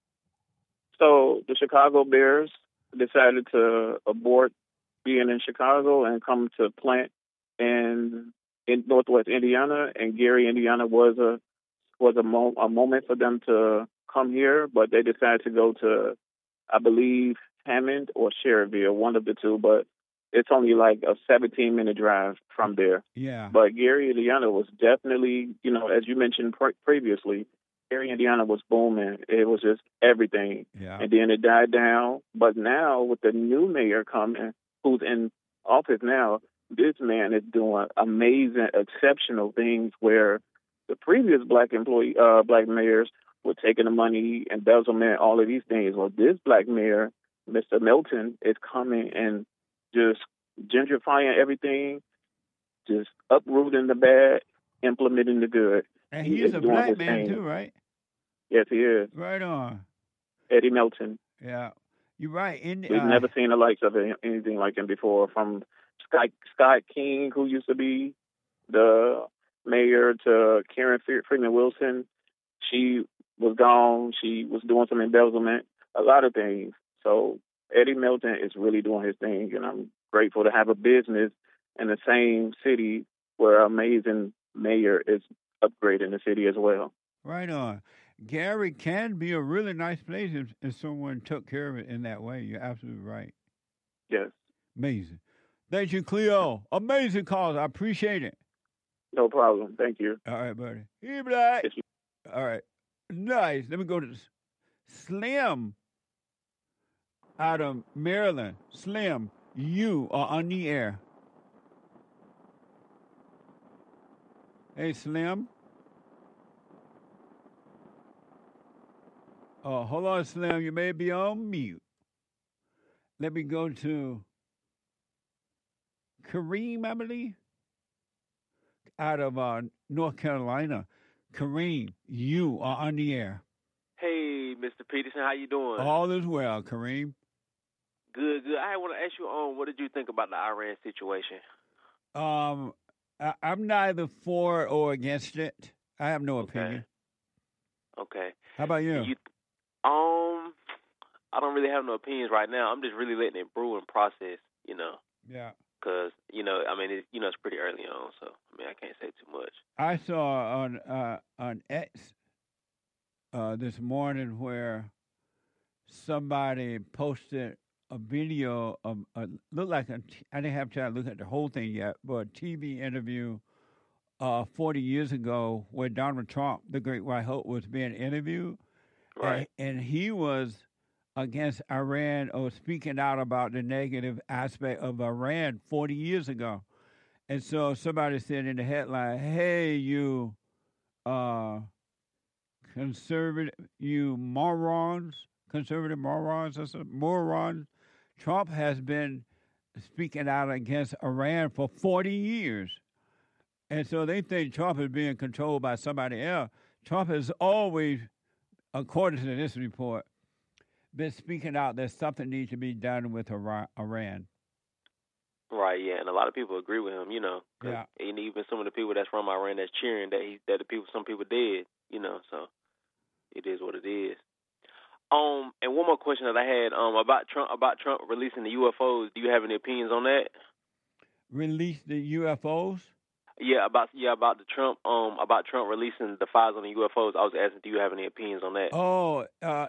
So the Chicago Bears decided to abort being in Chicago and come to plant in Northwest Indiana, and Gary, Indiana was a moment for them to come here, but they decided to go to, I believe, Hammond or Sherrville, one of the two, but it's only like a 17-minute drive from there. Yeah. But Gary, Indiana was definitely, as you mentioned previously, Gary, Indiana was booming. It was just everything. Yeah. And then it died down. But now with the new mayor coming, who's in office now, this man is doing amazing, exceptional things where the previous black mayors were taking the money, embezzlement, all of these things. Well, this black mayor, Mr. Milton, is coming and just gentrifying everything, just uprooting the bad, implementing the good. And he's a black man too, right? Yes, he is. Right on. Eddie Milton. Yeah, you're right. We've never seen the likes of anything like him before. From Scott King, who used to be the mayor, to Karen Freeman Wilson. She was gone. She was doing some embezzlement, a lot of things. So Eddie Milton is really doing his thing, and I'm grateful to have a business in the same city where an amazing mayor is upgrading the city as well. Right on. Gary can be a really nice place if someone took care of it in that way. You're absolutely right. Yes. Amazing. Thank you, Cleo. Amazing calls. I appreciate it. No problem. Thank you. All right, buddy. Hey, Black. All right. Nice. Let me go to Slim out of Maryland. Slim, you are on the air. Hey, Slim. Oh, hold on, Slim. You may be on mute. Let me go to Kareem, I believe, out of North Carolina. Kareem, you are on the air. Hey, Mr. Peterson, how you doing? All is well, Kareem. Good. I want to ask you, what did you think about the Iran situation? I'm neither for or against it. I have no opinion. Okay. How about you? I don't really have no opinions right now. I'm just really letting it brew and process, Yeah. Because, I mean, it's pretty early on, so I mean, I can't say too much. I saw on X this morning where somebody posted a video of looked like I didn't have time to look at the whole thing yet, but a TV interview 40 years ago where Donald Trump, the Great White Hope, was being interviewed, right? And he was against Iran or speaking out about the negative aspect of Iran 40 years ago. And so somebody said in the headline, hey, you conservative morons, Trump has been speaking out against Iran for 40 years. And so they think Trump is being controlled by somebody else. Trump has always, according to this report, been speaking out that something needs to be done with Iran. Right, yeah, and a lot of people agree with him, Yeah. And even some of the people that's from Iran that's cheering some people did, so it is what it is. And one more question that I had, about Trump releasing the UFOs. Do you have any opinions on that? Release the UFOs? Yeah, about the Trump releasing the files on the UFOs. I was asking, do you have any opinions on that? Oh,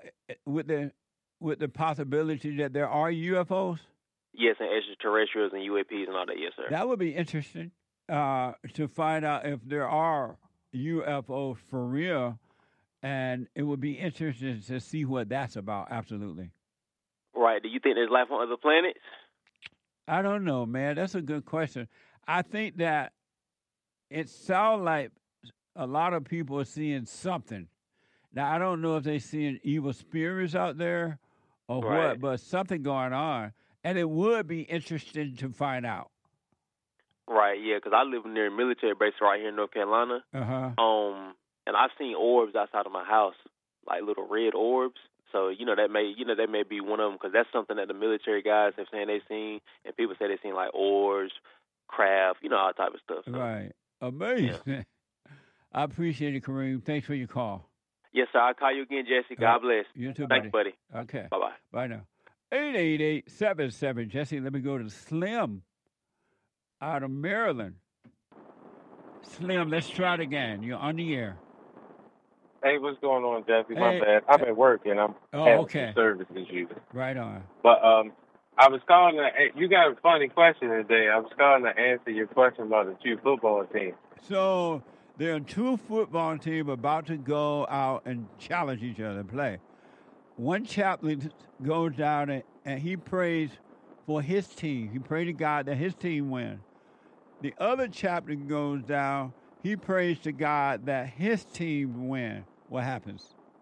with the possibility that there are UFOs? Yes, and extraterrestrials and UAPs and all that. Yes, sir. That would be interesting to find out if there are UFOs for real, and it would be interesting to see what that's about. Absolutely. Right. Do you think there's life on other planets? I don't know, man. That's a good question. I think that it sounds like a lot of people are seeing something. Now, I don't know if they're seeing evil spirits out there or what, but something going on. And it would be interesting to find out. Right, yeah, because I live near a military base right here in North Carolina. Uh-huh. And I've seen orbs outside of my house, like little red orbs. So, that may be one of them, because that's something that the military guys have saying they've seen, and people say they've seen like orbs, craft, all type of stuff. So. Right. Amazing. Yeah. I appreciate it, Kareem. Thanks for your call. Yes, sir. I'll call you again, Jesse. God bless. You too, buddy. Thanks, buddy. Okay. Bye-bye. Bye now. 888-77. Jesse, let me go to Slim out of Maryland. Slim, let's try it again. You're on the air. Hey, what's going on, Jesse? My bad. I'm at work and I'm having some service as usual. Right on. But I was calling you got a funny question today. I was calling to answer your question about the two football teams. So there are two football teams about to go out and challenge each other to play. One chaplain goes down and he prays for his team. He prays to God that his team win. The other chaplain goes down. He prays to God that his team win. What happens?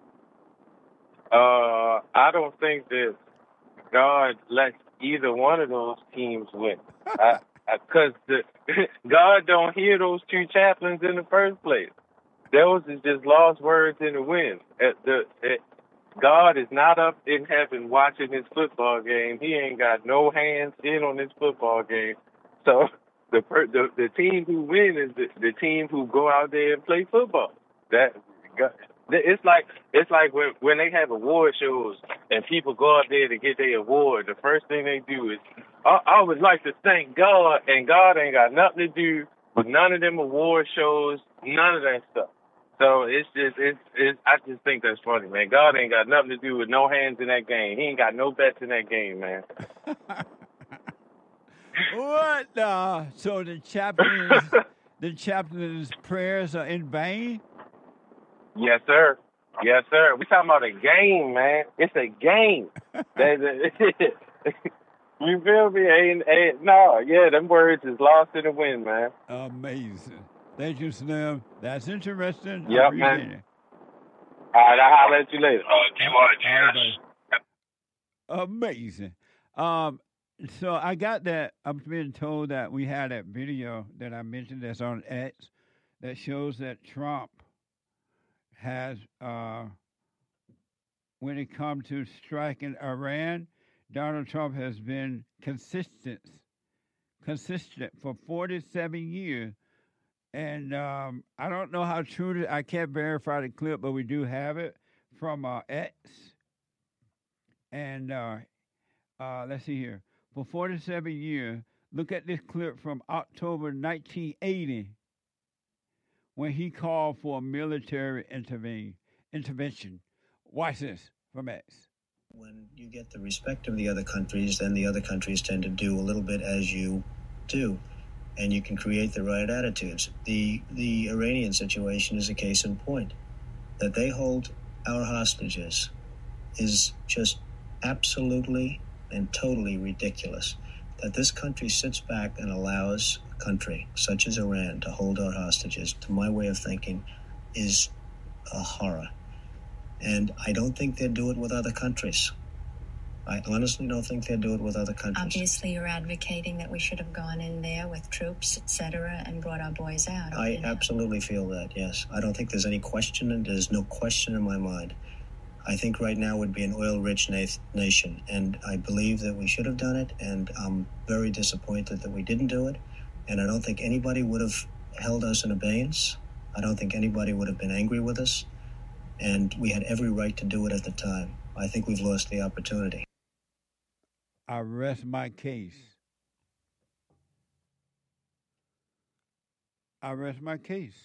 I don't think that God lets either one of those teams win. Because God don't hear those two chaplains in the first place. Those is just lost words in the wind. God is not up in heaven watching this football game. He ain't got no hands in on this football game. So the team who win is the team who go out there and play football. It's like when they have award shows and people go out there to get their award. The first thing they do is, I would like to thank God, and God ain't got nothing to do with none of them award shows, none of that stuff. So I just think that's funny, man. God ain't got nothing to do with no hands in that game. He ain't got no bets in that game, man. What? So the chaplain's prayers are in vain? Yes, sir. Yes, sir. We talking about a game, man. It's a game. You feel me? Them words is lost in the wind, man. Amazing. Thank you, Slim. That's interesting. Yep, man. All right, I'll holler at you later. Amazing. So I got that. I'm being told that we had that video that I mentioned that's on X that shows that Trump has, when it comes to striking Iran, Donald Trump has been consistent for 47 years. And I don't know how true it is. I can't verify the clip, but we do have it from X. And let's see here. For 47 years, Look at this clip from October 1980 when he called for a military intervention. Watch this from X. When you get the respect of the other countries, then the other countries tend to do a little bit as you do, and you can create the right attitudes. The Iranian situation is a case in point. That they hold our hostages is just absolutely and totally ridiculous. That this country sits back and allows a country such as Iran to hold our hostages, to my way of thinking, is a horror. And I don't think they'd do it with other countries. I honestly don't think they'd do it with other countries. Obviously, you're advocating that we should have gone in there with troops, etc., and brought our boys out. I absolutely feel that, yes. I don't think there's any question, and there's no question in my mind. I think right now would be an oil-rich nation, and I believe that we should have done it, and I'm very disappointed that we didn't do it, and I don't think anybody would have held us in abeyance. I don't think anybody would have been angry with us, and we had every right to do it at the time. I think we've lost the opportunity. I rest my case. I rest my case.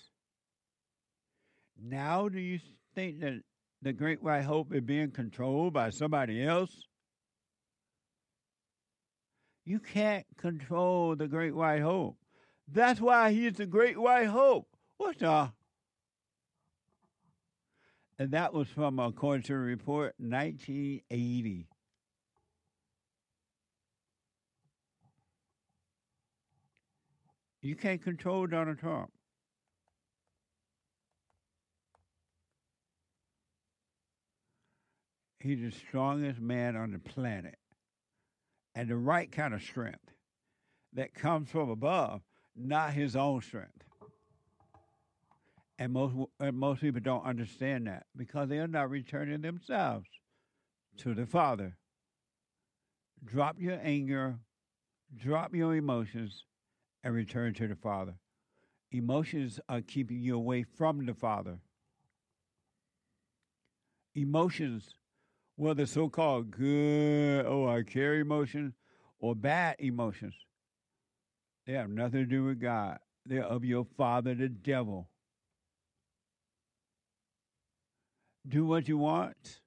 Now do you think that the Great White Hope is being controlled by somebody else? You can't control the Great White Hope. That's why he's the Great White Hope. What the? And that was from, according to the report, 1980. You can't control Donald Trump. He's the strongest man on the planet. And the right kind of strength that comes from above, not his own strength. And most people don't understand that because they are not returning themselves to the Father. Drop your anger, drop your emotions, and return to the Father. Emotions are keeping you away from the Father. Emotions, whether so-called good, I carry emotions, or bad emotions, they have nothing to do with God. They're of your father, the devil. Do what you want,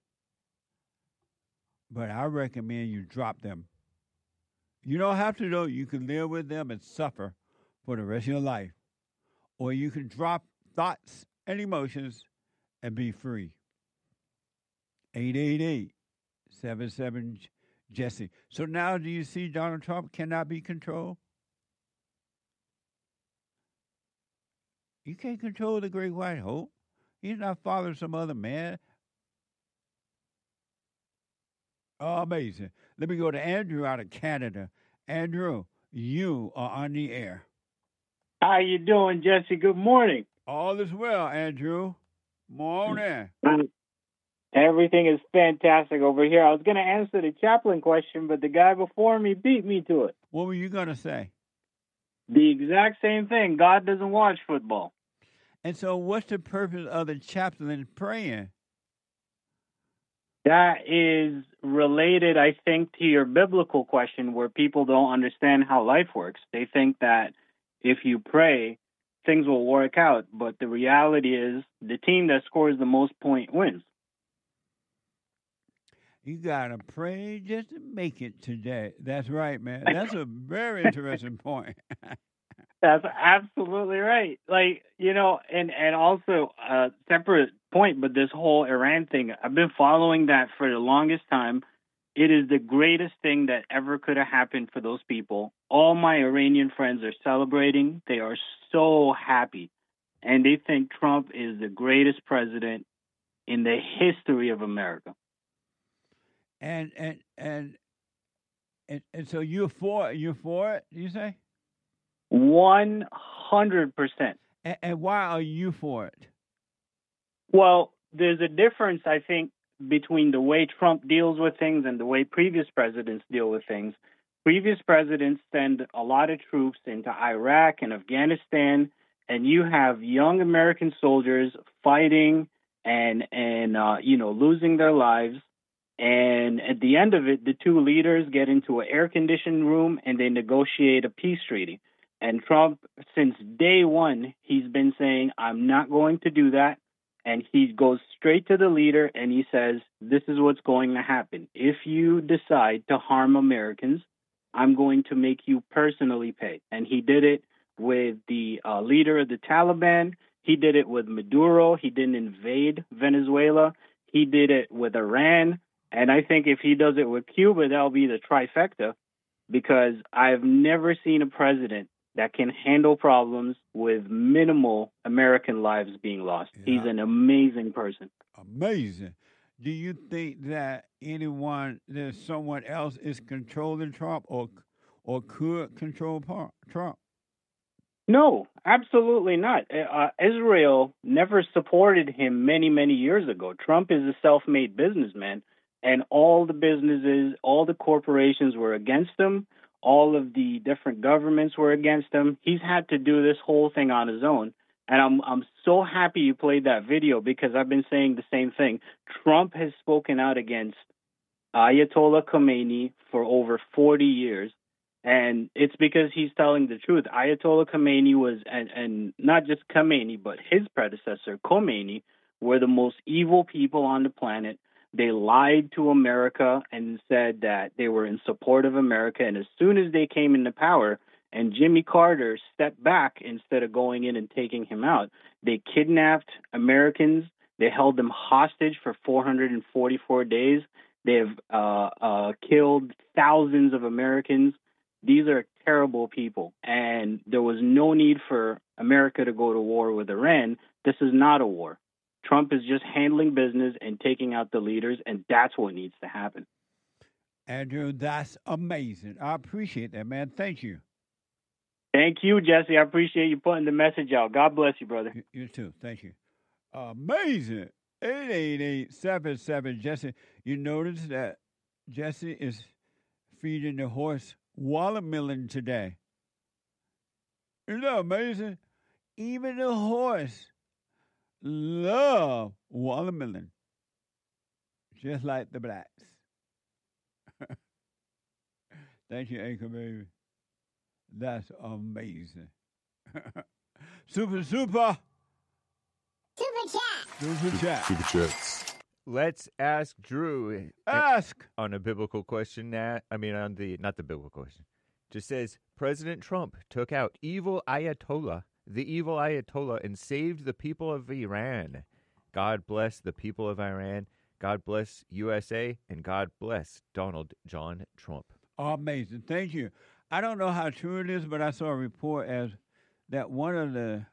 but I recommend you drop them. You don't have to, though. You can live with them and suffer for the rest of your life. Or you can drop thoughts and emotions and be free. 888-77-JESSE. So now do you see Donald Trump cannot be controlled? You can't control the Great White Hope. He's not fathering some other man. Oh, amazing. Let me go to Andrew out of Canada. Andrew, you are on the air. How you doing, Jesse? Good morning. All is well, Andrew. Morning. Everything is fantastic over here. I was going to answer the chaplain question, but the guy before me beat me to it. What were you going to say? The exact same thing. God doesn't watch football. And so what's the purpose of the chaplain praying? That is related, I think, to your biblical question where people don't understand how life works. They think that if you pray, things will work out. But the reality is the team that scores the most points wins. You got to pray just to make it today. That's right, man. That's a very interesting point. That's absolutely right. Like, and also a separate point, but this whole Iran thing, I've been following that for the longest time. It is the greatest thing that ever could have happened for those people. All my Iranian friends are celebrating. They are so happy. And they think Trump is the greatest president in the history of America. And so you're for it, you say? 100%. And why are you for it? Well, there's a difference, I think, between the way Trump deals with things and the way previous presidents deal with things. Previous presidents send a lot of troops into Iraq and Afghanistan, and you have young American soldiers fighting and losing their lives. And at the end of it, the two leaders get into an air-conditioned room and they negotiate a peace treaty. And Trump, since day one, he's been saying, I'm not going to do that. And he goes straight to the leader and he says, this is what's going to happen. If you decide to harm Americans, I'm going to make you personally pay. And he did it with the leader of the Taliban. He did it with Maduro. He didn't invade Venezuela. He did it with Iran. And I think if he does it with Cuba, that'll be the trifecta, because I've never seen a president that can handle problems with minimal American lives being lost. Yeah. He's an amazing person. Amazing. Do you think that there's someone else is controlling Trump or could control Trump? No, absolutely not. Israel never supported him many, many years ago. Trump is a self-made businessman, and all the businesses, all the corporations were against him. All of the different governments were against him. He's had to do this whole thing on his own. And I'm so happy you played that video, because I've been saying the same thing. Trump has spoken out against Ayatollah Khomeini for over 40 years. And it's because he's telling the truth. Ayatollah Khomeini was, and not just Khomeini, but his predecessor, Khomeini, were the most evil people on the planet. They lied to America and said that they were in support of America. And as soon as they came into power and Jimmy Carter stepped back instead of going in and taking him out, they kidnapped Americans. They held them hostage for 444 days. They have killed thousands of Americans. These are terrible people. And there was no need for America to go to war with Iran. This is not a war. Trump is just handling business and taking out the leaders, and that's what needs to happen. Andrew, that's amazing. I appreciate that, man. Thank you. Thank you, Jesse. I appreciate you putting the message out. God bless you, brother. You too. Thank you. Amazing. 888-77 Jesse. You notice that Jesse is feeding the horse watermelon today. Isn't that amazing? Even the horse love watermelon, just like the blacks. Thank you, Anchor Baby. That's amazing. Super chats. Let's ask Drew. Ask on a biblical question. Not the biblical question. Just says President Trump took out the evil Ayatollah, and saved the people of Iran. God bless the people of Iran. God bless USA, and God bless Donald John Trump. Amazing. Thank you. I don't know how true it is, but I saw a report as that one of the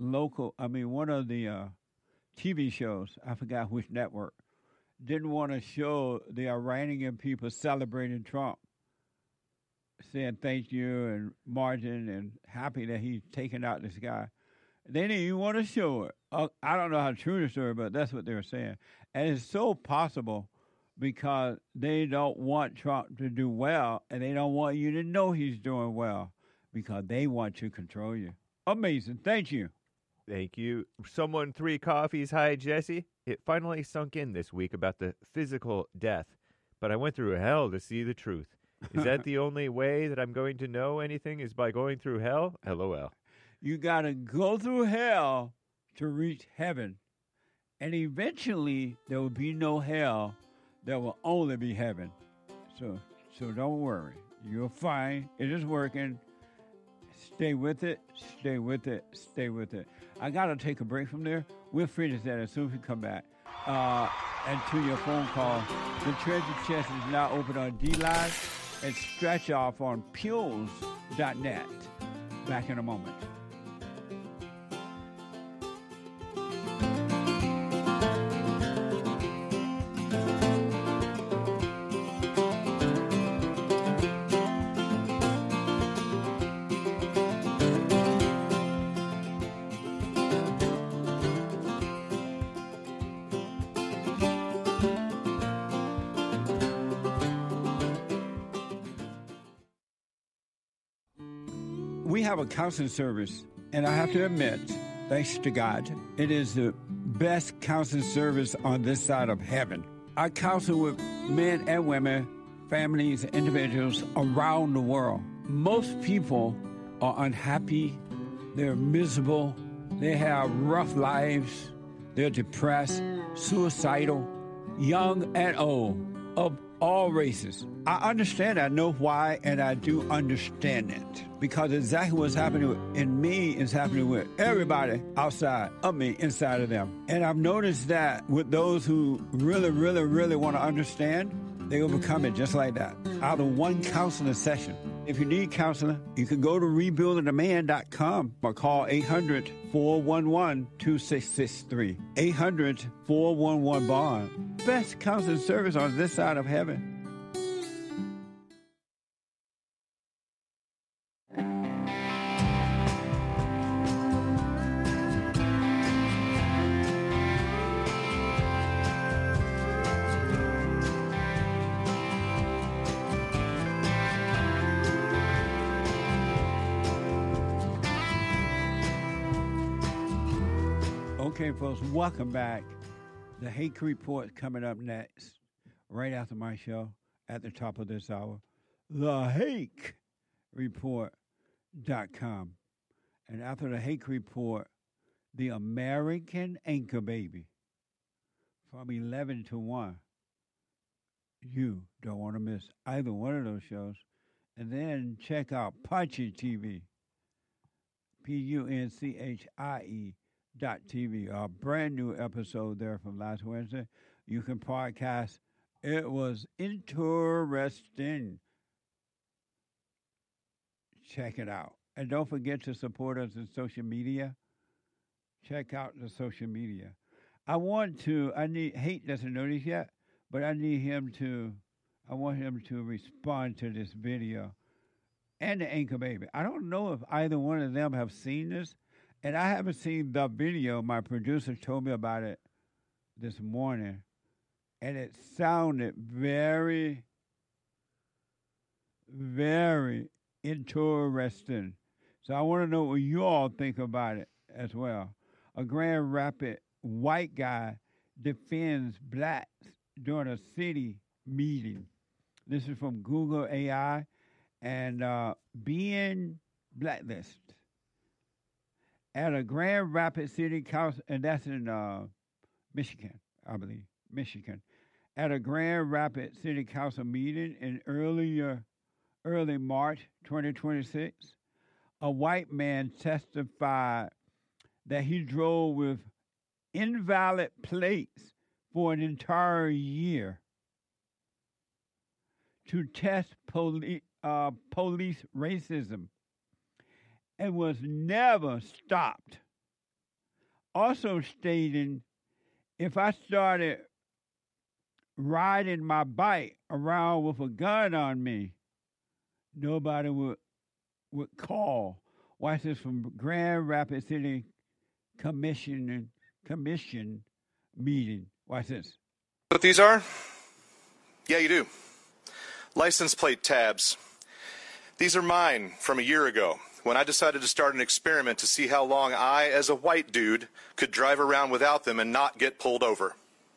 TV shows, I forgot which network, didn't want to show the Iranian people celebrating Trump, saying thank you and marching and happy that he's taken out this guy. They didn't even want to show it. I don't know how true the story, but that's what they were saying. And it's so possible because they don't want Trump to do well, and they don't want you to know he's doing well because they want to control you. Amazing. Thank you. Thank you. Someone 3 coffees. Hi, Jesse. It finally sunk in this week about the physical death, but I went through hell to see the truth. Is that the only way that I'm going to know anything is by going through hell? LOL. You got to go through hell to reach heaven. And eventually, there will be no hell. There will only be heaven. So don't worry. You're fine. It is working. Stay with it. Stay with it. Stay with it. I got to take a break from there. We'll finish that as soon as we come back. And to your phone call, the treasure chest is now open on D-Live and Stretch Off on Pills.net. Back in a moment. We have a counseling service, and I have to admit, thanks to God, it is the best counseling service on this side of heaven. I counsel with men and women, families, individuals around the world. Most people are unhappy, they're miserable, they have rough lives, they're depressed, suicidal, young and old, of all races. I understand, I know why, and I do understand it. Because exactly what's happening in me is happening with everybody outside of me, inside of them. And I've noticed that with those who really, really, really want to understand, they overcome it just like that, out of one counseling session. If you need counseling, you can go to rebuildingtheman.com or call 800-411-2663. 800-411-BOND. Best counseling service on this side of heaven. Okay, folks, welcome back. The Hake Report coming up next, right after my show, at the top of this hour. TheHakeReport.com. And after the Hake Report, the American Anchor Baby from 11 to 1. You don't want to miss either one of those shows. And then check out Punchy TV, PUNCHIE.TV, a brand new episode there from last Wednesday. You can podcast. It was interesting. Check it out. And don't forget to support us in social media. Check out the social media. Hate doesn't know this yet, but I want him to respond to this video and the Anchor Baby. I don't know if either one of them have seen this. And I haven't seen the video. My producer told me about it this morning. And it sounded very, very interesting. So I want to know what you all think about it as well. A Grand Rapids white guy defends blacks during a city meeting. This is from Google AI and being blacklisted. At a Grand Rapids City Council, and that's in Michigan, I believe, Michigan. At a Grand Rapids City Council meeting in early March 2026, a white man testified that he drove with invalid plates for an entire year to test police racism, and was never stopped. Also stating, if I started riding my bike around with a gun on me, nobody would call. Watch this from Grand Rapids City Commission meeting. Watch this. What these are? Yeah, you do. License plate tabs. These are mine from a year ago, when I decided to start an experiment to see how long I, as a white dude, could drive around without them and not get pulled over.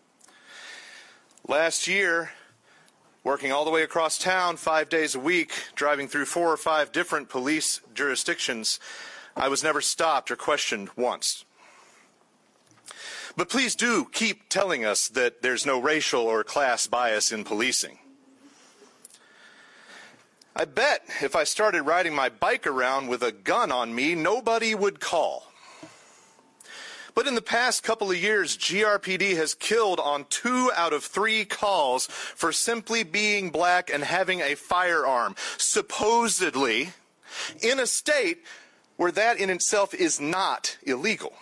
Last year, working all the way across town 5 days a week, driving through 4 or 5 different police jurisdictions, I was never stopped or questioned once. But please do keep telling us that there's no racial or class bias in policing. I bet if I started riding my bike around with a gun on me, nobody would call. But in the past couple of years, GRPD has killed on 2 out of 3 calls for simply being black and having a firearm, supposedly in a state where that in itself is not illegal.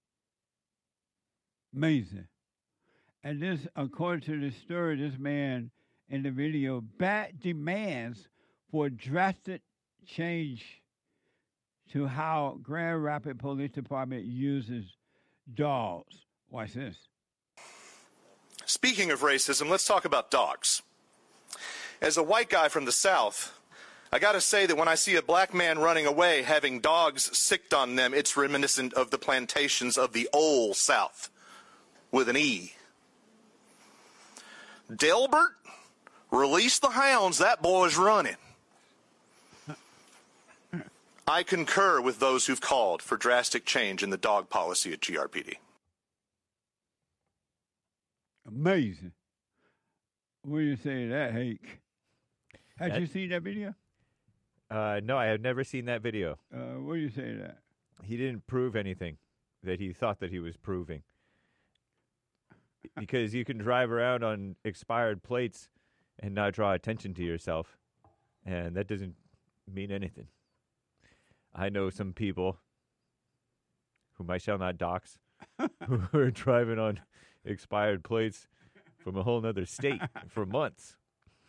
Amazing. And this, according to the story, this man in the video demands for drastic change to how Grand Rapids Police Department uses dogs. Watch this. Speaking of racism, let's talk about dogs. As a white guy from the South, I gotta say that when I see a black man running away having dogs sicked on them, it's reminiscent of the plantations of the old South, with an E. Delbert Release the hounds, that boy's running. I concur with those who've called for drastic change in the dog policy at GRPD. Amazing. What do you say to that, Hake? Had you seen that video? No, I have never seen that video. What do you say to that? He didn't prove anything that he thought that he was proving. Because you can drive around on expired plates and not draw attention to yourself, and that doesn't mean anything. I know some people, whom I shall not dox, who are driving on expired plates from a whole other state for months.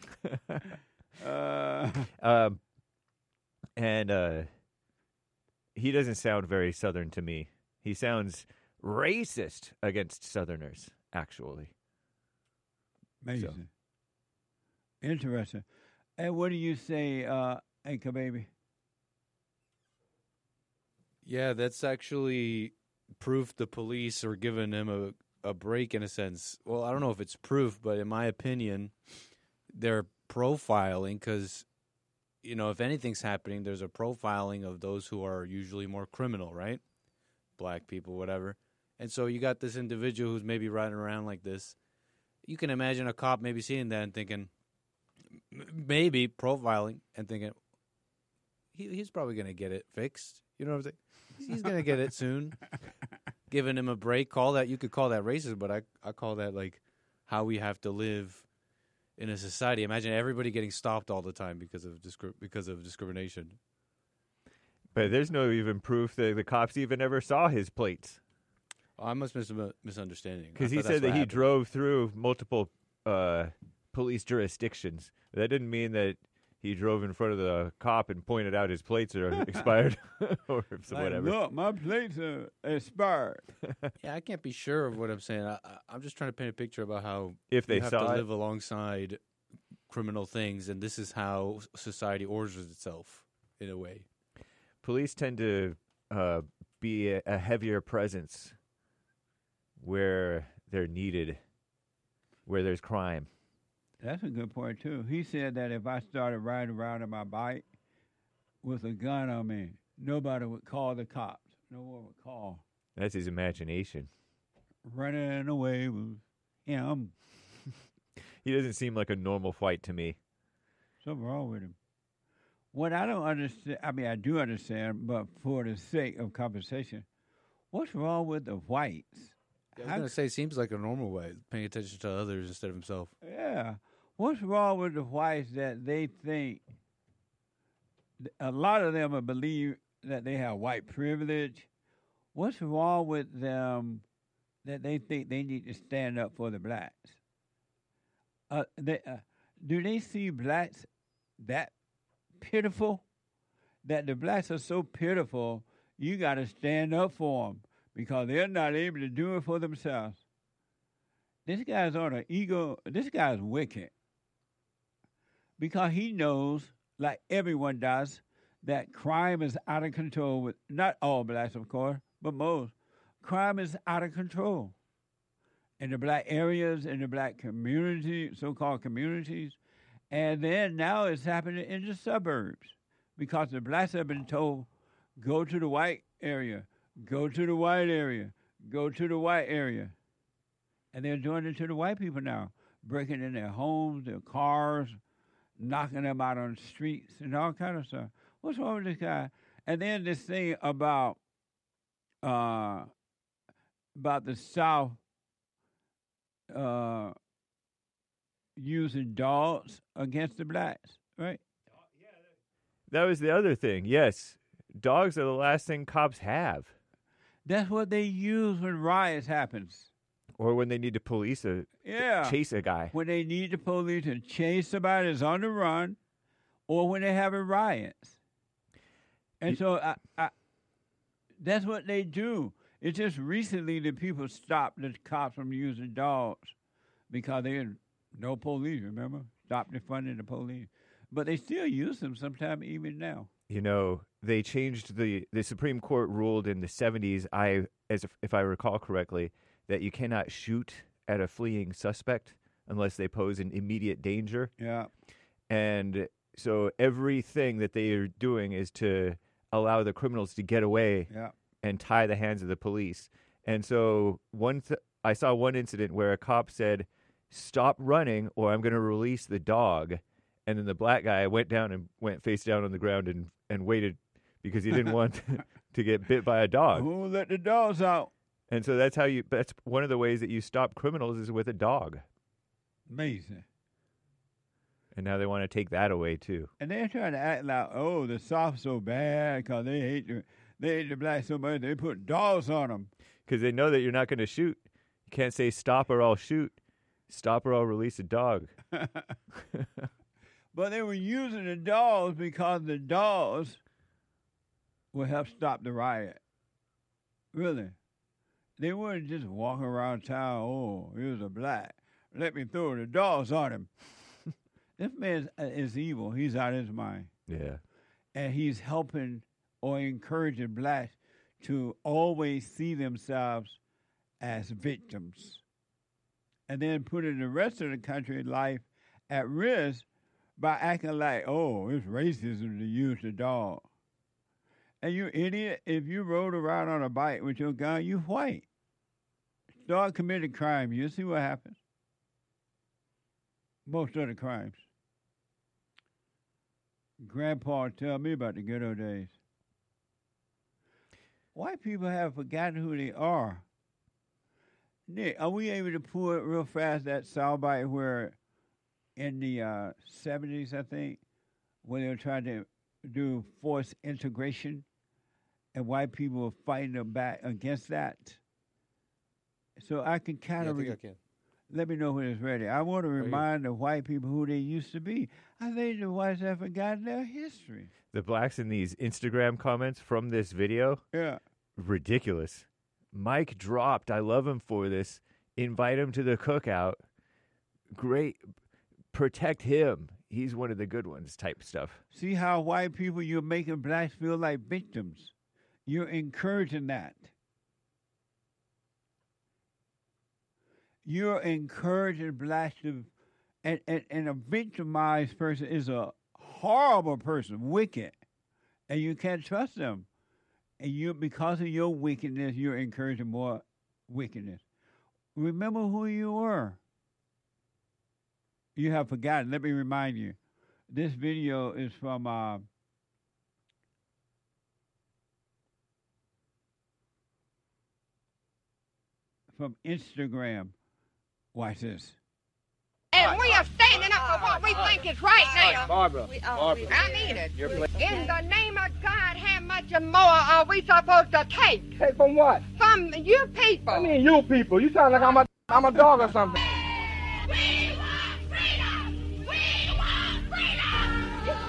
He doesn't sound very Southern to me. He sounds racist against Southerners, actually. Amazing. So. Interesting. And what do you say, Anchor Baby? Yeah, that's actually proof the police are giving him a break in a sense. Well, I don't know if it's proof, but in my opinion, they're profiling because, you know, if anything's happening, there's a profiling of those who are usually more criminal, right? Black people, whatever. And so you got this individual who's maybe riding around like this. You can imagine a cop maybe seeing that and thinking, maybe profiling and thinking, he's probably going to get it fixed. You know what I'm saying? He's going to get it soon. Giving him a break. You could call that racist, but I call that like how we have to live in a society. Imagine everybody getting stopped all the time because of discrimination. But there's no even proof that the cops even ever saw his plates. I must be misunderstanding. Because he said that he drove through multiple police jurisdictions. That didn't mean that he drove in front of the cop and pointed out his plates are expired or whatever. Look, my plates are expired. Yeah, I can't be sure of what I'm saying. I'm just trying to paint a picture about how if they you have saw to it, live alongside criminal things, and this is how society orders itself in a way. Police tend to be a heavier presence where they're needed, where there's crime. That's a good point, too. He said that if I started riding around on my bike with a gun on me, nobody would call the cops. No one would call. That's his imagination. Running away with him. He doesn't seem like a normal fight to me. Something wrong with him. What I don't understand, I mean, I do understand, but for the sake of conversation, what's wrong with the whites? I was going to say, it seems like a normal way, paying attention to others instead of himself. Yeah. What's wrong with the whites that they think, a lot of them believe that they have white privilege. What's wrong with them that they think they need to stand up for the blacks? Do they see blacks that pitiful? That the blacks are so pitiful, you got to stand up for them. Because they're not able to do it for themselves. This guy's on an ego. This guy's wicked. Because he knows, like everyone does, that crime is out of control. With not all blacks, of course, but most. Crime is out of control. In the black areas, in the black community, so-called communities. And then now it's happening in the suburbs. Because the blacks have been told, go to the white area. Go to the white area. Go to the white area. And they're doing it to the white people now. Breaking in their homes, their cars, knocking them out on the streets and all kind of stuff. What's wrong with this guy? And then this thing about the South using dogs against the blacks, right? That was the other thing. Yes, dogs are the last thing cops have. That's what they use when riots happens. Or when they need to chase a guy. When they need the police to chase somebody that's on the run, or when they're having riots. And so that's what they do. It's just recently that people stopped the cops from using dogs because they had no police, remember? Stopped the funding the police. But they still use them sometime even now. You know, they changed the Supreme Court ruled in the 70s, if I recall correctly, that you cannot shoot at a fleeing suspect unless they pose an immediate danger. Yeah. And so everything that they are doing is to allow the criminals to get away Yeah. and tie the hands of the police. And so I saw one incident where a cop said, "Stop running or I'm going to release the dog." And then the black guy went down and went face down on the ground and waited because he didn't want to get bit by a dog. Who let the dogs out? And so that's one of the ways that you stop criminals is with a dog. Amazing. And now they want to take that away too. And they're trying to act like, oh, the South's so bad because they hate the blacks so much they put dogs on them. Because they know that you're not going to shoot. You can't say stop or I'll shoot. Stop or I'll release a dog. But they were using the dogs because the dogs would help stop the riot. Really. They wouldn't just walk around town, oh, here's a black. Let me throw the dogs on him. This man is evil. He's out of his mind. Yeah. And he's helping or encouraging blacks to always see themselves as victims. And then putting the rest of the country life at risk by acting like, oh, it's racism to use the dog. And you idiot, if you rode around on a bike with your gun, you white. Start committing crime, you see what happens. Most of the crimes. Grandpa tell me about the ghetto days. White people have forgotten who they are. Nick, are we able to pull it real fast, that soundbite where in the 70s, I think, when they were trying to do forced integration and white people were fighting them back against that? So I can kind of... I can. Let me know when it's ready. I want to remind the white people who they used to be. I think the whites have forgotten their history. The blacks in these Instagram comments from this video, yeah, ridiculous. Mike dropped. I love him for this. Invite him to the cookout. Great. Protect him. He's one of the good ones type stuff. See how white people, you're making blacks feel like victims. You're encouraging that. You're encouraging blacks to, and a victimized person is a horrible person, wicked, and you can't trust them. And you, because of your wickedness, you're encouraging more wickedness. Remember who you were. You have forgotten. Let me remind you. This video is from Instagram. Watch this. And we are standing up for what we think is right now. Barbara, I mean it. In the name of God, how much more are we supposed to take? Take from what? From you people. I mean you people. You sound like I'm a dog or something. We want freedom! We want freedom!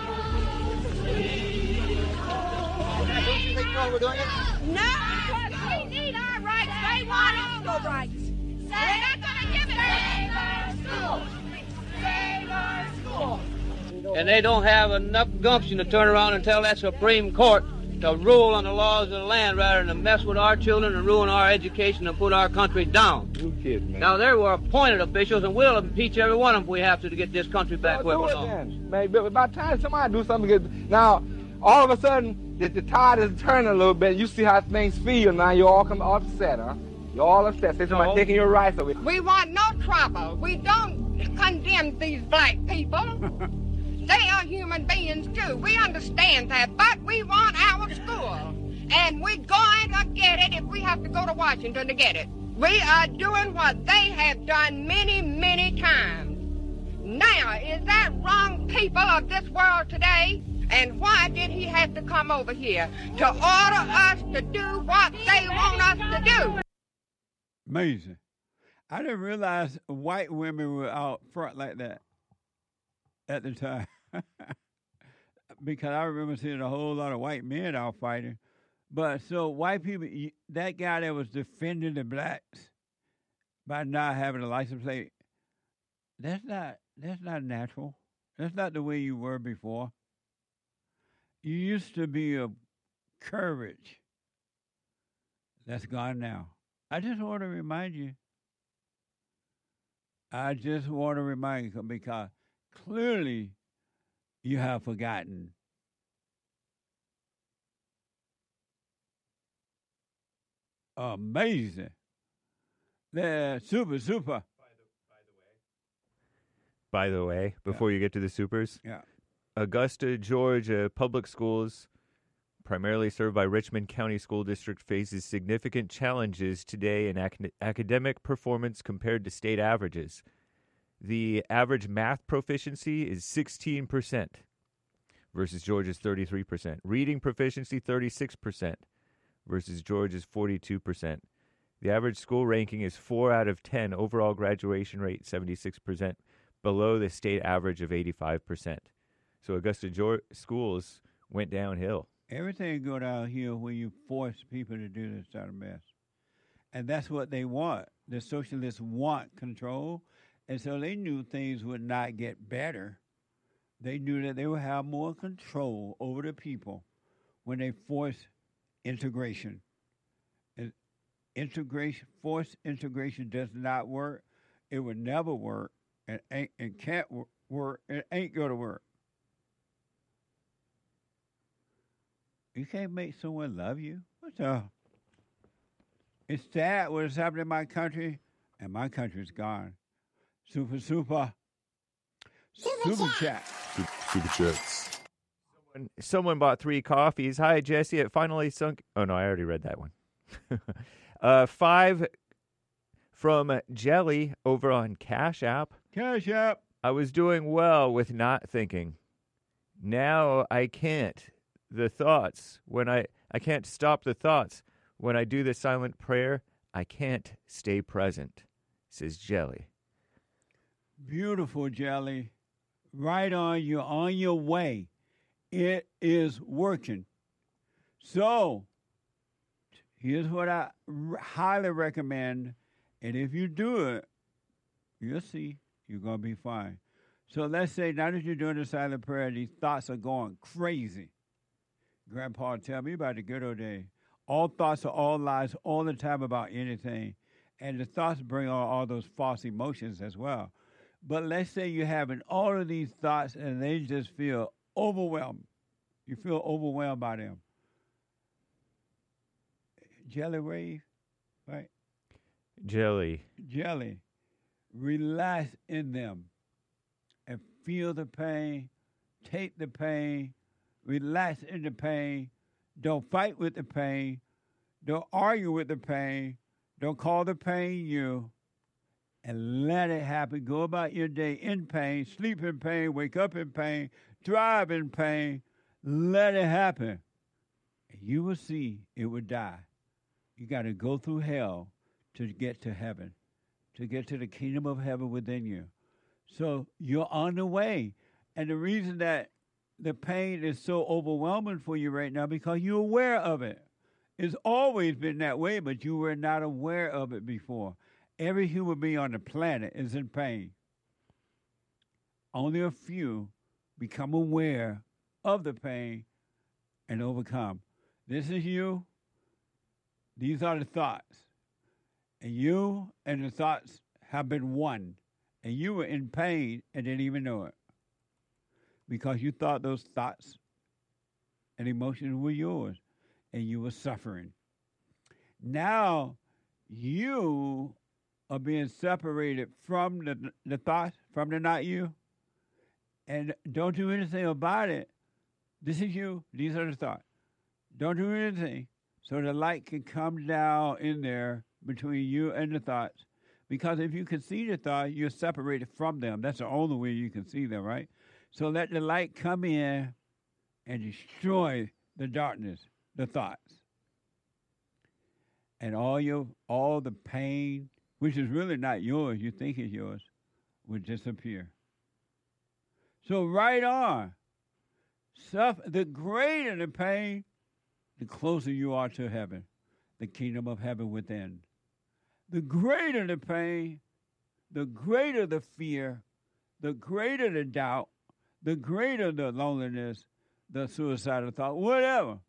Don't you think we're doing it? No, because we need our rights. They want all the rights. We're not going to give it up. Save our school. And they don't have enough gumption to turn around and tell that Supreme Court to rule on the laws of the land rather than to mess with our children and ruin our education and put our country down. You kidding me? Now, there were appointed officials, and we'll impeach every one of them if we have to get this country back where it belongs. Maybe by the time somebody do something, now all of a sudden the tide is turning a little bit. You see how things feel now. You all come upset, huh? You're all upset. Say somebody taking your rights away. We want no trouble. We don't condemn these black people. They are human beings too. We understand that, but we want our school. And we're going to get it if we have to go to Washington to get it. We are doing what they have done many, many times. Now, is that wrong, people of this world today? And why did he have to come over here? To order us to do what they want us to do. Amazing. I didn't realize white women were out front like that at the time. Because I remember seeing a whole lot of white men out fighting. But so white people, that guy that was defending the blacks by not having a license plate, that's not natural. That's not the way you were before. You used to be a courage. That's gone now. I just want to remind you, I just want to remind you because clearly you have forgotten. Amazing. They're super. By the way, before you get to the supers, Yeah. Augusta, Georgia public schools, primarily served by Richmond County School District, faces significant challenges today in academic performance compared to state averages. The average math proficiency is 16% versus Georgia's 33%. Reading proficiency, 36% versus Georgia's 42%. The average school ranking is 4 out of 10. Overall graduation rate, 76%, below the state average of 85%. So Augusta schools went downhill. Everything go downhill when you force people to do this kind of mess. And that's what they want. The socialists want control. And so they knew things would not get better. They knew that they would have more control over the people when they forced integration. And forced integration does not work. It would never work. And can't work. It ain't going to work. You can't make someone love you. What the? It's sad what has happened in my country, and my country's gone. Super chat. Super chats. Someone bought 3 coffees. Hi, Jesse. It finally sunk. Oh, no, I already read that one. 5 from Jelly over on Cash App. Cash App. I was doing well with not thinking. Now I can't. The thoughts, when I can't stop the thoughts. When I do the silent prayer, I can't stay present, says Jelly. Beautiful, Jelly. Right on. You're on your way. It is working. So, here's what I highly recommend. And if you do it, you'll see you're going to be fine. So let's say now that you're doing the silent prayer, these thoughts are going crazy. Grandpa tell me about the good old days. All thoughts are all lies all the time about anything. And the thoughts bring on all those false emotions as well. But let's say you're having all of these thoughts and they just feel overwhelmed. You feel overwhelmed by them. Jelly wave, right? Jelly. Relax in them and feel the pain. Take the pain. Relax in the pain. Don't fight with the pain. Don't argue with the pain. Don't call the pain you. And let it happen. Go about your day in pain, sleep in pain, wake up in pain, thrive in pain. Let it happen. And you will see it will die. You got to go through hell to get to heaven, to get to the kingdom of heaven within you. So you're on the way. And the reason that the pain is so overwhelming for you right now because you're aware of it. It's always been that way, but you were not aware of it before. Every human being on the planet is in pain. Only a few become aware of the pain and overcome. This is you. These are the thoughts. And you and the thoughts have been one. And you were in pain and didn't even know it. Because you thought those thoughts and emotions were yours. And you were suffering. Now, you are being separated from the thoughts, from the not you. And don't do anything about it. This is you. These are the thoughts. Don't do anything so the light can come down in there between you and the thoughts. Because if you can see the thought, you're separated from them. That's the only way you can see them, right? So let the light come in and destroy the darkness, the thoughts. And all the pain, which is really not yours, you think it's yours, will disappear. So right on. The greater the pain, the closer you are to heaven, the kingdom of heaven within. The greater the pain, the greater the fear, the greater the doubt, the greater the loneliness, the suicidal thought, whatever,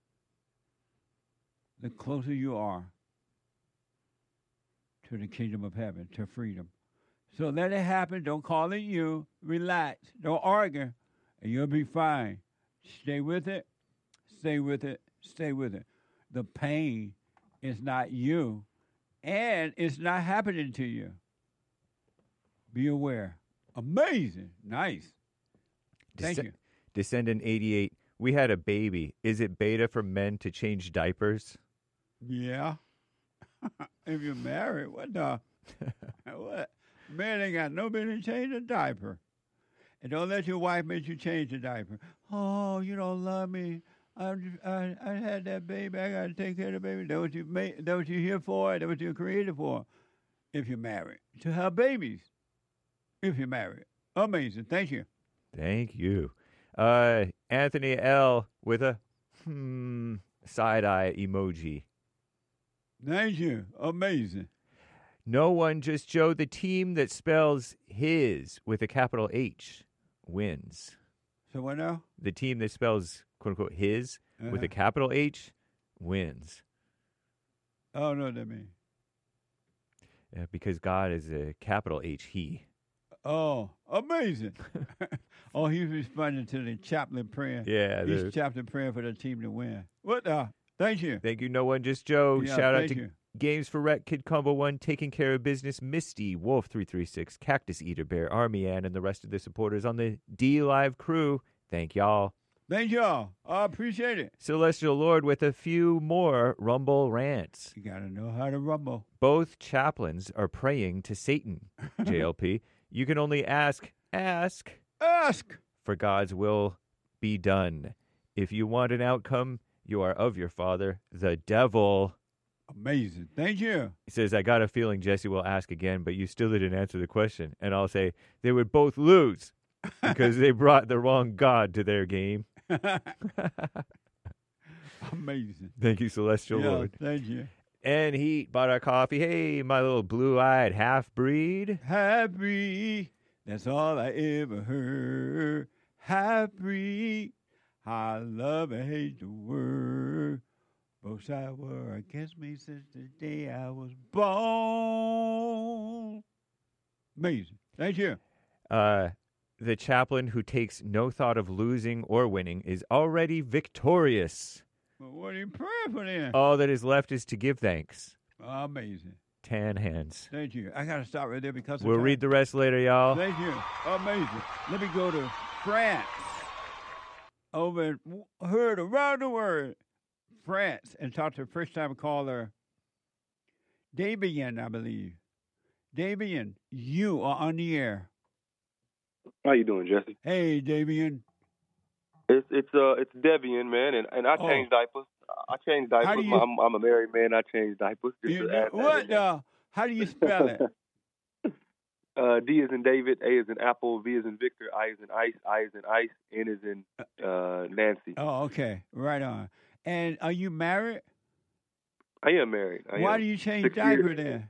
the closer you are to the kingdom of heaven, to freedom. So let it happen. Don't call it you. Relax. Don't argue, and you'll be fine. Stay with it. Stay with it. Stay with it. The pain is not you, and it's not happening to you. Be aware. Amazing. Nice. Thank you. Descendant 88. We had a baby. Is it beta for men to change diapers? Yeah. If you're married, what the? What? Man ain't got no business to change a diaper. And don't let your wife make you change the diaper. Oh, you don't love me. I had that baby. I got to take care of the baby. That's what you made. That's what you're here for. That's what you're created for. If you're married, to have babies. If you're married, amazing. Thank you. Thank you, Anthony L. with a side eye emoji. Thank you. Amazing. No one, just Joe. The team that spells his with a capital H wins. So what now? The team that spells quote unquote his with a capital H wins. Oh, no, what that means? Because God is a capital H, he. Oh, amazing. Oh, he's responding to the chaplain prayer. Yeah. He's chaplain praying for the team to win. What the? Thank you. Thank you, No One, Just Joe. Yeah, Shout out to you. Games for Rec, Kid Combo 1, Taking Care of Business, Misty, Wolf 336, Cactus Eater Bear, Army Ann, and the rest of the supporters on the D Live crew. Thank y'all. Thank y'all. I appreciate it. Celestial Lord with a few more Rumble rants. You got to know how to rumble. Both chaplains are praying to Satan, JLP. You can only ask for God's will be done. If you want an outcome, you are of your father, the devil. Amazing. Thank you. He says, I got a feeling Jesse will ask again, but you still didn't answer the question. And I'll say, they would both lose because they brought the wrong God to their game. Amazing. Thank you, Celestial Lord. Thank you. And he bought our coffee. Hey, my little blue-eyed half-breed. Half-breed. That's all I ever heard. Half-breed. I love and hate the word. Both sides were against me since the day I was born. Amazing. Thank you. The chaplain who takes no thought of losing or winning is already victorious. Well, what are you praying for then? All that is left is to give thanks. Amazing. Tan hands. Thank you. I got to stop right there because of we'll time. read the rest later, y'all. Thank you. Amazing. Let me go to France. Over heard around the world, France, and talk to first-time caller, Davian, I believe. Davian, you are on the air. How you doing, Jesse? Hey, Davian. It's Devian, man, and I change diapers. I change diapers. How do you, I'm a married man. I change diapers. What? How do you spell it? D is in David, A is in Apple, V is in Victor, I is in Ice, I is in Ice, N is in Nancy. Oh, okay. Right on. And are you married? I am married. Why do you change diaper then?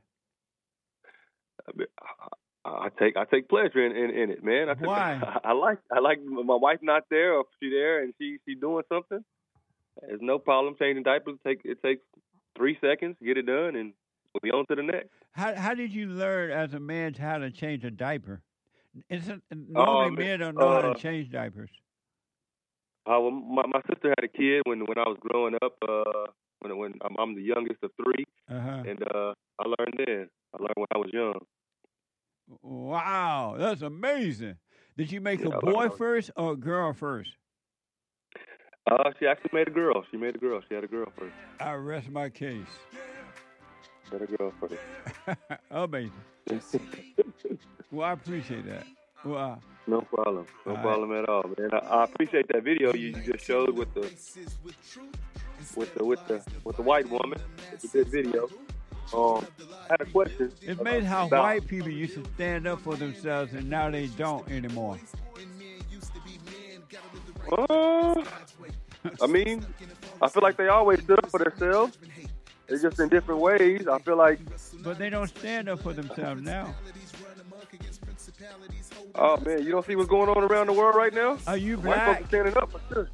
I take pleasure in it, man. Why? I like my wife not there, or if she's there and she doing something. There's no problem changing diapers. It takes 3 seconds, get it done, and we'll be on to the next. How did you learn as a man how to change a diaper? Normally men don't know how to change diapers. Well, my sister had a kid when I was growing up. When I'm the youngest of three, and I learned then. I learned when I was young. Wow, that's amazing. Did you make a boy first or a girl first? She actually made a girl. She made a girl. She had a girl first. I rest my case. Made a girl first. Amazing. Well, I appreciate that. Well, no problem. No problem at all, man. I appreciate that video you just showed with the white woman. It's a good video. I had a question. It's amazing how white people used to stand up for themselves and now they don't anymore. I mean, I feel like they always stood up for themselves. It's just in different ways. I feel like. But they don't stand up for themselves now. Oh man, you don't see what's going on around the world right now? Are you black? White folks are standing up for sure.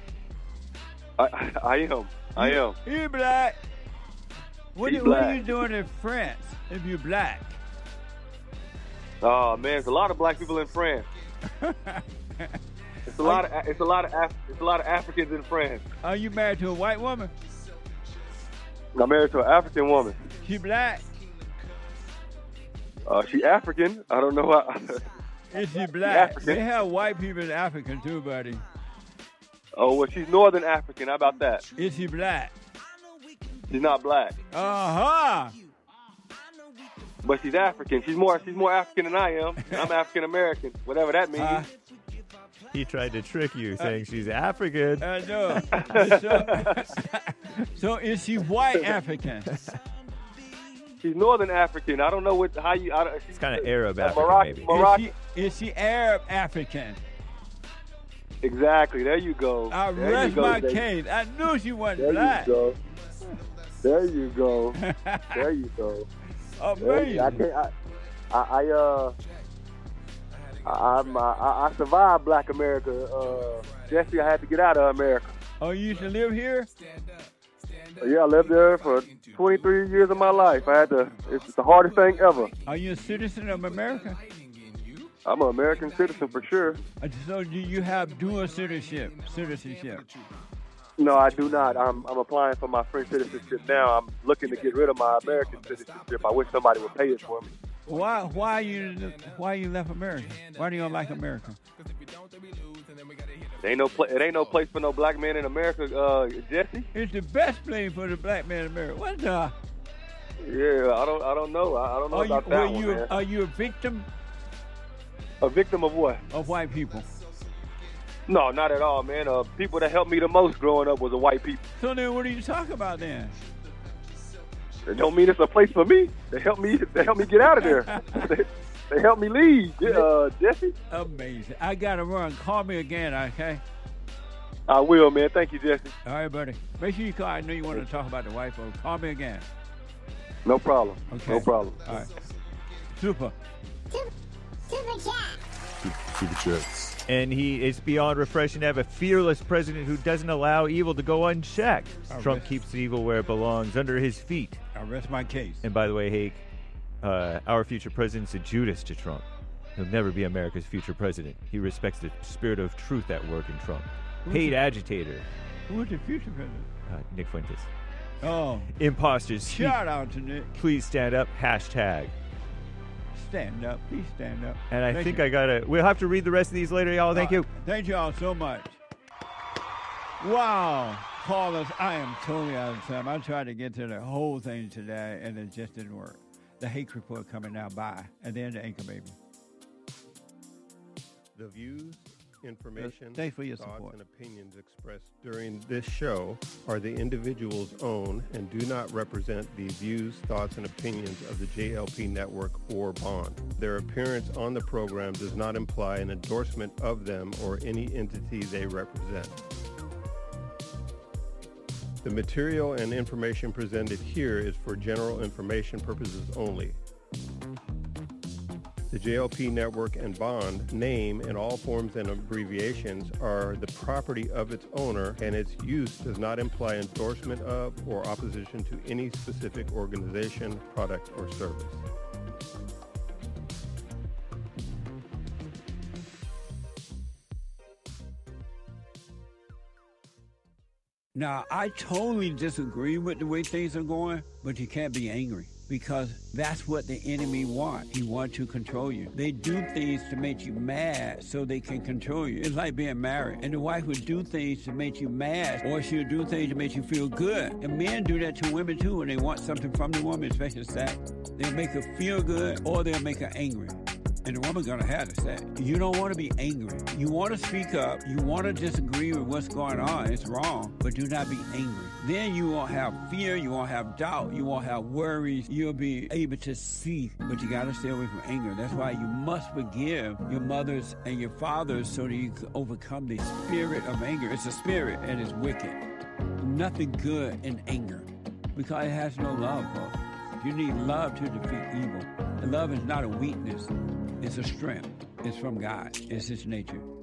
I am. You black. What are you doing in France if you're black? Oh man, there's a lot of black people in France. It's a lot of Africans in France. Are you married to a white woman? I'm married to an African woman. She black? She African. I don't know how. Is she black? They have white people in Africa too, buddy. Oh, well, she's Northern African. How about that? Is she black? She's not black. Uh-huh. But she's African. She's more African than I am. I'm African American, whatever that means. He tried to trick you, saying she's African. I know. So is she white African? She's Northern African. I don't know She's kind of Arab African, maybe. Moroccan. Is she Arab African? Exactly. There you go. I rest my case. I knew she wasn't black. There you go. There you go. Amazing. I survived Black America. Jesse, I had to get out of America. Oh, you used to live here? Yeah, I lived there for 23 years of my life. It's the hardest thing ever. Are you a citizen of America? I'm an American citizen for sure. So do you have dual citizenship? No, I do not. I'm applying for my French citizenship now. I'm looking to get rid of my American citizenship. I wish somebody would pay it for me. Why you left America? Why do you don't like America? It ain't no place for no black man in America, Jesse. It's the best place for the black man in America. What the? Yeah, I don't know. I don't know about that one, man. Are you a victim? A victim of what? Of white people. No, not at all, man. People that helped me the most growing up was the white people. So then, what are you talking about then? It don't mean it's a place for me. They helped me get out of there. They helped me leave, Jesse. Amazing. I gotta run. Call me again, okay? I will, man. Thank you, Jesse. All right, buddy. Make sure you call. I know you want to talk about the white folks. Call me again. No problem. Okay. No problem. All right. Super. Super chats. And it's beyond refreshing to have a fearless president who doesn't allow evil to go unchecked. Trump keeps the evil where it belongs, under his feet. I rest my case. And by the way, Hake, our future president's a Judas to Trump. He'll never be America's future president. He respects the spirit of truth at work in Trump. Paid agitator. Who's the future president? Nick Fuentes. Oh. Imposters. Shout out to Nick. Please stand up. Hashtag. Stand up. Please stand up. And I think we'll have to read the rest of these later, y'all. Thank you. Thank you all so much. Wow. Callers, I am totally out of time. I tried to get to the whole thing today, and it just didn't work. The Hake Report coming now. Bye. And then the Anchor Baby. The views, information, thanks for your thoughts, support. and opinions expressed during this show are the individual's own and do not represent the views, thoughts, and opinions of the JLP Network or Bond. Their appearance on the program does not imply an endorsement of them or any entity they represent. The material and information presented here is for general information purposes only. The JLP Network and Bond name and all forms and abbreviations are the property of its owner, and its use does not imply endorsement of or opposition to any specific organization, product, or service. Now, I totally disagree with the way things are going, but you can't be angry because that's what the enemy wants. He wants to control you. They do things to make you mad so they can control you. It's like being married. And the wife would do things to make you mad, or she'll do things to make you feel good. And men do that to women too when they want something from the woman, especially sex. They'll make her feel good or they'll make her angry. And the woman's going to have to say, you don't want to be angry. You want to speak up. You want to disagree with what's going on. It's wrong, but do not be angry. Then you won't have fear. You won't have doubt. You won't have worries. You'll be able to see, but you got to stay away from anger. That's why you must forgive your mothers and your fathers so that you can overcome the spirit of anger. It's a spirit and it's wicked. Nothing good in anger because it has no love, folks. You need love to defeat evil. And love is not a weakness. It's a strength. It's from God. It's His nature.